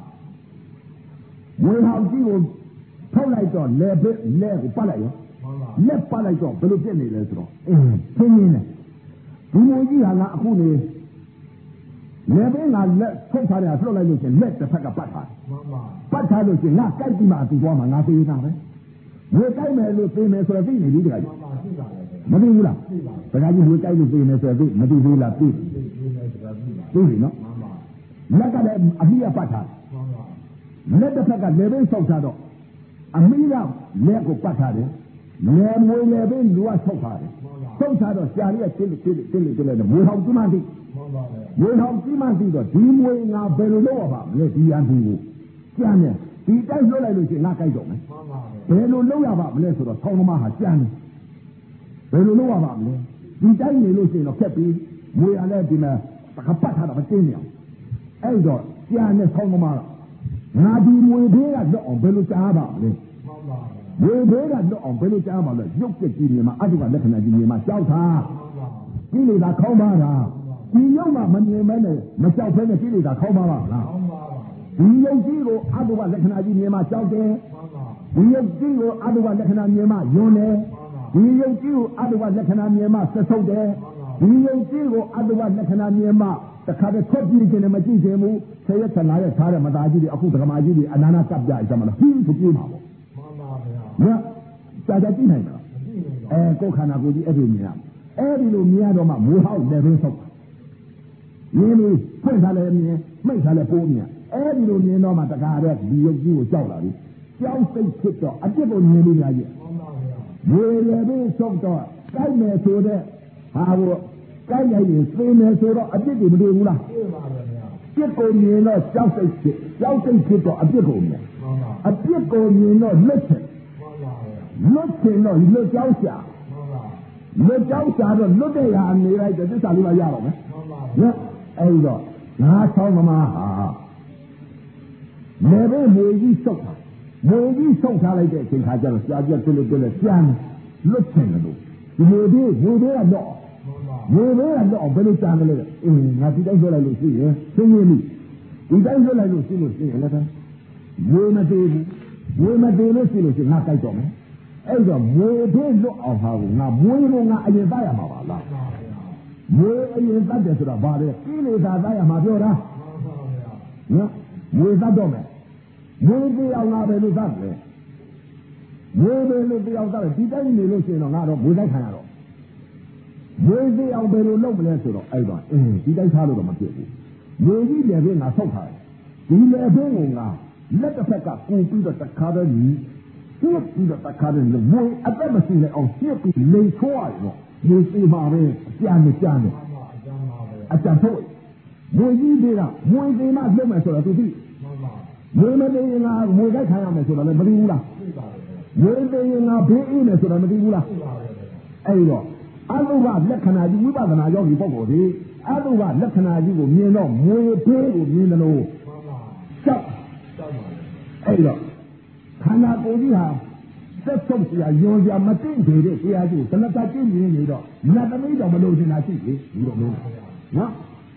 C: ဝေဟောက်ကြီးကိုထုတ်လိုက်တော့လက်ကိုပတ်လိုက်ရောလက်ပတ်လိုက်တော့ဘယ်လိုဖြစ်နေလဲဆိုတော့ရှင်းတယ်ဒီမျိုးကြီးဟာကအခုနေလေပင်ကလက်ထုတ်ထားတယ်ဆွတ်လိုက်လို့ရှင်လက်တစ်ဖက်ကပတ်ထားတယ်ပတ်ထားလို့ရှင်ငါကြိုက်ပြီးမှအတူသွားမှာငါသေးတာပဲဝေကြိုက်မယ်လို့သိမယ်ဆိုတော့သိနေပြီတခါကြီးမသိဘူးလားတခါကြီးဝေကြိုက်လို့သိမယ်ဆိုတော့မသိဘူးလားသိပြီနော်လက်ကလည်းအမိရပတ်ထားလက်တစ်ဖက်ကလေပင်ဆောက်ထားတော့အမိကလက်ကိုပတ်ထားတယ်လေမွေလေပင်လူကဆောက်ထားတယ်ဆောက်ထားတော့ရှားရည်တဲ့မွေဟောက်ကြီးမှသိဝေဟောင်ကြီးမှသိတော့ဒီမွေငါဘယ်လိုလုပ်ရပါမလဲဒီရန်သူကိုကြမ်းတယ်ဒီတိုက်လွှတ်လိုက်လို့ရှိရင်ငါကြိုက်တော့မယ်ဘယ်လိုလုပ်ရပါမလဲဆိုတော့ဆောင်းသမားဟာကြမ်းတယ်ဘယ်လိုလုပ်ရပါမလဲဒီတိုက်နေလို့ရှိရင်တော့ခက်ပြီးမွေရလည်းဒီမှာတခါပတ်ထားတာမတင်းနေအောင်အဲ့တော့ကြမ်းတဲ့ဆောင်းသမားကငါဒီမွေသေးကလွတ်အောင်ဘယ်လိုကြားပါမလဲမွေသေးကလွတ်အောင်ဘယ်လိုကြားပါလဲရုပ်ပြည့်ကြီးနေမှာအတုကလက္ခဏာကြီးနေမှာကြောက်တာကြီးနေတာခေါင်းပါတာဒီရုပ်ကမမြင်မဲနဲ့မကြောက်ဖဲနဲ့ကိလေသာခေါင်းပါလားဒီရုပ်ကြီးကိုအတုပလက္ခဏာကြီးမြင်မှကြောက်တယ်ဒီရုပ်ကြီးကိုအတုပလက္ခဏာမြင်မှယွန်းတယ်ဒီရုပ်ကြီးကိုအတုပလက္ခဏာမြင်မှဆက်ဆုပ်တယ်ဒီရုပ်ကြီးကိုအတုပလက္ခဏာမြင်မှတခါတည်းထွက်ပြေးခြင်းနဲ့မကြည့်ခြင်းဘူးဆယ်ရက်15ရက်ထားတဲ့မသားကြီးတွေအခုဓမ္မကြီးတွေအနာနာကပ်ကြကြမှာလားဟင်းသူပြေးမှာပေါ့မှန်ပါဗျာကြာကြည့်နိုင်မလားကိုယ်ခန္ဓာကိုယ်ကြီးအဲ့ဒီမြင်ရအဲ့ဒီလိုမြင်ရတော့မှမူဟောက်လည်းပဲဆုပ်မြင်ပြီးဖွင့်ထားလည်းမြင်မိတ်ထားလည်းပိုးမြင်အဲ့ဒီလိုမြင်တော့မှတခါတည်းဒီရုပ်ကြီးကိုကြောက်လာပြီကြောက်စိတ်ဖြစ်တော့အပြစ်ကိုမြင်လို့ရရဲ့ဝေလည်းပြီးဆုပ်တော့ကြိုက်မယ်ဆိုတဲ့ဟာကိုကြိုက်လိုက်ရင်သိမယ်ဆိုတော့အပြစ်တွေမတွေ့ဘူးလား
B: တွေ့ပါပါဗျာ
C: ပြစ်ကိုမြင်တော့ကြောက်စိတ်ဖြစ်တော့အပြစ်ကိုမြင်အပြစ်ကိုမြင်တော့လွတ်ချင်လွတ်ချင်တော့လွတ်ကြောက်ရှာလွတ်ကြောက်ရှာတော့လွတ်တဲ့ဟာနေလိုက်တဲ့သစ္စာလေးပါရတော့မယ်နော်အဲ့တော့ငါဆောင်းသမားဟာလေဘဲမွေကြီးဆုတ်တာမွေကြီးဆုတ်ထားလိုက်တဲ့အချိန်ခါကျတော့ရှားပြတ်လွတ်ပြန်လွတ်ချင်တယ်လို့ဒီမွေသေးကတော့မွေသေးကတော့ဘယ်လိုကြမ်းလဲငါဒီတိုင်းပြောလိုက်လို့ရှိရင်သိနေပြီဒီတိုင်းပြောလိုက်လို့ရှိရင်လည်းဝေမသေးဘူးဝေမသေးလို့ရှိလို့ရှိရင်ငါကြိုက်တော့မယ်အဲ့တော့မွေသေးလွတ်အောင်ဟာကိုငါမွေကိုငါအရင်သားရမှာပါလားမွေအရင်သားတယ်ဆိုတော့ဗါတယ်ကိလေသာသားရမှာပြောတာနော်မွေသားတော့မယ်မွေသေးအောင်ငါပဲလို့သားတယ်မွေသေးလို့တရားသားတယ်ဒီတိုင်းနေလို့ရှိရင်တော့ငါတော့မွေတိုက်ခံရတော့မွေသေးအောင်ပဲလို့လုပ်မလဲဆိုတော့အဲ့တော့ဒီတိုင်းထားလို့တော့မဖြစ်ဘူးမွေကြီးလည်းပဲငါဆောက်ထားတယ်ဒီလည်းပဲငါလက်တစ်ဖက်ကကူပြီးတော့တခါတည်းကြီးပြည့်ပြီးတော့တခါတည်းမွေအသက်မရှိလဲအောင်ပြည့်ပြီးလိန်ထိုးရတယ်နော်မွေသေးမှာပဲကြားနေအကြံထုတ်မွေကြီးတွေကမွေသေးမှလုပ်မယ်ဆိုတော့သူသိမွေမသေးရင်ငါမွေတိုက်ခံရမယ်ဆိုတော့လည်းမသိဘူးလားမွေသေးရင်ငါဘေးအေးမယ်ဆိုတော့မသိဘူးလားအဲ့တော့အတုပလက္ခဏာကြီးဝိပဿနာယောဂီပုဂ္ဂိုလ်ဒီအတုပလက္ခဏာကြီးကိုမြင်တော့မွေသေးကိုမြင်တယ်လို့ရှောက်အဲ့တော့ခန္ဓာကိုယ်ကြီးဟာသက်ဆုံးစရာယုံစရာမသိသေးတဲ့တရားကြီးကိုတဏှာကျင့်နေတော့နတ်သမီးတော်မလို့ရှင်တာရှိပြီဒီလိုမျိုးနော်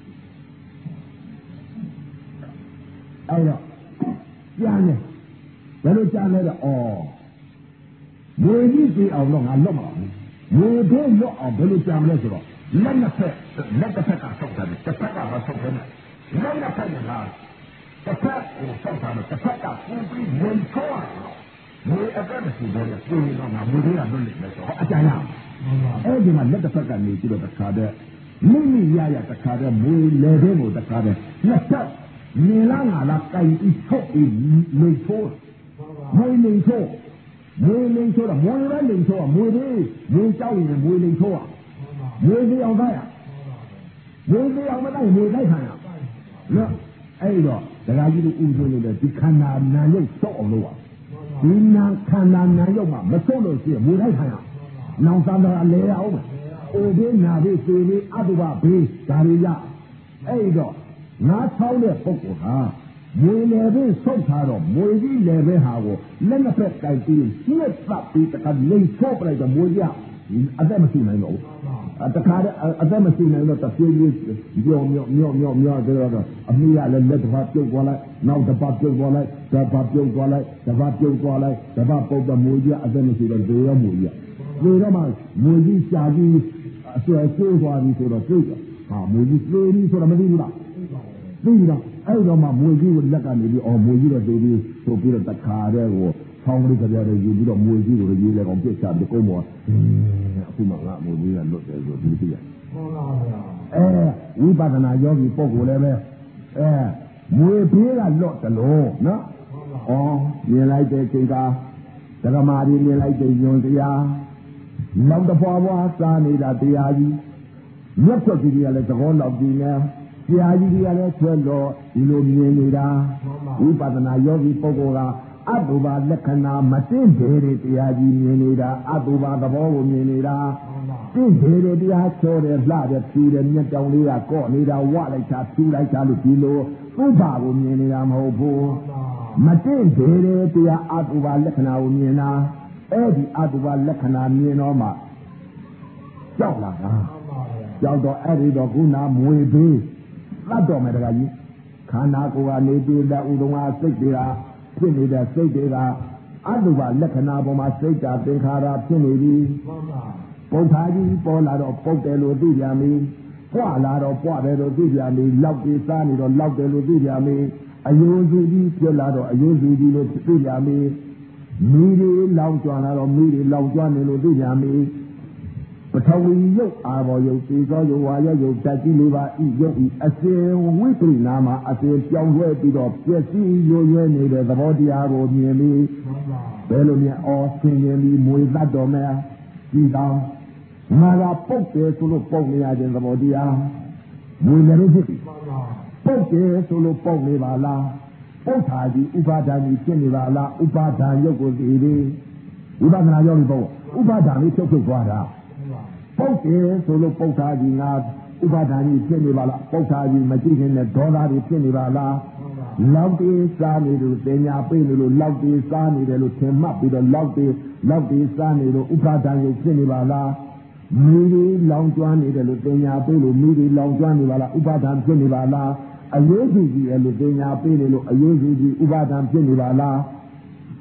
C: အဲ့တော့ကြားနေဘယ်လိုကြားလဲတော့မွေကြီးကြည့်အောင်တော့ငါလွတ်မလားမွေသေးလွတ်အောင်ဘယ်လိုကြားမလဲဆိုတော့လက်တစ်ဖက်ကဆောက်တယ်တစ်ဖက်ကမဆောက်ဘူးလက်တစ်ဖက်ကတစ်ဖက်ကိုဆောက်တယ်တစ်ဖက်ကပူပြီးဝင်ချောတယ်မွေအသက်မရှိဘဲနဲ့ပြင်တော့ငါမွေသေးကလွတ်လိမ့်မယ်ဆိုတော့အကြမ်းရအဲ့ဒီမှာလက်တစ်ဖက်ကနေပြီးတော့တစ်ခါတည်းမိရတစ်ခါတည်းမွေလေတဲ့ကိုတစ်ခါတည်းနှစ်ချက်နေလားငါလားကြိုင်ပြီးထုတ်ပြီးလိမ့်ထိုးမွေလိမ့်ထိုးတော့မွေပဲလိမ့်ထိုးอ่ะမွေသေးမွေကြောက်ရင်မွေလိမ့်ထိုးอ่ะမွေသေးအောင်သားရမွေသေးအောင်မတိုက်မွေတိုက်ခံရနော်အဲ့တော့ဒကာကြီးတို့ဥပဒေလို့ဒီခန္ဓာနာရုပ်စော့အောင်လုပ်ဒီနာခန္ဓာနာရုပ်မှာမစော့လို့ရှိရင်မွေတိုက်ခံရနောင်သာသာလဲရအောင်အိုဘေးနာဘေးသေဘေးအတုပဘေးဒါတွေရအဲ့တော့ငါချောင်းတဲ့ပုဂ္ဂိုလ်ဟာမွေလေဘေးဆုတ်ထားတော့မွေကြီးလေဘေးဟာကိုလက်နှစ်ဖက်ကြိုက်ပြီးညှက်ပတ်ပြီးတခါလိမ့်ချော့ပလိုက်တော့မွေကြီးအသက်မရှိနိုင်တော့ဘူးတခါအသက်မရှိနိုင်တော့တပြေးပြေးကြောင်မြော့ဆိုတော့အမိရလည်းလက်တစ်ဖက်ပြုတ်သွားလိုက်နောက်တစ်ပတ်ပြုတ်သွားလိုက်တစ်ပတ်ပြုတ်သွားလိုက်တစ်ပတ်ပြုတ်သွားလိုက်တစ်ပတ်ပုတ်တော့မွေကြီးအသက်မရှိတော့ဒေရောမွေကြီးဒေတော့မှမွေကြီးရှာကြီးအဆွဲကျိုးသွားပြီဆိုတော့သိတယ်ဟာမွေကြီးသေပြီဆိုတော့မသိဘူးလားသိတော့အဲ့တော့မှမွေကြီးကိုလက်ကနေပြီးမွေကြီးတော့သေပြီဆိုပြီးတော့တခါတည်းကိုဆောင်းလေးကြပြတယ်ယူပြီးတော့မွေကြီးကိုရေးလဲကောင်ပြစ်ချပြီးကုန်းပေါ်အခုမှငါမွေကြီးကလွတ်တယ်ဆိုဒီသိရ
B: ဟုတ်လားဗျာ
C: ဝိပဿနာယောဂီပုဂ္ဂိုလ်လည်းပဲမွေဘေးကလွတ်တယ်လို့နော်မြင်လိုက်တဲ့ချိန်ကဓမ္မရီမြင်လိုက်တဲ့ယွန်တရားနောက်တစ်ဖွာဖွာစားနေတာတရားကြီးမြတ်စွာဘုရားလည်းသဘောလောက်ပြီးနေဆရာကြီးတွေကလည်းဆွဲလို့ဒီလိုမြင်နေတာဝိပဿနာယောဂီပုဂ္ဂိုလ်ကအတုပါလက္ခဏာမသိသေးတဲ့တရားကြီးမြင်နေတာအတုပါသဘောကိုမြင်နေတာသိသေးတဲ့တရားချောတယ်လှတယ်ဖြူတယ်မျက်တောင်လေးကကော့နေတာဝလိုက်ချဖြူလိုက်ချလို့ဒီလိုဥပါကိုမြင်နေတာမဟုတ်ဘူးမသိသေးတဲ့တရားအတုပါလက္ခဏာကိုမြင်တာအဲ့ဒီအတုပါလက္ခဏာမြင်တော့မှကြောက်လာတာကြောက်တော့အဲ့ဒီတော့ခုနမွေပေးသတ်တော်မယ်တခါကြီးခန္ဓာကိုယ်ကနေပြီးတဲ့ဥဒုံကစိတ်တွေကဖြစ်နေတဲ့စိတ်တွေကအတုပါလက္ခဏာပေါ်မှာစိတ်ဓာတ်သင်္ခါရဖြစ်နေပြီပုဋ္ဌာကြီးပေါ်လာတော့ပုတ်တယ်လို့သိကြပြီပွားလာတော့ပွားတယ်လို့သိကြပြီလောက်ပြီးစားနေတော့လောက်တယ်လို့သိကြပြီအယုံစုကြီးဖြစ်လာတော့အယုံစုကြီးလို့သိကြပြီမိတွေလောင်ကျွမ်းလာတော့မိတွေလောင်ကျွမ်းနေလို့သိကြပြီပထဝီရုပ်အာဘောရုပ်သေသောရုပ်ဝါရုပ်ဓာတ်ကြီးလေးပါဤရုပ်ဤအစဉ်ဝိပရိနာမှာအစဉ်ပြောင်းလဲပြီးတော့ပြည့်စည်ရွရွနေတဲ့သဘောတရားကိုမြင်ပြီးဘယ်လိုမြင်ဆင်ခြင်ပြီးမွေသတ်တော်မယ်ကြည်တော်ငါကပုတ်တယ်ဆိုလို့ပုတ်နေရခြင်းသဘောတရားမွေလည်းဖြစ်ပြီပုတ်တယ်ဆိုလို့ပုတ်နေပါလားပုတ်တာကြီးဥပါဒာကြီးဖြစ်နေပါလားဥပါဒာရုပ်ကိုသိပြီဝိပဿနာရောက်ပြီပုတ်ဥပါဒာလေးချုပ်သွားတာပုတ်တယ်ဆိုလို့ပုတ်တာကြီးငါဥပါဒာကြီးဖြစ်နေပါလားပုတ်တာကြီးမကြည့်ခင်နဲ့ဒေါသတွေဖြစ်နေပါလားလောက်တေးစားနေလို့တင်ညာပေးနေလို့လောက်တေးစားနေတယ်လို့ထင်မှတ်ပြီးတော့လောက်တေးစားနေလို့ဥပါဒာကြီးဖြစ်နေပါလားမိတွေလောင်ကျွမ်းနေတယ်လို့တင်ညာပေးလို့မိတွေလောင်ကျွမ်းနေပါလားဥပါဒာဖြစ်နေပါလားအယုစုကြီးရဲ့လို့တင်ညာပေးနေလို့အယုစုကြီးဥပါဒာဖြစ်နေပါလား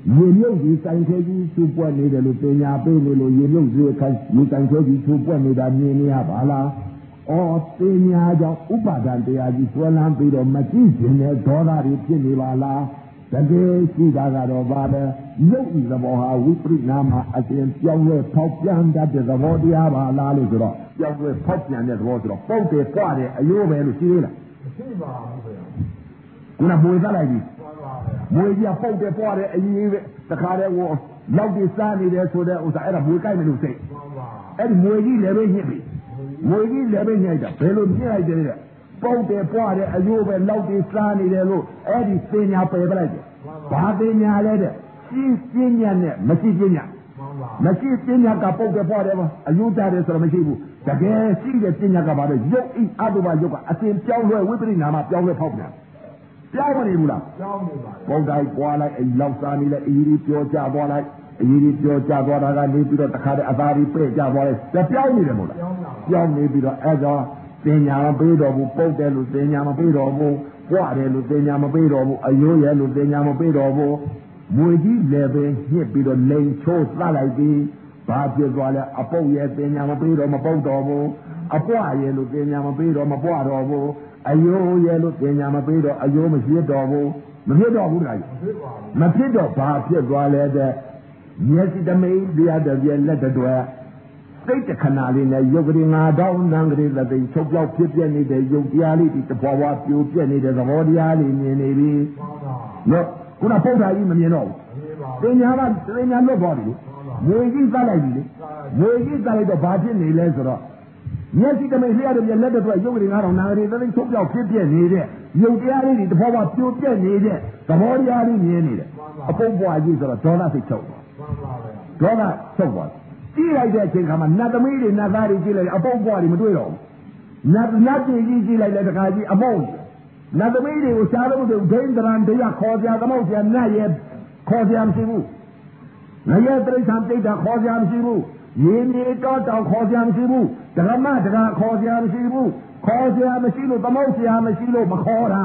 C: ရေမြုပ်ကြီးဆိုင်ခဲကြီးသူ့ပွက်နေတယ်လို့ပညာပေးနေလို့ရေမြုပ်ကြီးခိုင်းရေဆိုင်ခဲကြီးသူ့ပွက်နေတာမြင်နေရပါလားအော်ပညာကြောင့်ဥပါဒံတရားကြီးဆွဲလန်းပြီးတော့မကြည့်ခြင်းနဲ့ဒေါသတွေဖြစ်နေပါလားတကယ်ရှိတာကတော့ဗါတယ်ရုပ်ဤသဘောဟာဝိပရိနာမအရှင်ပြောင်းလဲဖောက်ပြန်တတ်တဲ့သဘောတရားပါလားလို့ဆိုတော့ပြောင်းလဲဖောက်ပြန်တဲ့သဘောဆိုတော့ပုတ်တယ်ပွားတယ်အယိုးပဲလို့ရှိသေးလား
B: မရှိပါဘူးဗျာ
C: ခုနမွေသလိုက်ပြီမွေကြီးပုတ်တယ်ပွားတယ်အရေးပဲတခါတည်းဟိုလောက်ဒီစားနေတယ်ဆိုတဲ့ဥစ္စာအဲ့ဒါမွေကြိုက်မလို့စိတ်အဲ့ဒီမွေကြီးလည်းပဲညှစ်ပြီမွေကြီးလည်းပဲညှိတာဘယ်လိုညှစ်လိုက်တယ်တဲ့ပုတ်တယ်ပွားတယ်အယိုးပဲလောက်ဒီစားနေတယ်လို့အဲ့ဒီပညာပယ်ပလိုက်တယ်ဘာပညာလဲတဲ့ရှိပညာနဲ့မရှိပညာမရှိပညာကပုတ်တယ်ပွားတယ်ပါအယိုးကြတယ်ဆိုတော့မရှိဘူးတကယ်ရှိတဲ့ပညာကဘာလဲရုပ်ဤအတုပရုပ်ကအစဉ်ပြောင်းလဲဝိပရိနာမပြောင်းလဲဖောက်ပြန်ပြောင်းမနေဘူးလား
B: ပြောင်းနေပါ
C: ဘုံတိုင်းပွားလိုက်အလောက်စားနေလဲအကြီးကြီးပြောကြသွားလိုက်အကြီးကြီးပြောကြသွားတာကနေပြီးတော့တခါတည်းအသာကြီးပဲ့ကြသွားလိုက်ဒါပြောင်းနေတယ်မဟုတ်လားပြောင်းနေပြီးတော့အဲ့တော့ပညာမပေးတော်ဘူးပုတ်တယ်လို့ပညာမပေးတော်ဘူးပွားတယ်လို့ပညာမပေးတော်ဘူးအယိုးရဲလို့ပညာမပေးတော်ဘူးမွေကြီးလည်းပဲညှစ်ပြီးတော့လိန်ချိုးသတ်လိုက်ပြီးဘာဖြစ်သွားလဲအပုတ်ရဲပညာမပေးတော်မပုတ်တော်ဘူးအပွားရဲလို့ပညာမပေးတော်မပွားတော်ဘူးအယိုးရဲလို့ပညာမပေးတော့အယိုးမဖြစ်တော်ဘူးမဖြစ်တော်ဘူးတခါကြီးမဖြစ်တော့ဘာဖြစ်သွားလဲတဲ့မျက်စိတမိန်တရားတပြည့်လက်တွေစိတ်တခဏလေးနဲ့ရုပ်ကလေး9000နံကလေးသတိချုပ်ပြောက်ဖြစ်ပြနေတဲ့ရုပ်တရားလေးဒီတပွားပွားပြိုပြက်နေတဲ့သဘောတရားလေးမြင်နေပြီနော်ခုနပုဒ်တာကြီးမမြင်တော့ဘူးပညာကပညာလွတ်သွားပြီငွေကြီးသတ်လိုက်ပြီလေငွေကြီးသတ်လိုက်တော့ဘာဖြစ်နေလဲဆိုတော့မျက်စိတမိန်လျှက်တဲ့လက်တွေရုပ်ကလေး9000နာကလေးသတိချုပ်ပြောက်ဖြစ်ပြနေတဲ့ရုပ်တရားလေးဒီတပွားပွားပြိုပြက်နေတဲ့သဘောတရားလေးမြင်နေတယ်အပုပ်ပွားကြီးဆိုတော့ဒေါသစိတ်ချုပ်သွားဒေါသချုပ်သွားကြည့်လိုက်တဲ့အချိန်ခါမှာနတ်သမီးတွေနတ်သားတွေကြည့်လိုက်အပုပ်ပွားတွေမတွေ့တော့ဘူးနတ်ပြည်ကြီးကြည့်လိုက်တဲ့တခါကြီးအပုပ်နတ်သမီးတွေကိုရှားလို့မတွေ့ဘူးဒိဋ္ဌရန်တရားခေါ်ကြသမုတ်ပြန်နတ်ရဲ့ခေါ်ကြမရှိဘူးငရဲတိရစ္ဆာန်တိတ်တာခေါ်ကြမရှိဘူးရေမြေတော့တောင်ခေါ်ကြမရှိဘူးဓမ္မတကာခေါ်ကြမရှိဘူးခေါ်ကြမရှိလို့သမုတ်ကြမရှိလို့မခေါ်တာ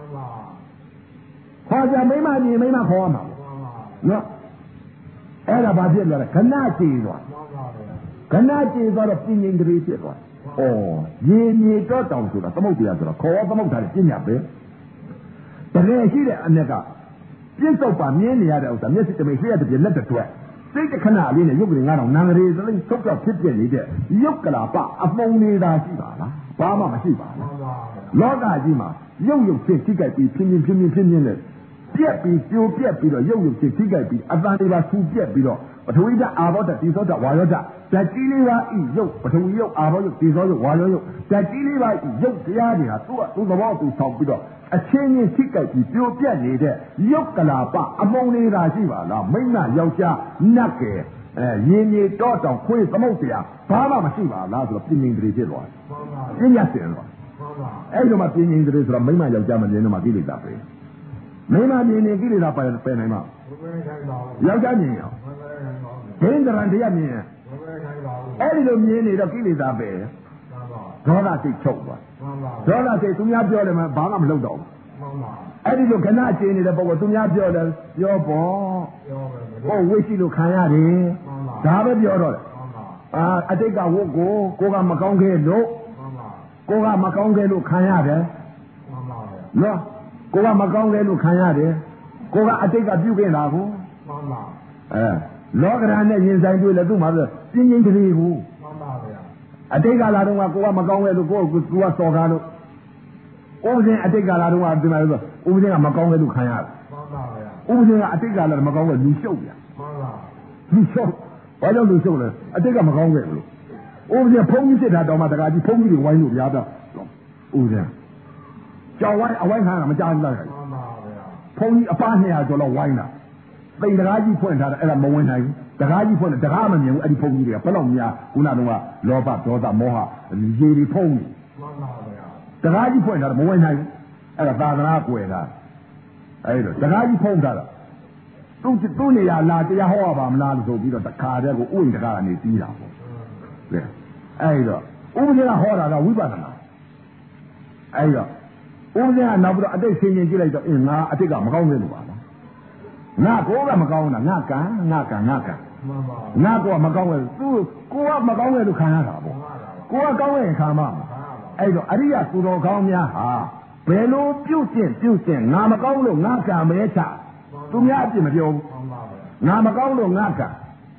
C: ခေါ်ကြမိမညီမိမခေါ်မှာနော်အဲ့ဒါဘာဖြစ်လဲခဏကြည်သွားခဏကြည်သွားတော့ပြင်းရင်တည်းဖြစ်သွားဩရေမြေတော့တောင်ဆိုတာသမုတ်တရားဆိုတော့ခေါ်သမုတ်တာပြင်းရပဲတကယ်ရှိတဲ့အ내ကပြစ္ဆုတ်ပါမြင်နေရတဲ့ဥစ္စာမျက်စိတမိတ်လျှက်တဲ့လက်တွေစိတ်တခဏလေးနဲ့ရုပ်ကလေး9000နံကလေးသလိဆုတ်တော့ဖြစ်ပြနေတဲ့ရုပ်ကလာပအပုံနေတာရှိပါလားဘာမှမရှိပါဘူးလောကကြီးမှာရုပ်ဖြစ်ထိကြိုက်ပြီးဖြင်းဖြင်းနဲ့ပြက်ပြီးပြိုပြက်ပြီးတော့ရုပ်ဖြစ်ထိကြိုက်ပြီးအတန်တွေပါဆူပြက်ပြီးတော့ပထဝီဓာတ်အာဘောဓာတ်ဒီသောဓာတ်ဝါယောဓာတ်ဓာတ်ကြီးလေးပါဤရုပ်ပထဝီရုပ်အာဘောရုပ်ဒီသောရုပ်ဝါယောရုပ်ဓာတ်ကြီးလေးပါဤရုပ်တရားတွေကသူ့သဘောသူဆောင်ပြီးတော့အချင်းချင်းထိကြိုက်ပြီးပြိုပြက်နေတဲ့ရုပ်ကလာပအမုံနေတာရှိပါလားမိမယောက်ျားနတ်ကဲရင်းမြေတော့တောင်ခွေးသမုတ်တရားဘာမှမရှိပါလားဆိုတော့ပြင်းပြင်းတည်းဖြစ်သွားတယ်ပြညာစင်သွားအဲ့လိုမှပြင်းပြင်းတည်းဆိုတော့မိမယောက်ျားမမြင်တော့မှကိလေသာပဲမိမမြင်နေကိလေသာပယ်နိုင်မှာယောက်ျားမြင်ရဒိဋ္ဌရန်တရားမြင်အဲ့ဒီလိုမြင်နေတော့ကိလေသာပဲဒေါသစိတ်ချုပ်သွားဒေါသစိတ်သူများပြောတယ်မှာဘာမှမလုပ်တော့ဘူးအဲ့ဒီလိုခဏကျင်းနေတဲ့ပုဂ္ဂိုလ်သူများပြောတယ်ပြောပေါ့ဟောဝိရှိလို့ခံရတယ်ဒါပဲပြောတော့တယ်အတိတ်ကဝတ်ကိုကမကောင်းခဲ့လို့ကိုကမကောင်းခဲ့လို့ခံရတယ်နော်ကိုကမကောင်းခဲ့လို့ခံရတယ်ကိုကအတိတ်ကပြုခဲ့တာကိုလောကဓာတ်နဲ့ရင်ဆိုင်တွေ့လဲသူ့မှာပြင်းပြင်းကလေးကိုအတိတ်ကလာတော့ကိုကမကောင်းခဲ့လို့ကိုကစော်ကားလို့ဥပဒေအတိတ်ကလာတော့ဒီမှာဆိုဥပဒေကမကောင်းခဲ့လို့ခံရတယ်ဥပဒေကအတိတ်ကလာမကောင်းခဲ့လူရှုပ်ပြန်လူရှုပ်ဘာကြောင့်လူရှုပ်လဲအတိတ်ကမကောင်းခဲ့လို့ဥပဒေဖုံးကြီးစစ်တာတော့မှတကားကြီးဖုံးကြီးတွေဝိုင်းလို့များတော့ဥပဒေကြောင်ဝိုင်းအဝိုင်းခံတာမကြားဘူးလားဖုံးကြီးအပား200ကျော်လောက်ဝိုင်းတာတိမ်တကားကြီးဖွင့်ထားတယ်အဲ့ဒါမဝင်နိုင်ဘူးတကားကြီးဖွင့်တယ်တကားမမြင်ဘူးအဲ့ဒီဖုံးကြီးတွေကဘယ်လောက်များခုနကတော့လောဘဒေါသမောဟရေတွေဖုံးနေတကားကြီးဖွင့်ထားတယ်မဝင်နိုင်ဘူးအဲ့ဒါသာသနာကွယ်တာအဲ့တော့တကားကြီးဖုံးထားတာသူ့နေရာလာတရားဟောရပါမလားလို့ဆိုပြီးတော့တခါတည်းကိုဥယျာဉ်တကားကနေပြီးတာပေါ့လေအဲ့တော့ဥပဒေကဟောတာကဝိပဿနာအဲ့တော့ဥပဒေကနောက်ပြီးတော့အတိတ်ဆင်းရင်ကြည့်လိုက်တော့ငါအတိတ်ကမကောင်းသေးလို့ပါလားငါကိုကမကောင်းတာငါကံငါကိုကမကောင်းရဲ့သူကိုကမကောင်းရဲ့လို့ခံရတာပေါ့ကိုကကောင်းရဲ့ခံမှာအဲ့တော့အရိယသူတော်ကောင်းများဟာဘယ်လိုပြုတ်ကျင့်ငါမကောင်းလို့ငါကံမဲချသူများအပြစ်မပြောဘူးငါမကောင်းလို့ငါကံ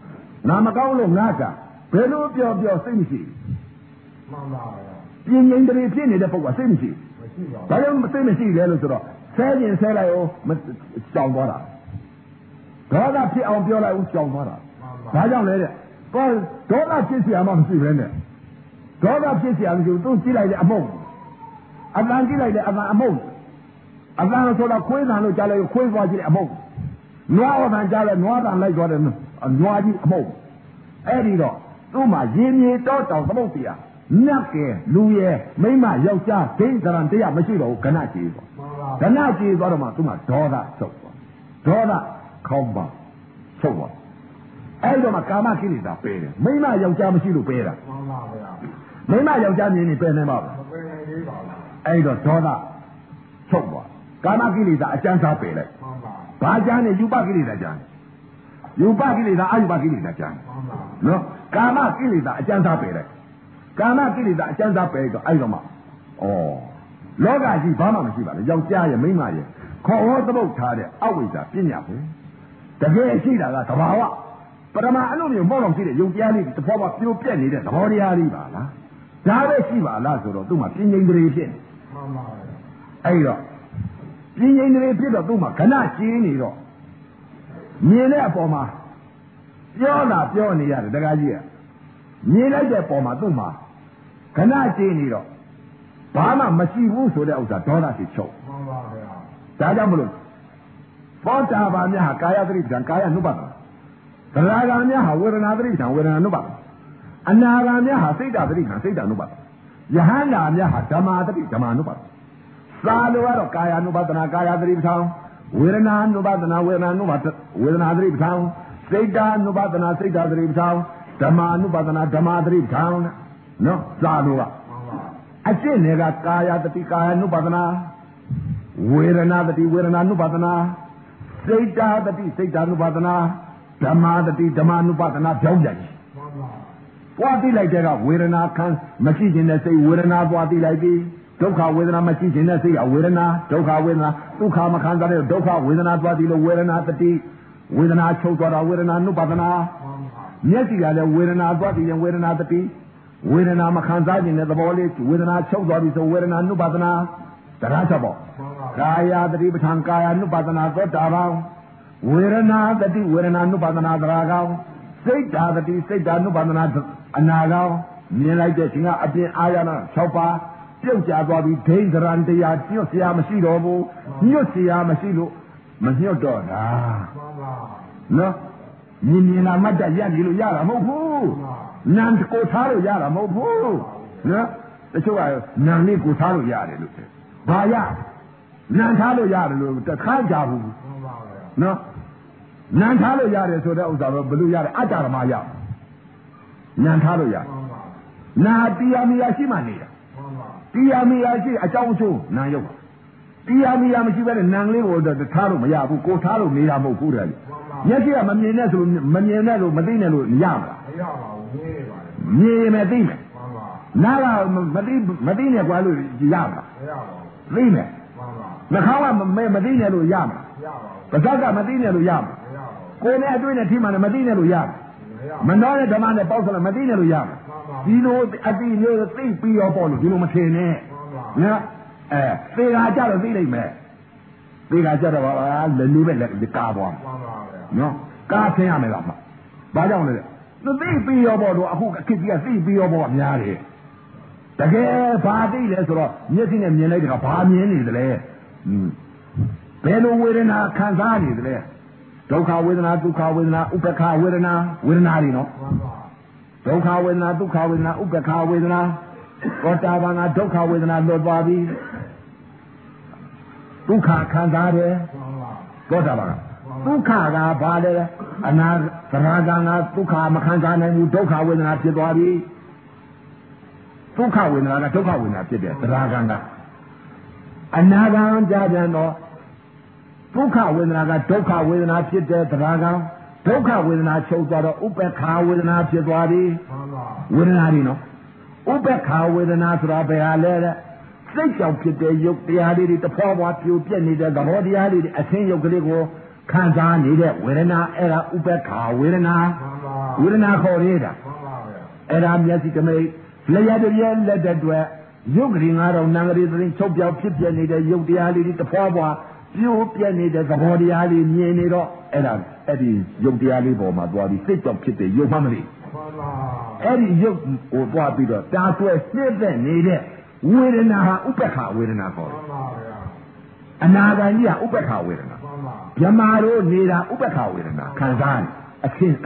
C: ဘယ်လိုပြောစိတ်မရှိမှန်ပါဗျာပြင်းငိမ့်တွေဖြစ်နေတဲ့ပုဂ္ဂိုလ်စိတ်မရှိဘာကြောင့်စိတ်မရှိလဲလို့ဆိုတော့ဆဲရင်ဆဲလိုက်အောင်ကြောင်သွားတာဒေါသဖြစ်အောင်ပြောလိုက်ဦးကြောင်သွားတာဘာကြောင့်လဲတဲ့ဒေါသဖြစ်เสียမှမရှိပဲနဲ့ဒေါသဖြစ်เสียမရှိဘူးသူကြည့်လိုက်တဲ့အမုံအတန်ကြည့်လိုက်တဲ့အတန်အမုံအတန်ဆိုတာခွေးတန်လို့ကြားလိုက်ခွေးသွားကြည့်တဲ့အမုံနွားအတန်ကြားလိုက်နွားတန်လိုက်သွားတယ်နွားကြီးအမုံအဲ့ဒီတော့သူ့မှာရင်းမြေတောတောင်သမုတ်တရားနတ်ကဲလူရဲ့မိမယောက်ျားဒိဋ္ဌရံတရားမရှိတော့ဘူးခဏကြည့်ပေါ့ခဏကြည့်သွားတော့မှသူ့မှာဒေါသချုပ်သွားဒေါသခေါင်းပါချုပ်သွားအဲ့တော့မှကာမကိလေသာပယ်တယ်မိမယောက်ျားမရှိလို့ပယ်တာမှန်ပါဗျာမိမယောက်ျားမြင်နေပယ်နေပါ့မပယ်နိုင်သေးပါဘူးအဲ့တော့ဒေါသချုပ်သွားကာမကိလေသာအကျဉ်းစားပယ်လိုက်မှန်ပါဘာကျမ်းနဲ့ယူပကိလေသာကျမ်းယူပကိလေသာအယူပကိလေသာကျမ်းမှန်ပါနော်ကာမကိလေသာအကျဉ်းစားပယ်လိုက်ကာမကိလေသာအကျဉ်းစားပယ်တော့အဲ့တော့မှလောကကြီးဘာမှမရှိပါဘူးယောက်ျားရဲ့မိန်းမရဲ့ခေါ်ဟောသမုတ်ထားတဲ့အဝိဇ္ဇာပညာပဲတကယ်ရှိတာကသဘာဝပရမအလုံးမျိုးမောက်တော့ရှိတဲ့ယုတ်တရားလေးတစ်ဖောက်ပြိုးပြက်နေတဲ့သဘောတရားလေးပါလားဒါပဲရှိပါလားဆိုတော့သူ့မှာပြင်းငိမ့်တွေဖြစ်မှန်ပါဘူးအဲ့တော့ပြင်းငိမ့်တွေဖြစ်တော့သူ့မှာခဏကျင်းနေတော့မြင်တဲ့အပေါ်မှာပြောနေရတယ်တခါကြီးကမြင်လိုက်တဲ့ပေါ်မှာသူ့မှာခဏကျင်းနေတော့ဘာမှမရှိဘူးဆိုတဲ့ဥစ္စာဒေါသဖြစ်ချုပ်မှန်ပါဗျာဒါကြောင့်မလို့သောတာပန်များဟာကာယသတိပ္ပံကာယ ानु ပါဒသရဂံများဟာဝေဒနာသတိပ္ပံဝေဒနာ ानु ပါဒအနာဂံများဟာစိတ်ဓာသတိပ္ပံစိတ်ဓာ ानु ပါဒယဟန္တာများဟာဓမ္မာသတိဓမ္မာ ानु ပါဒသာလိုကတော့ကာယ ानु ပါဒနာကာယသတိပ္ပံဝေဒနာ ानु ပါဒနာဝေဒနာ ानु ပါဒဝေဒနာသတိပ္ပံစိတ်ဓာ ानु ပါဒနာစိတ်ဓာသတိပ္ပံဓမ္မာ ानु ပါဒနာဓမ္မာသတိပ္ပံနော်သာလိုကအကျင့်တွေကကာယတတိကာယ ानु ပါဒနာဝေဒနာတတိဝေဒနာ ानु ပါဒနာစိတ်ဓာတတိစိတ်ဓာ ानु ပါဒနာဓမ္မာတတိဓမ္မာ ानु ပါဒနာကြောင်းကြတယ်ပွားသိလိုက်တဲ့ကဝေဒနာခံမရှိခြင်းနဲ့စိတ်ဝေဒနာပွားသိလိုက်ပြီဒုက္ခဝေဒနာမရှိခြင်းနဲ့စိတ်အဝေဒနာဒုက္ခဝေဒနာဒုက္ခမခံစားတဲ့ဒုက္ခဝေဒနာပွားသိလို့ဝေဒနာတတိဝေဒနာချုပ်သွားတာဝေဒနာ ानु ပါဒနာမျက်စိကလည်းဝေဒနာပွားသိရင်ဝေဒနာတတိဝေဒနာမခံစားခြင်းတဲ့သဘောလေးဝေဒနာချုပ်သွားပြီဆိုဝေဒနာ ानु ပါဒနာတရားချက်ပေါ့ကာယတတိပဋ္ဌာန်ကာယ ानु ပါဒနာသောတာပန်ဝေဒနာတတိဝေဒနာ ानु ပါဒနာသရဂံစိတ်ဓာတတိစိတ်ဓာ ानु ပါဒနာအနာဂံမြင်လိုက်တဲ့ခြင်းကအပြင်အာရဏ6ပါးပြုတ်ကျသွားပြီးဒိဋ္ဌရံတရားညွတ်เสียမရှိတော့ဘူးညွတ်เสียမရှိလို့မညွတ်တော့တာနော်မြင်လာမှတ်တရပြီလို့ရတာမဟုတ်ဘူးနံကိုထားလို့ရတာမဟုတ်ဘူးနော်တချို့ကနံလေးကိုထားလို့ရတယ်လို့ဘာရနံထားလို့ရတယ်လို့တခါကြဘူးနော်နံထားလို့ရတယ်ဆိုတဲ့ဥစ္စာတော့ဘယ်လိုရလဲအတ္တဓမ္မရနံထားလို့ရနာတရားမီယာရှိမှနေတာတရားမီယာရှိအကြောင်းအကျိုးနာရုပ်တရားမီယာမရှိဘဲနဲ့နံလေးကိုထားလို့မရဘူးကိုထားလို့နေတာမဟုတ်ဘူးတဲ့မျက်စိကမမြင်နဲ့ဆိုမမြင်နဲ့လို့မသိနဲ့လို့ရမှာမရပါဘူးမြင်မယ်သိမယ်နားကမသိနဲ့ကွာလို့ရမှာမရပါဘူးသိမယ်နှာခေါင်းကမသိနဲ့လို့ရမှာမရပါဘူးပါးစပ်ကမသိနဲ့လို့ရမှာမရပါဘူးကိုယ်နဲ့အတွေ့နဲ့ထိမှန်နဲ့မသိနဲ့လို့ရမှာမနှောနဲ့ဓမ္မနဲ့ပေါက်စလို့မသိနဲ့လို့ရမှာဒီလိုအတိမျိုးသိပြီးရောပေါ့လို့ဒီလိုမထင်နဲ့နော်သေခါကြတော့သိလိုက်မယ်သေခါကြတော့လည်းလေးပဲလက်ကားသွားနော်ကားဆင်းရမယ်လားမဘာကြောင့်လဲသူသိပြီးရောပေါ့တော့အခုအခက်ကြီးကသိပြီးရောပေါ့အများတယ်တကယ်ဘာသိလဲဆိုတော့မျက်စိနဲ့မြင်လိုက်တဲ့ကဘာမြင်နေသလဲဘယ်လိုဝေဒနာခံစားနေသလဲဒုက္ခဝေဒနာဒုက္ခဝေဒနာဥပ္ပခဝေဒနာဝေဒနာတွေနော်ဒုက္ခဝေဒနာဒုက္ခဝေဒနာဥပ္ပခဝေဒနာကောတာပန်ကဒုက္ခဝေဒနာလွတ်သွားပြီဒုက္ခခံစားတယ်ကောတာပန်ကဒုက္ခကဘာလဲအနာသရဂံကဒုက္ခမခံစားနိုင်ဘူးဒုက္ခဝေဒနာဖြစ်သွားပြီဒုက္ခဝေဒနာကဒုက္ခဝေဒနာဖြစ်တယ်သရဂံကအနာဂံကြပြန်တော့ဒုဒုက္ခဝေဒနာကဒုက္ခဝေဒနာဖြစ်တဲ့တရားကဒုက္ခဝေဒနာချုပ်သွားတော့ဥပ္ပခာဝေဒနာဖြစ်သွားပြီဝေဒနာတွေနော်ဥပ္ပခာဝေဒနာဆိုတာဘယ်ဟာလဲတဲ့စိတ်ကြောင့်ဖြစ်တဲ့ယုတ်တရားလေးတွေတဖွာဖွာပြိုပြက်နေတဲ့သဘောတရားလေးတွေအသင်းယုတ်ကလေးကိုခံစားနေတဲ့ဝေဒနာအဲ့ဒါဥပ္ပခာဝေဒနာဝေဒနာခေါ်ရတာအဲ့ဒါမျက်စိတမိတ်လျှက်တပြဲလက်တဲ့အတွက်ယုတ်ကလေး9000နံကလေးသတင်းချုပ်ပြောက်ဖြစ်ပြနေတဲ့ယုတ်တရားလေးတွေတဖွာဖွာပြိုပြက်နေတဲ့သဘောတရားလေးမြင်နေတော့အဲ့ဒီယုတ်တရားလေးပေါ်မှာသွားပြီးစိတ်ကြောင့်ဖြစ်တဲ့ယုတ်မှမလေးအဲ့ဒီယုတ်ကိုသွားပြီးတော့တာဆွဲနှိမ့်သက်နေတဲ့ဝေဒနာဟာဥပ္ပခာဝေဒနာခေါ်တယ်အနာဂတ်ကြီးကဥပ္ပခာဝေဒနာဗြဟ္မာတို့နေတာဥပ္ပခာဝေဒနာခံစားတယ်အသင်း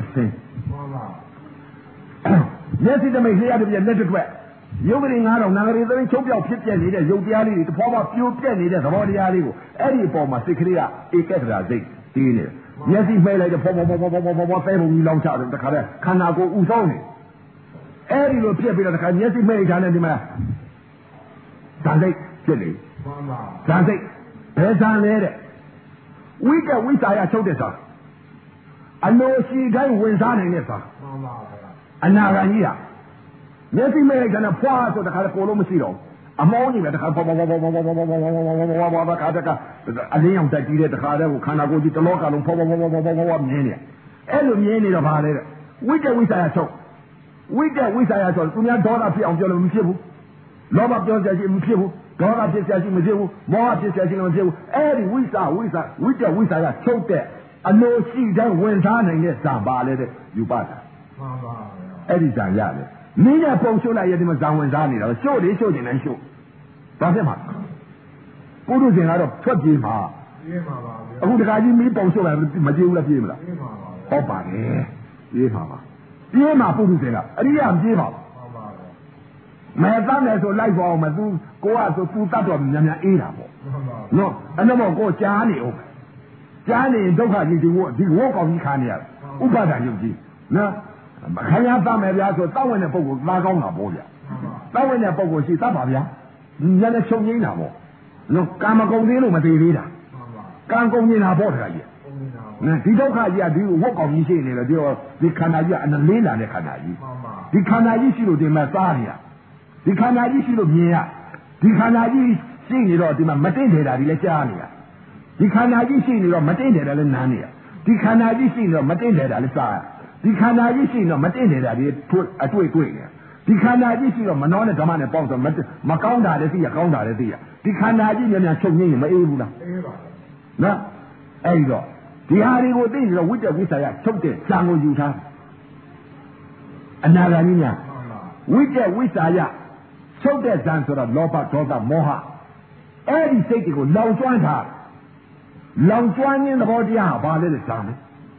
C: မျက်စိတမိတ်လျှက်တပြက်လက်တွက်ယုတ်ကလေး9000နံကလေးသတင်းချုပ်ပြောက်ဖြစ်ပြနေတဲ့ယုတ်တရားလေးတွေတဖွာဖွာပြိုပြက်နေတဲ့သဘောတရားလေးကိုအဲ့ဒီအပေါ်မှာစိတ်ကလေးကဧကတရာစိတ်တီးနေမျက်စိမှဲလိုက်တဲ့ဖောသဲပုံကြီးလောင်းချတယ်တခါတည်းခန္ဓာကိုယ်ဥဆောင်နေအဲ့ဒီလိုဖြစ်ပြီးတော့တခါမျက်စိမှဲလိုက်တာနဲ့ဒီမှာဇာစိတ်ဖြစ်နေဇာစိတ်ဘယ်ဇာလဲတဲ့ဝိကဝိစာယချုပ်တဲ့ဇာအလိုရှိတိုင်းဝင်စားနိုင်တဲ့ဇာအနာဂတ်ကြီးကမျက်စိမဲ့လိုက်တဲ့ဖွာဆိုတခါတည်းကိုလုံးမရှိတော့အမောင်းကြီးပဲတခါဖွာခါတကအလင်းရောင်တက်ကြီးတဲ့တခါတည်းကိုခန္ဓာကိုယ်ကြီးတလောကလုံးဖွာမြင်းနေအဲ့လိုမြင်းနေတော့ဗာလေတဲ့ဝိကဝိစာယချုပ်ဝိကဝိစာယဆိုသူများဒေါသဖြစ်အောင်ပြောလို့မဖြစ်ဘူးလောဘပြောစရာရှိမဖြစ်ဘူးဒေါသဖြစ်စရာရှိမဖြစ်ဘူးမောဟဖြစ်စရာရှိလည်းမဖြစ်ဘူးအဲ့ဒီဝိကဝိစာယချုပ်တဲ့အလိုရှိတိုင်းဝင်စားနိုင်တဲ့ဇာပါလေတဲ့ယူပါတာမှန်ပါအဲ့ဒီဇာရတယ်မင်းကပုံရှုပ်လိုက်ရဒီမှာဇံဝင်စားနေတာရှုပ်တယ်ရှုပ်နေတယ်ရှုပ်ဘာဖြစ်မှာပုရုဇဉ်ကတော့ထွက်ပြေးမှာပြေးမှာပါအခုတခါကြီးမင်းပုံရှုပ်လိုက်မပြေးဘူးလားပြေးမလားပြေးမှာပါဟုတ်ပါတယ်ပြေးမှာပါပြေးမှာပုရုဇဉ်ကအရိယာပြေးမှာဟုတ်ပါဘူးမဲသားမယ်ဆိုလိုက်သွားအောင်မသူကိုကဆိုသူတတ်တော်များများအေးတာပေါ့နော်အဲ့တော့ကိုကြားနေအောင်ကြားနေဒုက္ခကြီးဒီဝတ်ကောင်းကြီးခါနေရဥပါဒာယုတ်ကြီးနော်ခရသမယ်ဗျာဆိုတောက်ဝင်တဲ့ပုဂ္ဂိုလ်သားကောင်းတာပေါ့ဗျာတောက်ဝင်တဲ့ပုဂ္ဂိုလ်ရှိသတ်ပါဗျာညနေချုပ်ငိမ့်တာပေါ့နော်ကာမဂုဏ်သေးလို့မသေးသေးတာကံကုန်နေတာပေါ့တခါကြီးဒီဒုက္ခကြီးကဒီဝတ်ကောင်းကြီးရှိနေတယ်ဒီခန္ဓာကြီးကအနလေးလာတဲ့ခန္ဓာကြီးဒီခန္ဓာကြီးရှိလို့ဒီမှာစားနေရဒီခန္ဓာကြီးရှိလို့မြင်ရဒီခန္ဓာကြီးရှိနေတော့ဒီမှာမတင့်တယ်တာဒီလည်းကြားနေရဒီခန္ဓာကြီးရှိနေတော့မတင့်တယ်တာလည်းနားနေရဒီခန္ဓာကြီးရှိနေတော့မတင့်တယ်တာလည်းစားရဒီခန္ဓာကြီးရှိတော့မတင့်နေတာဒီအတွေ့နေဒီခန္ဓာကြီးရှိတော့မနှောနဲ့ဓမ္မနဲ့ပေါင်းတော့မကောင်းတာလည်းသိရကောင်းတာလည်းသိရဒီခန္ဓာကြီးများများချုပ်ငိမ့်ရင်မအေးဘူးလားအေးပါနော်အဲ့ဒီတော့ဒီဟာတွေကိုသိနေတော့ဝိတ္တဝိသယချုပ်တဲ့ဇာကိုယူထားအနာဂါကြီးများဝိတ္တဝိသယချုပ်တဲ့ဇာဆိုတော့လောဘဒေါသမောဟအဲ့ဒီစိတ်တွေကိုလောင်ကျွမ်းထားလောင်ကျွမ်းခြင်းသဘောတရားဟာဘာလဲတဲ့ဇာလဲ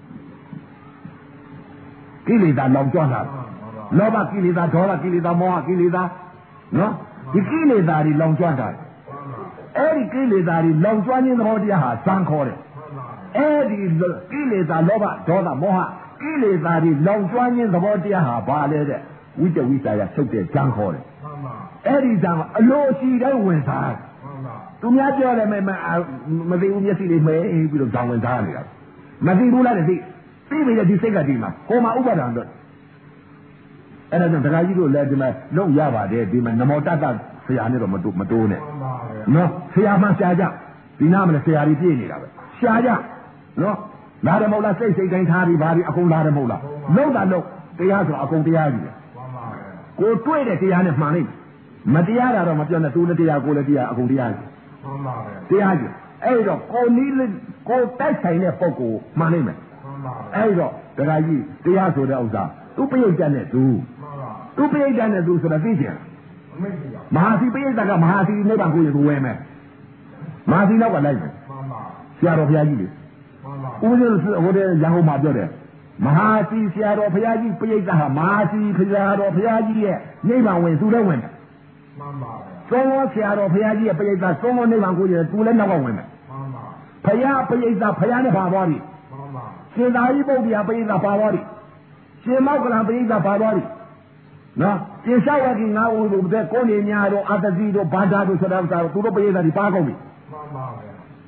C: ကိလေသာလောင်ကျွမ်းတာလောဘကိလေသာဒေါသကိလေသာမောဟကိလေသာနော်ဒီကိလေသာတွေလောင်ကျွမ်းတာအဲ့ဒီကိလေသာတွေလောင်ကျွမ်းခြင်းသဘောတရားဟာဇံခေါ်တယ်အဲ့ဒီကိလေသာလောဘဒေါသမောဟကိလေသာတွေလောင်ကျွမ်းခြင်းသဘောတရားဟာဘာလဲတဲ့ဝိတ္တဝိသယထုတ်တဲ့ဇံခေါ်တယ်အဲ့ဒီဇံအလိုရှိတိုင်းဝင်စားသူများပြောတယ်မသိဘူးမျက်စိလေးမဲပြီးတော့ဇံဝင်စားနေတာမသိဘူးလားသိသိပြီဒီစိတ်ကဒီမှာဟိုမှာဥပါဒံတော့အဲ့ဒါကြောင့်ဒကာကြီးတို့လည်းဒီမှာလုံးရပါတယ်ဒီမှာနမောတတဆရာနဲ့တော့မတိုးနဲ့နော်ဆရာမှရှားကြဒီနားမလဲဆရာကြီးပြည့်နေတာပဲရှားကြနော်လာတယ်မဟုတ်လားစိတ်တိုင်းထားပြီးဘာပြီးအကုန်လာတယ်မဟုတ်လားလုံးတာလုံးတရားဆိုအကုန်တရားကြီးကိုတွေ့တဲ့တရားနဲ့မှန်လိုက်မတရားတာတော့မပြောနဲ့သူလည်းတရားကိုလည်းတရားအကုန်တရားကြီးမှန်ပါပဲတရားကြီးအဲ့တော့ကိုနီးကိုတိုက်ဆိုင်တဲ့ပုဂ္ဂိုလ်မှန်နိုင်မယ်အဲ့တော့ဒကာကြီးတရားဆိုတဲ့ဥစ္စာသူပိဋကတ်နဲ့သူပိဋကတ်နဲ့သူဆိုတာသိချင်မဟာစီပိဋကတ်ကမဟာစီနိဗ္ဗာန်ကိုရသူဝဲမယ်မဟာစီနောက်ကလိုက်မယ်ဆရာတော်ဘုရားကြီးလေဥပဒေဟိုတဲ့ရဟန်းမှာပြောတယ်မဟာစီဆရာတော်ဘုရားကြီးပိဋကတ်ဟာမဟာစီဆရာတော်ဘုရားကြီးရဲ့နိဗ္ဗာန်ဝင်သူလည်းဝင်တယ်မှန်ပါဗျာသုံးတော်ဆရာတော်ဘုရားကြီးရဲ့ပိဋကတ်သုံးတော်နိဗ္ဗာန်ကိုရသူလည်းနောက်ကဝင်မယ်မှန်ပါဘုရားပိဋကတ်ဘုရားနဲ့ပါသွားပြီရှင်သာရိပုတ္တရာပိဋကပါသွားပြီရှင်မောက္ကလံပိဋကပါသွားပြီနော်ရှင်လျှောက်ဝကိငါးဦးတို့တဲ့ကိုနေညာတို့အတ္တစီတို့ဘာသာတို့ဆိုတာသူတို့ပိဋကတွေပါကုန်ပြီမှန်ပါဗျာ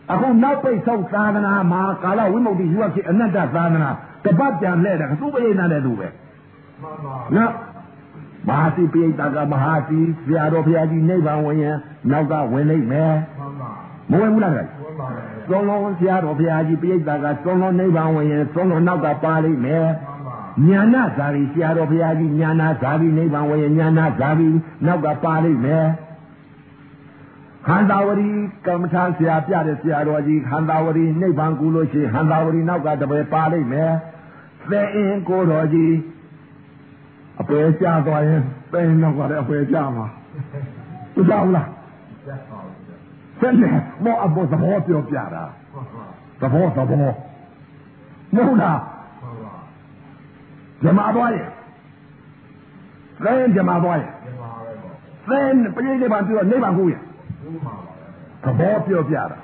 C: အခုနောက်ပိတ်ဆုံးသာသနာမှာကာလဝိမု ക്തി ယူဖြစ်အနတ္တသာသနာတပတ်ပြန်လဲတယ်သူ့ပိဋကနဲ့သူပဲ
B: မှန်ပါ
C: နော်မဟာစီပိဋကကမဟာစီဆရာတော်ဘုရားကြီးနိဗ္ဗာန်ဝင်ရင်နောက်ကဝင်လိမ့်မယ်
B: မှန်ပါ
C: မဝင်ဘူးလားခင်
B: ဗျဝင်ပါပဲ
C: သုံးလုံးဆရာတော်ဘုရားကြီးပိဋကကသုံးလုံးနိဗ္ဗာန်ဝင်ရင်သုံးလုံးနောက်ကပါလိမ့်မယ်ညာနာဇာတိဆရာတော်ဘုရားကြီးညာနာဇာတိနိဗ္ဗာန်ဝင်ရင်ညာနာဇာတိနောက်ကပါလိမ့်မယ်ဟန္တာဝရီကမ္မထာဆရာပြတဲ့ဆရာတော်ကြီးဟန္တာဝရီနိဗ္ဗာန်ကူလို့ရှိရင်ဟန္တာဝရီနောက်ကတပည့်ပါလိမ့်မယ်သဲအင်းကိုတော်ကြီးအပယ်ကျသွားရင်သဲနောက်ကလည်းအပယ်ကျမှာသူကြောက်လားဆက်နေမောအဘောသဘောပြောပြတာသဘောမဟုတ်လားဇမားသွားရဲ့သဲဇမားသွားရဲ့သဲပရိနိဗ္ဗာန်ပြောနိဗ္ဗာန်ကိုရဲ့သဘောပြောပြတာ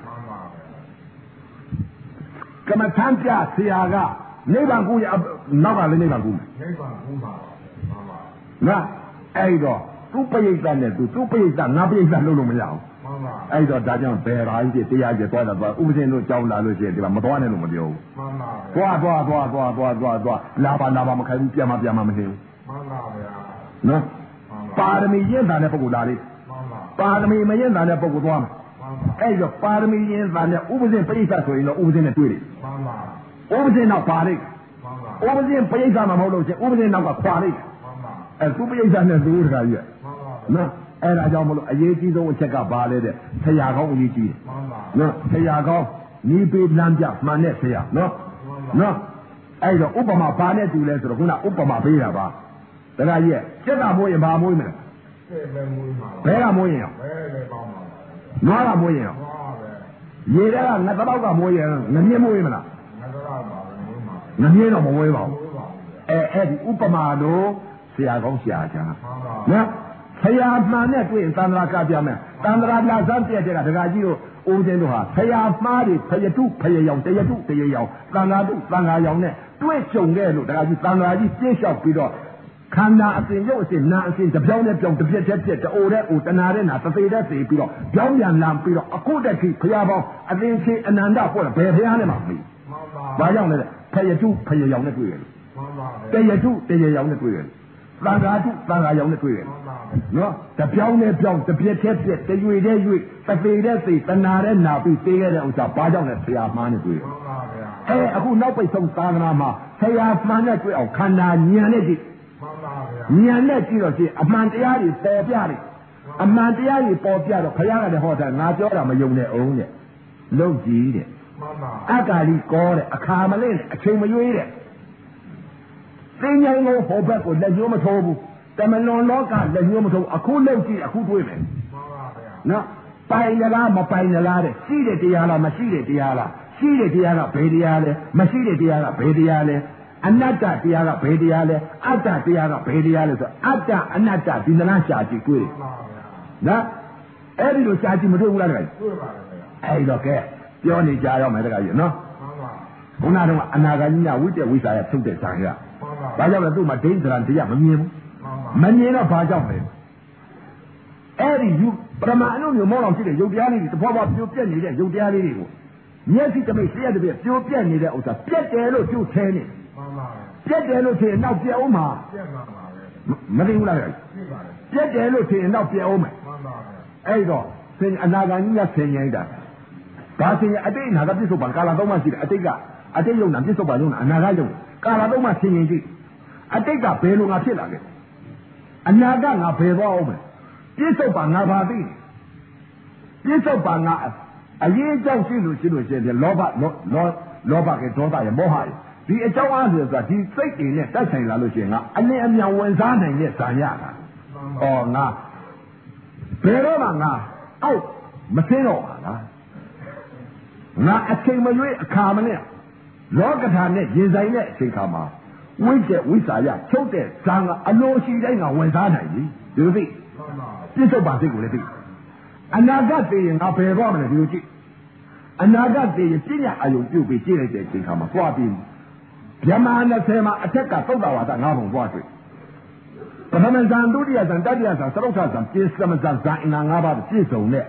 C: ကမ္မထမ်းပြဆရာကနိဗ္ဗာန်ကိုရနောက်ကလည်းနိဗ္ဗာန်ကို
B: နိဗ္ဗာန်ကိုပါ
C: နော်အဲ့တော့သူ့ပိဋကနဲ့သူ့ပိဋကငါပိဋကလုပ်လို့မရအောင်အဲ့တော့ဒါကြောင့်ဘယ်ရာကြီးတရားကြီးသွားတာသွားဥပဇင်းတို့ကြောင်းလာလို့ရှိရင်ဒီမှာမသွားနဲ့လို့မပြောဘူး
B: မှန်ပါ
C: သွားလာပါမခိုင်းဘူးပြန်မနေဘူး
B: မှန်ပါဗျာ
C: နော်ပါရမီရင့်တာတဲ့ပုဂ္ဂိုလ်လာလေပါရမီမရင့်တာတဲ့ပုဂ္ဂိုလ်သွားမှာအဲ့တော့ပါရမီရင့်တာနဲ့ဥပဇင်းပိဋကဆိုရင်တော့ဥပဇင်းနဲ့တွေ့တယ်
B: မှန်ပါ
C: ဥပဇင်းနောက်ပါလိမ့်ဥပဇင်းပိဋကမှာမဟုတ်လို့ရှိရင်ဥပဇင်းနောက်ကခွာလိမ့်အဲ့သူပိဋကနဲ့သူတခါကြီးနော်အဲ့ဒါကြောင့်မလို့အရေးကြီးဆုံးအချက်ကဘာလဲတဲ့ဆရာကောင်းအရေးကြီးတယ်နော်ဆရာကောင်းနီးပေးလမ်းပြမှန်တဲ့ဆရာနော်အဲ့တော့ဥပမာဘာနဲ့တူလဲဆိုတော့ခုနဥပမာပေးတာပါတခါကြီးစက်တာမိုးရင်ဘာမိုးမလဲဘဲကမိုးရင်ရောနွားကမိုးရင်ရောရေထဲကငါတပေါက်ကမိုးရင်ငမြင့်မိုးရင်မလားငမြင့်တော့မဝဲပါဘူးအဲ့ဒီဥပမာလို့ဆရာကောင်းဆရာချာနော်ဆရာမှန်နဲ့တွေ့ရင်သန္တရာကပြမယ်သန္တရာလာစမ်းပြတဲ့ကဒကာကြီးတို့ဦးဇင်းတို့ဟာဆရာမှားတွေဖယတုဖယယောင်တယတုတယယောင်သံဃာတုသံဃာယောင်နဲ့တွေ့ကြုံခဲ့လို့ဒကာကြီးသံဃာကြီးပြည့်လျှောက်ပြီးတော့ခန္ဓာအစဉ်ရုပ်အစဉ်နာအစဉ်တပြောင်းနဲ့ပြောင်းတစ်ပြက်ပြက်တအိုတဲ့အိုတနာတဲ့နာတသေးတဲ့သေးပြီးတော့ပြောင်းပြန်လာပြီးတော့အခုတည်းခိဘုရားပေါင်းအသင်္ချေအနန္တပေါ်ဘယ်ဘုရားနဲ့မှမပြီးဘာကြောင့်လဲဖယတုဖယယောင်နဲ့တွေ့ရတယ်တယတုတယယောင်နဲ့တွေ့ရတယ်သံဃာတုသံဃာယောင်နဲ့တွေ့ရတယ်နော်တပြောင်းနဲ့ပြောင်းတစ်ပြက်ပြက်တရွေတဲ့ရွေတသေးတဲ့သေးတနာတဲ့နာပြီးသေးခဲ့တဲ့ဥစ္စာဘာကြောင့်လဲဆရာမှန်းနဲ့တွေ့ရတယ်အခုနောက်ပိတ်ဆုံးသာသနာမှာဆရာမှန်းနဲ့တွေ့အောင်ခန္ဓာဉာဏ်နဲ့ကြည့်ဉာဏ်နဲ့ကြည့်တော့ရှိအမှန်တရားတွေပေါ်ပြတယ်အမှန်တရားတွေပေါ်ပြတော့ခရကလည်းဟောတာငါပြောတာမယုံနဲ့အောင်တဲ့လုံကြည့်တဲ့အက္ကာလီကောတဲ့အခါမလင့်အချိန်မရွေးတဲ့သိဉ္ဇိုင်းကိုဟောဘက်ကိုလက်ညှိုးမထိုးဘူးတမလွန်လောကလက်ညှိုးမထိုးအခုလုံကြည့်အခုတွေးမယ်နော်ပိုင်လားမပိုင်လားတဲ့ရှိတဲ့တရားလားမရှိတဲ့တရားလားရှိတဲ့တရားကဘယ်တရားလဲမရှိတဲ့တရားကဘယ်တရားလဲအနတ္တတရားကဘယ်တရားလဲအတ္တတရားကဘယ်တရားလဲဆိုအတ္တအနတ္တဒီနာရှာကြည့်တွေ့တယ်နော်အဲ့ဒီလိုရှာကြည့်မတွေ့ဘူးလားတခါတွေ့ပါဘူးအဲ့တော့ကဲပြောနေကြရမယ်တခါကြီးနော်ခုနကအနာဂါကြီးကဝိတ္တဝိစာယထုတ်တဲ့ဇာတ်ကဘာကြောင့်လဲသူ့မှာဒိဋ္ဌရံတရားမမြင်ဘူးမမြင်တော့ဘာကြောင့်လဲအဲ့ဒီယူပရမအနုမျိုးမောတော်ရှိတဲ့ယုတ်တရားလေးတွေတဖွာဖွာပြိုပြက်နေတဲ့ယုတ်တရားလေးတွေကိုမျက်စိတမိတ်လျှက်တပြက်ပြိုပြက်နေတဲ့ဥစ္စာပြက်တယ်လို့ကျုပ်ထဲနေပြက်တယ်လို့ထင်နောက်ပြက်အောင်မှာမသိဘူးလားပြက်တယ်လို့ထင်နောက်ပြက်အောင်မယ်အဲ့တော့ဆင်အနာဂါကြီးကဆင်ញိုင်းတာဒါဆင်ញအတိတ်အနာဂတ်ပြစ္ဆုတ်ပံကာလသုံးပါးရှိတယ်အတိတ်ယုံနာပြစ္ဆုတ်ပံယုံနာအနာဂတ်ယုံကာလသုံးပါးဆင်ញိုင်းကြည့်အတိတ်ကဘယ်လိုငါဖြစ်လာခဲ့အနာဂတ်ငါဘယ်သွားအောင်မယ်ပြစ္ဆုတ်ပံငါဘာသိပြစ္ဆုတ်ပံငါအရေးအကြောင်းရှိလို့လောဘကဒေါသရမောဟရဒီအကြောင်းအားဖြင့်ဆိုတာဒီစိတ်တွေနဲ့တိုက်ဆိုင်လာလို့ရှိရင်ငါအလင်းအမြန်ဝင်စားနိုင်တဲ့ဇာညတာငါဘယ်တော့မှငါအောက်မသိတော့ပါလားငါအချိန်မရွေးအခါမနဲ့လောကဓာတ်နဲ့ရင်ဆိုင်တဲ့အချိန်ခါမှာဝိတ္တဝိစာယချုပ်တဲ့ဇာကအလိုရှိတိုင်းကဝင်စားနိုင်ပြီဒီလိုသိပြစ္ဆုတ်ပါစိတ်ကိုလည်းသိအနာဂတ်သိရင်ငါဘယ်တော့မှလည်းဒီလိုကြည့်အနာဂတ်သိရင်ပြညာအယုံပြုတ်ပြီးကြည့်လိုက်တဲ့အချိန်ခါမှာကြွားပြီးဗြဟ္မာ20မှာအထက်ကသုတ်တော်ဝါဒ9ပုံကြွားတွေ့ပထမဇန်ဒုတိယဇန်တတိယဇန်သရုပ်ထဇန်ပိစမဇန်ဇန်အင်္ဂါ5ပါးပြည့်စုံတဲ့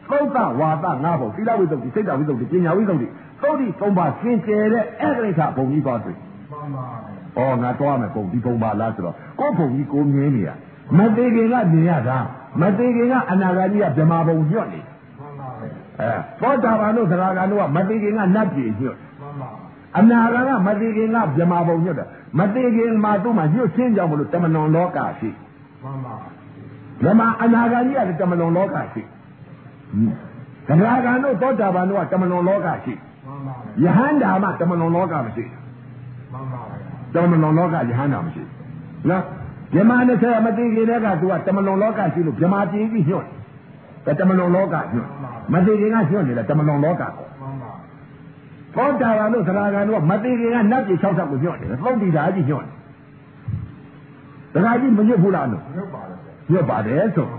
C: သုတ်တဝါဒငါးဘုံသီလဝိသုဒ္ဓိစိတ်တဝိသုဒ္ဓိပညာဝိသုဒ္ဓိသုဒ္ဓိသုံးပါးစင်ကြယ်တဲ့အဲ့ဒီခါဘုံကြီးသွားတွေ့ဩငါသွားမယ်ဘုံဒီဘုံပါလားဆိုတော့ကိုယ်ဘုံကြီးကိုမြင်နေရမသေးခင်ကမြင်ရတာမသေးခင်ကအနာဂါကြီးကဗြဟ္မာဘုံညွတ်နေသောတာပန်တို့သရဂါတို့ကမသေးခင်ကနတ်ပြည်ညွတ်အနာဂါကမသေးခင်ကဗြဟ္မာဘုံညွတ်တယ်မသေးခင်မှာသူ့မှာညွတ်ချင်းကြောင့်မလို့တမလွန်လောကရှိဗြဟ္မာအနာဂါကြီးကလည်းတမလွန်လောကရှိသရဂါတို့သောတာပန်တို့ကတမလွန်လောကရှိယဟန္တာမှတမလွန်လောကမရှိတမလွန်လောကယဟန္တာမရှိနော်ဗြဟ္မာ20မသေးခင်တည်းကသူကတမလွန်လောကရှိလို့ဗြဟ္မာပြည်ကြီးညွတ်တယ်တမလွန်လောကညွတ်မသေးခင်ကညွတ်နေတယ်တမလွန်လောကသောတာပန်တို့သရဂါတို့ကမသေးခင်ကနတ်ပြည်60ကိုညွတ်တယ်သုတ်တိဓာကြီးညွတ်တယ်ဒါကြီးမညွတ်ဘူးလားလို့ညွတ်ပါတယ်ဆို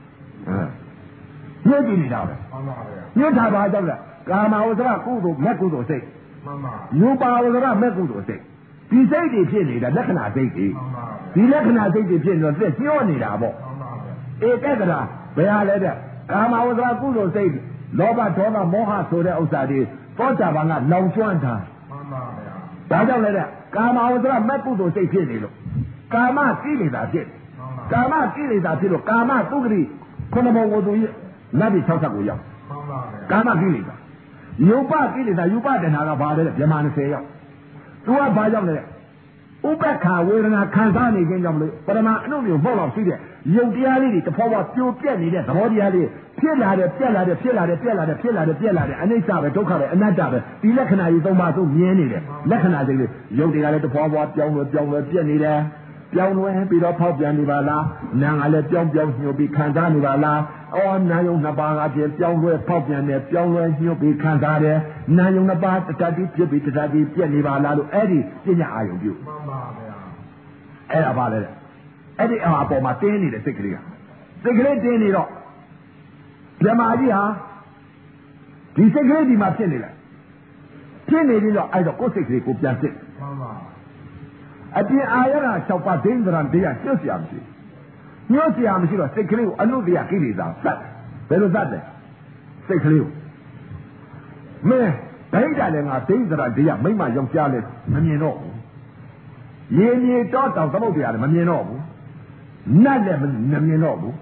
C: ညွတ်ကြည့်နေတာပဲညွတ်တာပါကြောင့်လားကာမဝဇ္ဇရကုသိုလ်မဲ့ကုသိုလ်စိတ်ယူပါဝဇ္ဇရမဲ့ကုသိုလ်စိတ်ဒီစိတ်တွေဖြစ်နေတာလက္ခဏာစိတ်တွေဒီလက္ခဏာစိတ်တွေဖြစ်နေတော့သက်ညှောနေတာပေါ့ဧကတရာဘယ်ဟာလဲတဲ့ကာမဝဇ္ဇရကုသိုလ်စိတ်လောဘဒေါသမောဟဆိုတဲ့ဥစ္စာတွေသောတာပန်ကလောင်ကျွမ်းတာဒါကြောင့်လဲတဲ့ကာမဝဇ္ဇရမဲ့ကုသိုလ်စိတ်ဖြစ်နေလို့ကာမကိလေသာဖြစ်ကာမကိလေသာဖြစ်လို့ကာမသုဂတိခုနဘုံကိုသူကြီးနတ်ပြည်60ကိုရောက်ကာမကိလေသာယုပကိလေသာယုပတဏှာကဘာလဲဗြဟ္မာ20ရောက်သူကဘာကြောင့်လဲဥပ္ပခာဝေဒနာခံစားနေခြင်းကြောင့်မလို့ပရမအနုမျိုးပေါ့လောက်ရှိတဲ့ယုတ်တရားလေးတွေတဖော်ဖော်ပြိုပြက်နေတဲ့သဘောတရားလေးဖြစ်လာတယ်ပြက်လာတယ်ဖြစ်လာတယ်ပြက်လာတယ်ဖြစ်လာတယ်ပြက်လာတယ်အနိစ္စပဲဒုက္ခပဲအနတ္တပဲဒီလက္ခဏာကြီးသုံးပါးသို့မြင်နေတယ်လက္ခဏာစိတ်လေးယုတ်တရားလေးတဖော်ဖော်ပြောင်းလဲပြက်နေတယ်ပြောင်းလဲပြီးတော့ဖောက်ပြန်နေပါလားနာငါလည်းပြောင်းညှို့ပြီးခံစားနေပါလားအော်နာယုံနှစ်ပါးအပြင်ပြောင်းလဲဖောက်ပြန်တယ်ပြောင်းလဲညှို့ပြီးခံစားတယ်နာယုံနှစ်ပါးတတတိဖြစ်ပြီးတတတိပြက်နေပါလားလို့အဲ့ဒီပညာအာယုံပြုမှန်ပါဗျာအဲ့ဒါပါလေအဲ့ဒီအပေါ်မှာတင်းနေတဲ့စိတ်ကလေးကစိတ်ကလေးတင်းနေတော့ဗြဟ္မာကြီးဟာဒီစိတ်ကလေးဒီမှာဖြစ်နေလိုက်ဖြစ်နေပြီးတော့အဲ့တော့ကိုယ်စိတ်ကလေးကိုပြန်စစ်မှန်ပါအပြင်အာရဏ6ပါးဒိဋ္ဌရံတရားညှို့เสียမရှိညှို့เสียမရှိတော့စိတ်ကလေးကိုအနုတ္တရာကိလေသာသတ်ဘယ်လိုသတ်လဲစိတ်ကလေးကိုမင်းဒိဋ္ဌာလည်းငါဒိဋ္ဌရံတရားမိမ့်မယောက်ျားလဲမမြင်တော့ဘူးရေမြေတော့တောင်သမုဒ္ဒရာလည်းမမြင်တော့ဘူးနတ်လည်းမမြင်တော့ဘူး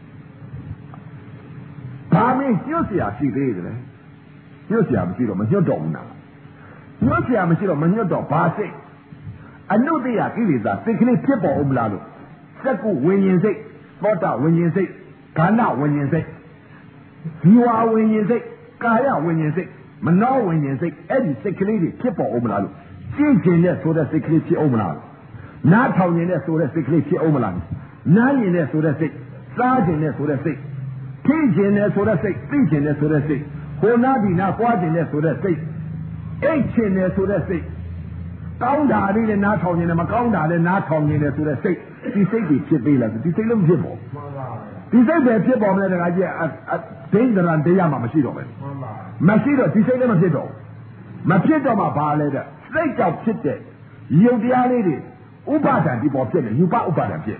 C: ဘာမင်းညှို့เสียရှိသေးတယ်ညှို့เสียမရှိတော့မညှို့တော့ဘူးနာညှို့เสียမရှိတော့မညှို့တော့ဘာစိတ်အနုတ္တရာကိလေသာစိတ်ကလေးဖြစ်ပေါ်အောင်မလားလို့စက္ကုဝิญဉ်စိတ်သောတာဝิญဉ်စိတ်ခန္ဓာဝิญဉ်စိတ်ဇီဝဝิญဉ်စိတ်ကာယဝิญဉ်စိတ်မနောဝิญဉ်စိတ်အဲ့ဒီစိတ်ကလေးတွေဖြစ်ပေါ်အောင်မလားလို့ကြည့်ကျင်တဲ့ဆိုတဲ့စိတ်ကလေးဖြစ်အောင်မလားနားထောင်နေတဲ့ဆိုတဲ့စိတ်ကလေးဖြစ်အောင်မလားနားမြင်တဲ့ဆိုတဲ့စိတ်စားကျင်တဲ့ဆိုတဲ့စိတ်ထိကျင်တဲ့ဆိုတဲ့စိတ်သိကျင်တဲ့ဆိုတဲ့စိတ်ဟိုနာဒီနာပွားကျင်တဲ့ဆိုတဲ့စိတ်အိတ်ကျင်တဲ့ဆိုတဲ့စိတ်ကောင်းတာလေးနဲ့နားထောင်နေတယ်မကောင်းတာလည်းနားထောင်နေတယ်ဆိုတဲ့စိတ်ဒီစိတ်တွေဖြစ်သေးလားဒီစိတ်လည်းမဖြစ်ပါဘူးဒီစိတ်ပဲဖြစ်ပေါ်မလဲတခါကြီးဒိဋ္ဌရံတရားမှမရှိတော့ပဲမရှိတော့ဒီစိတ်လည်းမဖြစ်တော့မဖြစ်တော့မှဘာလဲတဲ့စိတ်ကြောင့်ဖြစ်တဲ့ယုတ်တရားလေးတွေဥပါဒံဒီပေါ်ဖြစ်တယ်ယူပဥပါဒံဖြစ်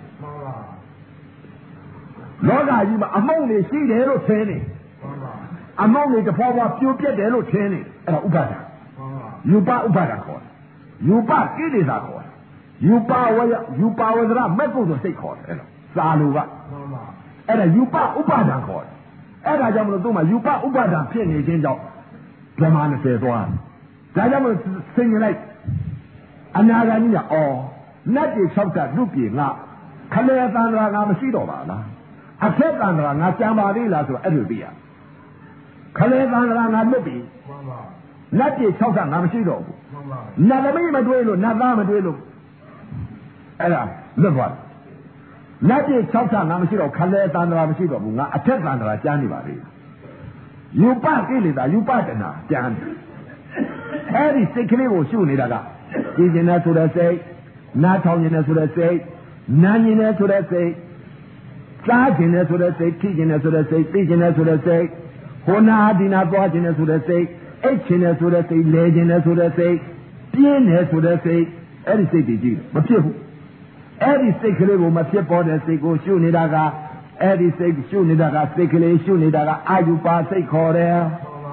C: လောကကြီးမှာအမုန်းတွေရှိတယ်လို့ထင်နေအမုန်းတွေတဖော်ဖော်ပြိုပြက်တယ်လို့ထင်နေအဲ့ဒါဥပါဒံယူပဥပါဒံခေါ်ယူပကိလေသာခေါ်ယူပဝဇ္ဇရမဲ့ကုသိုလ်စိတ်ခေါ်တယ်အဲ့လိုစာလိုကအဲ့ဒါယူပဥပါဒံခေါ်တယ်အဲ့ဒါကြောင့်မလို့သူ့မှာယူပဥပါဒံဖြစ်နေခြင်းကြောင့်ဗြဟ္မာ20သွားဒါကြောင့်မလို့ဆင်ញလိုက်အနာဂါကြီးကအော်နတ်ကြီး60လူပြေငါခလေတန္တရာငါမရှိတော့ပါလားအထက်တန္တရာငါကြံပါသေးလားဆိုတော့အဲ့လိုသိရခလေတန္တရာငါလွတ်ပြီနတ်ကြီး60ငါမရှိတော့ဘူးနတ်သမီးမတွေးလို့နတ်သားမတွေးလို့အဲ့ဒါလွတ်သွားတယ်နတ်ကြီး60ငါမရှိတော့ခလေတန္တရာမရှိတော့ဘူးငါအထက်တန္တရာကျမ်းနေပါလေယူပကိလေသာယူပတဏှာကျမ်းအဲ့ဒီစိတ်ကလေးကိုရှုနေတာကကြည်ကျင်တဲ့ဆိုတဲ့စိတ်နားထောင်ကျင်တဲ့ဆိုတဲ့စိတ်နားမြင်တဲ့ဆိုတဲ့စိတ်စားကျင်တဲ့ဆိုတဲ့စိတ်ထိကျင်တဲ့ဆိုတဲ့စိတ်သိကျင်တဲ့ဆိုတဲ့စိတ်ဟိုနာဒီနာသွားကျင်တဲ့ဆိုတဲ့စိတ်အိတ်ကျင်တဲ့ဆိုတဲ့စိတ်လဲကျင်တဲ့ဆိုတဲ့စိတ်ပြင်းတယ်ဆိုတဲ့စိတ်အဲ့ဒီစိတ်တွေကြည့်မဖြစ်ဘူးအဲ့ဒီစိတ်ကလေးကိုမဖြစ်ပေါ်တဲ့စိတ်ကိုရှုနေတာက Eddie say, shoot it, sickly, shoot it, are you pass a corner?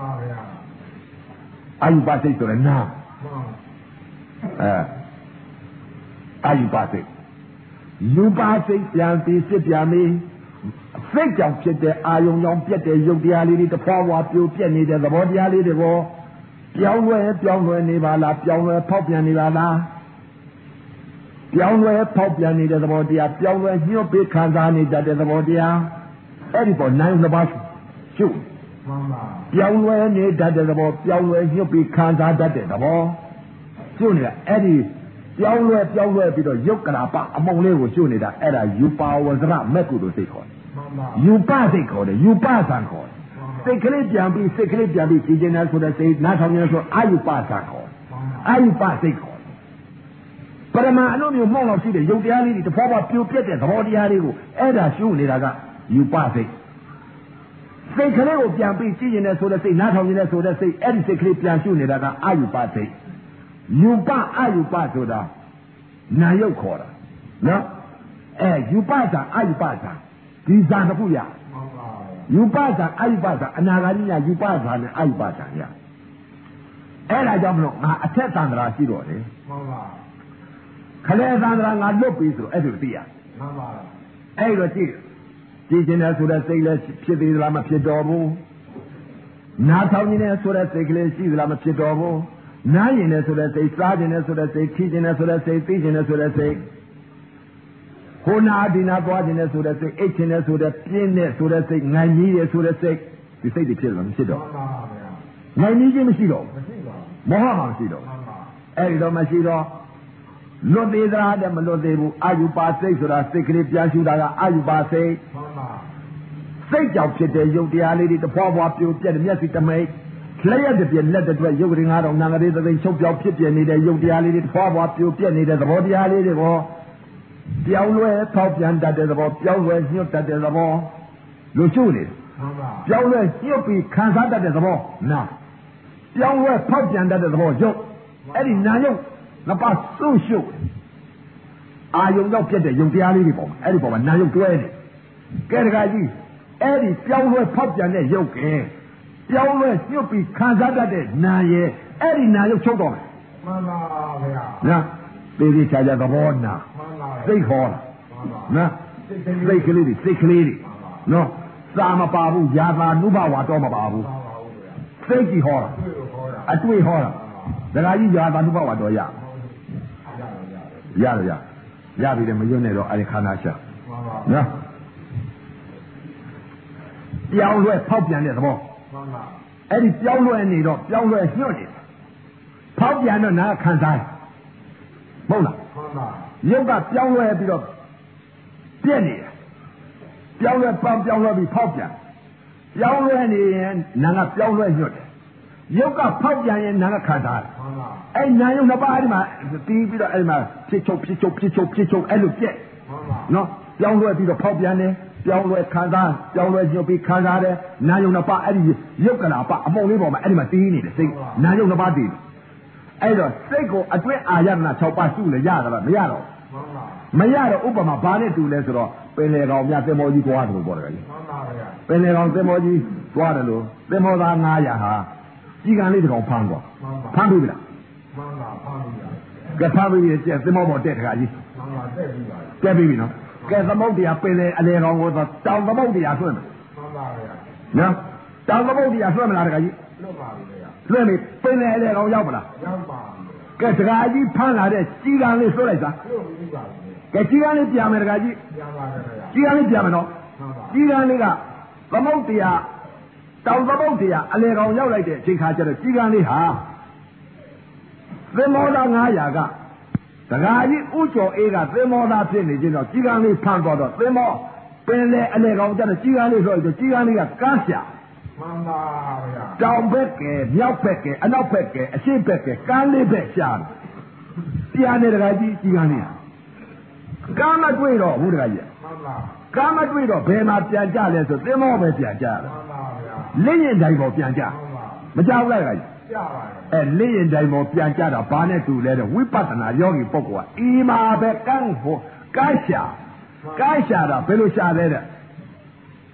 C: Are you pass it to the now? Are you pass it? You pass it, Yanti, sit yammy. Fake out the iron, get the Yogiali, the power, you penny, the body, the war. Piawe, Nivala, Piawe, Popia Nivala. Piawe, Popia Nida, the body, Piawe, you big Kazani, that is the body. Everybody, 9 the bus. Shoot. Piawe, need that is the body, Piawe, you big Kazan, that is the ball. Junior, Eddie, Piawe, because Yokanapa, among them was Junior, Edda, you power was not Meku to take on. You pass it, you pass and call. Secret Jambi, Kijana, so that say, not on your show, are you pass and call? Are you pass it, call? But I'm not only more of the Yogiali, the former few pitters, the body, Edda, you pass it. Secret Jambi, Kijana, so that say, not on your so that say, any secret Jambi, are you pass it? You pass, are you pass to that? Now you call. No? You pass, are you pass? These are the Puya. You pass, are you pass? Anagania, you pass, and I pass. And I don't know, I said Sandra, she wrote it. Kalesandra, I look into every year. Every teaching us to the sailors, Chitty Lama Pidobo. Not only as to the sailors, she's Lama Pidobo. Nine as to the say, Sergeant as to the say, teaching as to the say, teaching as to the say. Hona dina bwadine so that say, 18 so that pin so that say, 9 years so that say, you say the children, sit down. 9 years Masido. Mohammed Sido. Erido Masido. Not the other than Melodebu, Ayuba say, so that secret Yashuda, Ayuba say. Say, out today, you dear lady, the power of you, get a message to make. Clear the bien let the way you bring out on nowadays, they show your kitty and neither you dear lady, the power of you, neither the body lady or. Piawe, Paupian, that is about Piawe, that is about Luchuni. Piawe, Yopi, Kansa, that is about now. Piawe, Paupian, that is about Joe. Eddie Nayo, Napa so shoot. I don't know, get the Yogiali, Eddie, Nayo 20. Get a guy, Eddie, Piawe, Paupian, Yoke. Piawe, Yopi, Kansa, that is Naye, Eddie Nayo Chogo. Now, baby, tell you the board now. Say hall. No. Say clearly. No. Sama Babu, Yaba, Nuba, Watoma Babu. Say hall. A 2 hall. Then I use Yaba Nuba Watoya. Yaya. Yabi the Millionaire Alikanasha. No. Piawe, Paupian is about. Eddie Piawe and Nido, Piawe is unit. Paupian now can't die. Mona. You got Piawe below Penny. Piawe pump Piawe be Paupian. Piawe and Nana Piawe unit. You got Paupian and Nana Kazar. And now you know about the TV Elma, Picho, and look yet. No, Piawe be the Paupian, Piawe Kazar, Piawe you be Kazar, now you know about Eddie, you can about a more little Edma Dini, the thing, now you know about it. Either Seiko, a great Ayana Chopasu, the Yara, Mayara Upama Bane to Lesero, Penero, Yatemoji Guadalupe. Penero, Temoji, Guadalupe, Temoda Naya, Gigan little Pango, Pambula. Get Pambi is just the moment dead, Gabino. Get the Modia Pele Alero was a down the Modia swim. No? Down the Modia swim, let me Pele Alero Yabra. Get the Gaji Pana, Gigan Lisolesa. Che Giganni Piame ragazzi, Giganni Piamano, Giganni la Montia, Tausa Montia, Allera un yaulete, Cicacere, Giganni ha. Vemoda Nayaga, Tagagi Ucho Ega, Vemoda Pini, Giganni Pangodo, Vemo, Pele Allera, Giganni Roy, Giganni Cassia. Down Becke, Yapeke, an Opeke, a Shipeke, Candy Beccian. Piane ragazzi, Giganni. Gama Guido, who are you? Gama Guido, Bema Piaja, so they more Piaja. Lilian Dimo Piaja. Majawa, and Lilian Dimo Piaja, Bane to let a whipatana, Yogi Poco, Ima Becanfo, Gaisha, Gaisha, Pelusha letter.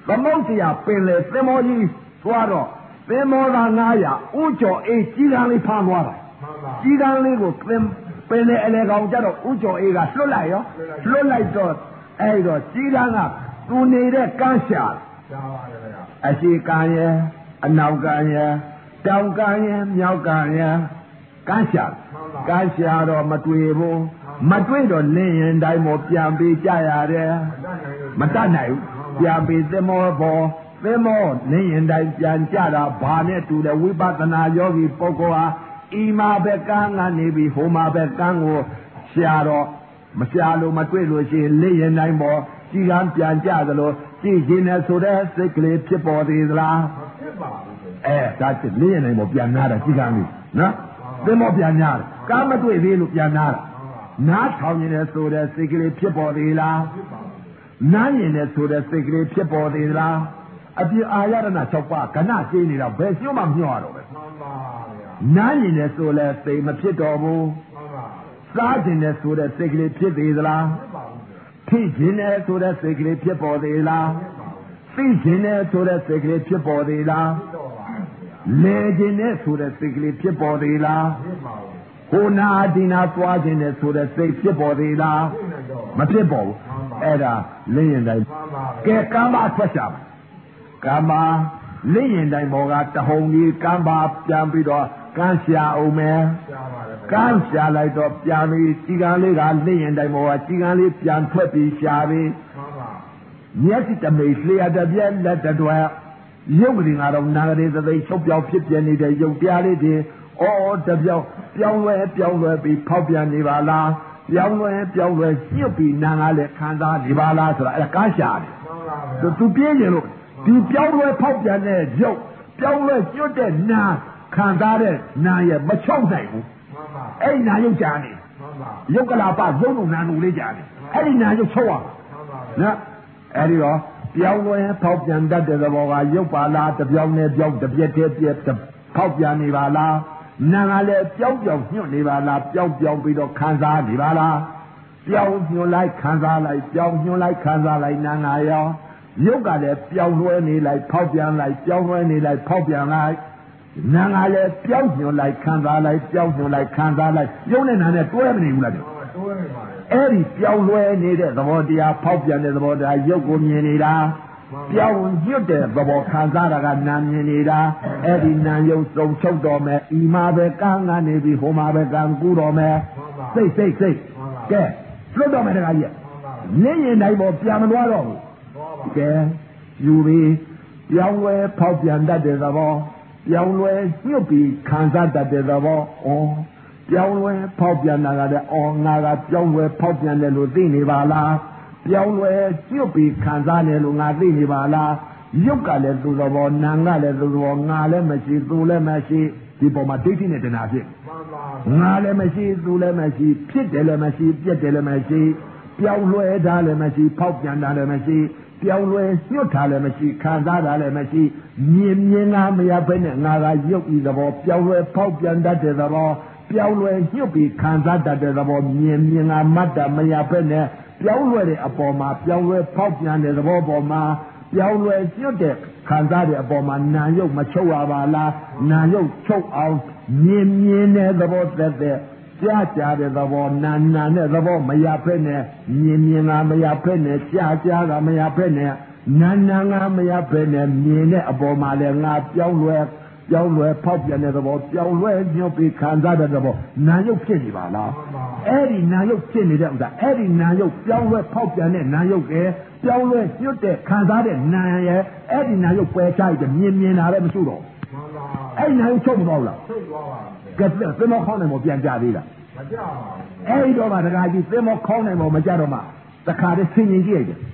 C: သမုတ်တရားပင်လေသင်္ဘောကြီးသွားတော့သင်္ဘောသား900ဥကျော်အေးကြီးကန်းလေးဖမ်းသွားတာကြီးကန်းလေးကိုပင်လေအလေကောင်ကြတော့ဥကျော်အေးကလွတ်လိုက်ရောလွတ်လိုက်တော့အဲ့တော့ကြီးကန်းကသူနေတဲ့ကန်းရှာအရှိကန်းရဲ့အနောက်ကန်းရဲ့တောင်ကန်းရဲ့မြောက်ကန်းရဲ့ကန်းရှာတော့မတွေ့ဘူးမတွေ့တော့လင်းရင်တိုင်းမို့ပြန်ပေးကြရတယ်မတတ်နိုင်ဘူးပြန်ပေးသမောပေါ်သမောလင်းရင်တိုင်းပြန်ကြတာဘာနဲ့တူလဲဝိပဿနာယောဂီပုဂ္ဂိုလ်ဟာဤမှာပဲကန်းကနေပြီးဟိုမှာပဲကန်းကိုရှာတော့မရှာလို့မတွေ့လို့ရှိရင်လင်းရင်တိုင်းပေါ်ကြည်ကန်းပြန်ကြသလိုကြည်ခြင်းနဲ့ဆိုတဲ့စိတ်ကလေးဖြစ်ပေါ်သေးသလားဖြစ်ပါဘူးဒါချစ်လင်းရင်တိုင်းပေါ်ပြန်နာတာကြည်ကန်းလေးနော်သမောပြန်နာတယ်ကန်းမတွေ့သေးလို့ပြန်နာတာနားထောင်ရင်လည်းဆိုတဲ့စိတ်ကလေးဖြစ်ပေါ်သေးလားနားရင်လည်းဆိုတဲ့စိတ်ကလေးဖြစ်ပေါ်သေးလားအပြည့်အာရဏ6ပါးကဏကျင်းနေတာဘယ်ရှုမှမမျှော်ရတော့ပဲနားရင်လည်းဆိုလဲစိတ်မဖြစ်တော်ဘူးစားခြင်းလည်းဆိုတဲ့စိတ်ကလေးဖြစ်သေးသလားထိခြင်းလည်းဆိုတဲ့စိတ်ကလေးဖြစ်ပေါ်သေးလားသိခြင်းလည်းဆိုတဲ့စိတ်ကလေးဖြစ်ပေါ်သေးလားလဲခြင်းလည်းဆိုတဲ့စိတ်ကလေးဖြစ်ပေါ်သေးလားဟိုနာဒီနာသွားခြင်းနဲ့ဆိုတဲ့စိတ်ဖြစ်ပေါ်သေးလားမဖြစ်ပေါ်ဘူးအဲ့ဒါလင်းရင်တိုင်းကဲကမ္ဘာထွက်ရှာပါကမ္ဘာလင်းရင်တိုင်းဘောကတဟုန်ကြီးကမ္ဘာပြန်ပြီးတော့ကန်းရှာအောင်မယ်ကန်းရှာလိုက်တော့ပြန်ပြီးကြီးကန်းလေးကလင်းရင်တိုင်းဘောကကြီးကန်းလေးပြန်ထွက်ပြီးရှာပြီးမျက်စိတမိတ်လျှာတပြက်လက်တတွဲရုပ်ကလေးကတော့နာဂရေသသိချုပ်ပြောင်းဖြစ်ပြနေတဲ့ရုပ်တရားလေးတွေတပြောင်းလဲပြီးဖောက်ပြန်နေပါလားပြောင်းလဲညှစ်ပြီးနာငါလည်းခံစားနေပါလားဆိုတာအဲ့ဒါကားရှာတယ်သူပြင်းရင်လို့ဒီပြောင်းလဲဖောက်ပြန်တဲ့ရုပ်ပြောင်းလဲညှတ်တဲ့နာခံစားတဲ့နာရဲ့မချုပ်နိုင်ဘူးအဲ့နာရုပ်ကြာနေရုပ်ကလာပရုပ်လုံးနာနူလေးကြာနေအဲ့ဒီနာရုပ်ချုပ်အောင်နော်အဲ့ဒီတော့ပြောင်းလဲဖောက်ပြန်တတ်တဲ့သဘောကရုပ်ပါလားတပြောင်းနဲ့ပြောင်းတပြက်တည်းပြက်ဖောက်ပြန်နေပါလားနာကလည်းပြောင်းညွတ်နေပါလားပြောင်းပြီးတော့ခံစားနေပါလားပြောင်းညွတ်လိုက်ခံစားလိုက်ပြောင်းညွတ်လိုက်ခံစားလိုက်နာငါရောရုပ်ကလည်းပြောင်းလွှဲနေလိုက်ဖောက်ပြန်လိုက်ပြောင်းလွှဲနေလိုက်ဖောက်ပြန်လိုက်နာငါလည်းပြောင်းညွတ်လိုက်ခံစားလိုက်ပြောင်းညွတ်လိုက်ခံစားလိုက်ရုပ်နဲ့နာနဲ့တွဲမနေဘူးလားတွဲနေပါလေအဲ့ဒီပြောင်းလွှဲနေတဲ့သဘောတရားဖောက်ပြန်တဲ့သဘောတရားရုပ်ကိုမြင်နေတာပြောင်းညွတ်တဲ့သဘောခံစားတာကနာမြင်နေတာအဲ့ဒီနာယုံစုံချုပ်တော်မယ်ဤမှာပဲကန်းကနေပြီးဟိုမှာပဲကန်းကူးတော်မယ်စိတ်ကဲလွတ်တော်မယ်တခါကြီးလင်းရင်တိုင်းပေါ်ပြန်မသွားတော့ဘူးကဲယူပြီးပြောင်းလဲဖောက်ပြန်တတ်တဲ့သဘောပြောင်းလဲညွတ်ပြီးခံစားတတ်တဲ့သဘောပြောင်းလဲဖောက်ပြန်တာကလည်းငါကပြောင်းလဲဖောက်ပြန်တယ်လို့သိနေပါလားပြောင်းလဲညွတ်ပြီးခံစားတယ်လို့ငါသိနေပါလားရုပ်ကလည်းသူ့သဘောနာကလည်းသူ့သဘောငါလည်းမရှိသူလည်းမရှိဒီပေါ်မှာဒိဋ္ဌိနဲ့တဏှာဖြစ်ငါလည်းမရှိသူလည်းမရှိဖြစ်တယ်လည်းမရှိပြက်တယ်လည်းမရှိပြောင်းလဲတာလည်းမရှိဖောက်ပြန်တာလည်းမရှိပြောင်းလဲညွတ်တာလည်းမရှိခံစားတာလည်းမရှိမြင်ငါမရဘဲနဲ့ငါကရုပ်ဤသဘောပြောင်းလဲဖောက်ပြန်တတ်တဲ့သဘောပြောင်းလဲညွတ်ပြီးခံစားတတ်တဲ့သဘောမြင်ငါမတ်တာမရဘဲနဲ့ပြောင်းလဲတဲ့အပေါ်မှာပြောင်းလဲဖောက်ပြန်တဲ့သဘောပေါ်မှာပြောင်းလဲညွတ်တဲ့ခံစားတဲ့အပေါ်မှာနာယုတ်မချုပ်ရပါလားနာယုတ်ချုပ်အောင်မြင်တဲ့သဘောသက်ကြားတဲ့သဘောနာတဲ့သဘောမရဖက်နဲ့မြင်ငါမရဖက်နဲ့ကြားကမရဖက်နဲ့နာငါမရဖက်နဲ့မြင်တဲ့အပေါ်မှာလည်းငါပြောင်းလဲဖောက်ပြန်တဲ့သဘောပြောင်းလဲညှို့ပြီးခံစားတဲ့သဘောနာယုတ်ဖြစ်နေပါလားအဲ့ဒီနာယုတ်ဖြစ်နေတဲ့ဥစ္စာအဲ့ဒီနာယုတ်ပြောင်းလဲဖောက်ပြန်တဲ့နာယုတ်ကပြောင်းလဲညှို့တဲ့ခံစားတဲ့နာရဲ့အဲ့ဒီနာယုတ်ပယ်ချလိုက်မြင်တာလည်းမရှိတော့အဲ့ဒီနာယုတ်ချုပ်မသွားဘူးလားချုပ်သွားပါကဲသင်္ဘောခေါင်းနိုင်မပြန်ကြသေးလားမကြပါဘူးအဲ့ဒီတော့မှတခါကြီးသင်္ဘောခေါင်းနိုင်မကြတော့မှတခါတည်းဆင်ញင်ကြည့်လိုက်တယ်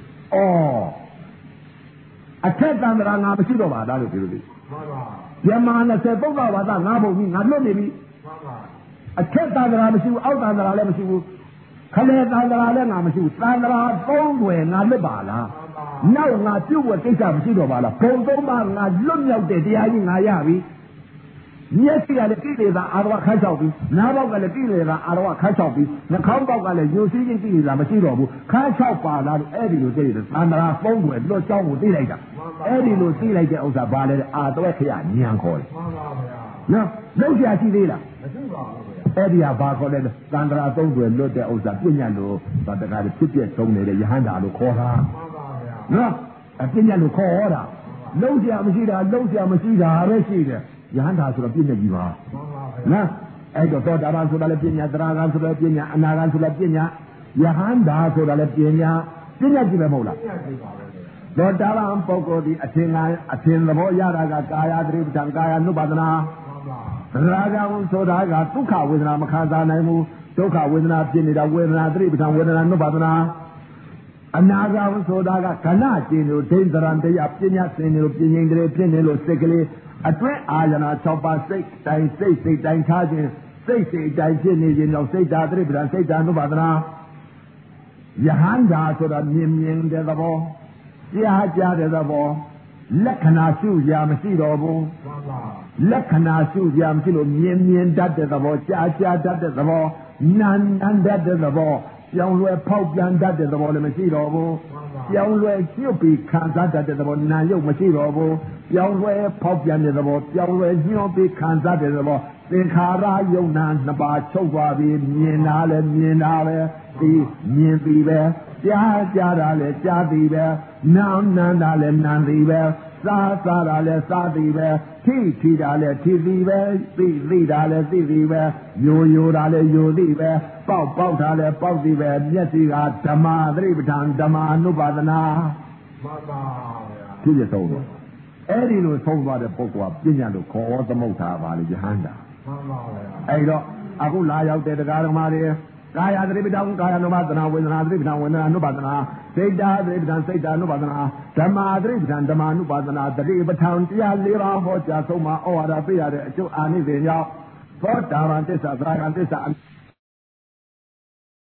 C: အထက်တန်ត្រာငါမရှိတော့ပါလားလို့ပြောလို့မှန်ပါယမ20ပုဂ္ဂဝါဒငါဘုံကြီးငါလွတ်နေပြီအထက်တန်ត្រာမရှိဘူးအောက်တန်ត្រာလည်းမရှိဘူးခလေတန်ត្រာလည်းငါမရှိဘူးတန်ត្រာ3ွယ်ငါလွတ်ပါလားနောက်ငါပြုတ်ဝကိစ္စမရှိတော့ပါလားဘုံ3ပါးငါလွတ်မြောက်တဲ့တရားကြီးငါရပြီမျက်စိကလည်းကိလေသာအာရဝခန်းချောက်ပြီးနားပေါက်ကလည်းကိလေသာအာရဝခန်းချောက်ပြီးနှာခေါင်းပေါက်ကလည်းညှို့စည်းခြင်းကိလေသာမရှိတော့ဘူးခန်းချောက်ပါလားလို့အဲ့ဒီလိုသိရတယ်တန်ត្រာ3ွယ်လွတ်ကြောင်းကိုသိလိုက်တာမှန်အဲ့ဒီလိုသိလိုက်တဲ့ဥစ္စာဘာလဲအာတော့ခရဉာဏ်ခေါ်တယ်
B: မှန်ပါဗျာ
C: နော်လုံးရှာရှိသေးလား
B: မရှိပါဘူးဗျာ
C: အဲ့ဒီဟာဘာခေါ်လဲသန္တရာသုံးတွေလွတ်တဲ့ဥစ္စာပြညာလို့ဗတကားဖြစ်ပြဆုံးနေတဲ့ယဟန္တာလို့ခေါ်တာ
B: မှန်ပါဗျာ
C: နော်ပြညာလို့ခေါ်တာလုံးရှာမရှိတာလုံးရှာမရှိတာပဲရှိတယ်ယဟန္တာဆိုတော့ပြညာကြီးပါ
B: မှန်ပါဗျာ
C: နော်အဲ့တော့သောတာပန်ဆိုတာလည်းပညာသရဂံဆိုတာလည်းပညာအနာဂံဆိုတာလည်းပညာယဟန္တာဆိုတာလည်းပညာကြည့်ပဲမဟုတ်လား
B: ပြည့်စုံပါပဲဗျာ
C: သောတာပန်ပုဂ္ဂိုလ်ဒီအထင်သဘောရတာကကာယသတိပဋ္ဌာန်ကာယ ानु ပါဒနာ
B: မှန်ပါ
C: သရဂံဆိုတာကဒုက္ခဝေဒနာမခံစားနိုင်ဘူးဒုက္ခဝေဒနာဖြစ်နေတာဝေဒနာသတိပဋ္ဌာန်ဝေဒနာ ानु ပါဒနာအနာဂံဆိုတာကခဏကျင်လို့ဒိဋ္ဌရံတရားပညာစင်လို့ပြင်းရင်ကလေးဖြစ်နေလို့စိတ်ကလေးအတွင်းအာရဏ6ပါးစိတ်တိုင်းစိတ်တိုင်းထားခြင်းစိတ်တိုင်းဖြစ်နေခြင်းတော့စိတ်ဓာတ်သတိပဋ္ဌာန်စိတ်ဓာတ် ानु ပါဒနာယဟန္တာဆိုတာမြင်တဲ့သဘောကြားတဲ့သဘောလက္ခဏာရှုရာမရှိတော့ဘူး
B: မှန်ပါ
C: လက္ခဏာရှုရာမရှိလို့မြင်တတ်တဲ့သဘောကြားတတ်တဲ့သဘောနာတတ်တဲ့သဘောပြောင်းလဲဖောက်ပြန်တတ်တဲ့သဘောလည်းမရှိတော့ဘူးပြောင်းလဲညှုပ်ပြီးခံစားတတ်တဲ့သဘောနာရုပ်မရှိတော့ဘူးပြောင်းလဲဖောက်ပြန်တဲ့သဘောပြောင်းလဲညှို့ပြီးခံစားတဲ့သဘောသင်္ခါရယုံနာနှစ်ပါးချုပ်သွားပြီးမြင်တာလည်းမြင်တာပဲဒီမြင်ပြီးပဲကြားတာလည်းကြားသည်ပဲနာတာလည်းနာသည်ပဲစားတာလည်းစားသည်ပဲထိတာလည်းထိသည်ပဲသိတာလည်းသိသည်ပဲယိုတာလည်းယိုသည်ပဲပေါက်တာလည်းပေါက်သည်ပဲမျက်စိကဓမ္မသတိပဋ္ဌာန်ဓမ္မ ानु ပါဒနာ
B: မှန်ပါဗျာ
C: ဖြစ်ရဆုံးတော့အဲ့ဒီလိုဆုံးသွားတဲ့ပုဂ္ဂိုလ်ကပညာလို့ခေါ်သမုဋ္ဌာပါလေယဟန္တာ
B: မှန်ပါဗျာ
C: အဲ့တော့အခုလာရောက်တဲ့တရားဓမ္မတွေကာယသတိပဋ္ဌာန်ကာယ ानु ပါဒနာဝေဒနာသတိပဋ္ဌာန်ဝေဒနာ ानु ပါဒနာစိတ်ဓာတ်သတိပဋ္ဌာန်စိတ်ဓာတ် ानु ပါဒနာဓမ္မသတိပဋ္ဌာန်ဓမ္မ ानु ပါဒနာသတိပဋ္ဌာန်တရား၄ပါးဟောကြားဆုံးမှာဩဝါဒပေးရတဲ့အကျိုးအာနိသင်ကြောင့်သောတာပန်သစ္စာသရဂံသစ္စာ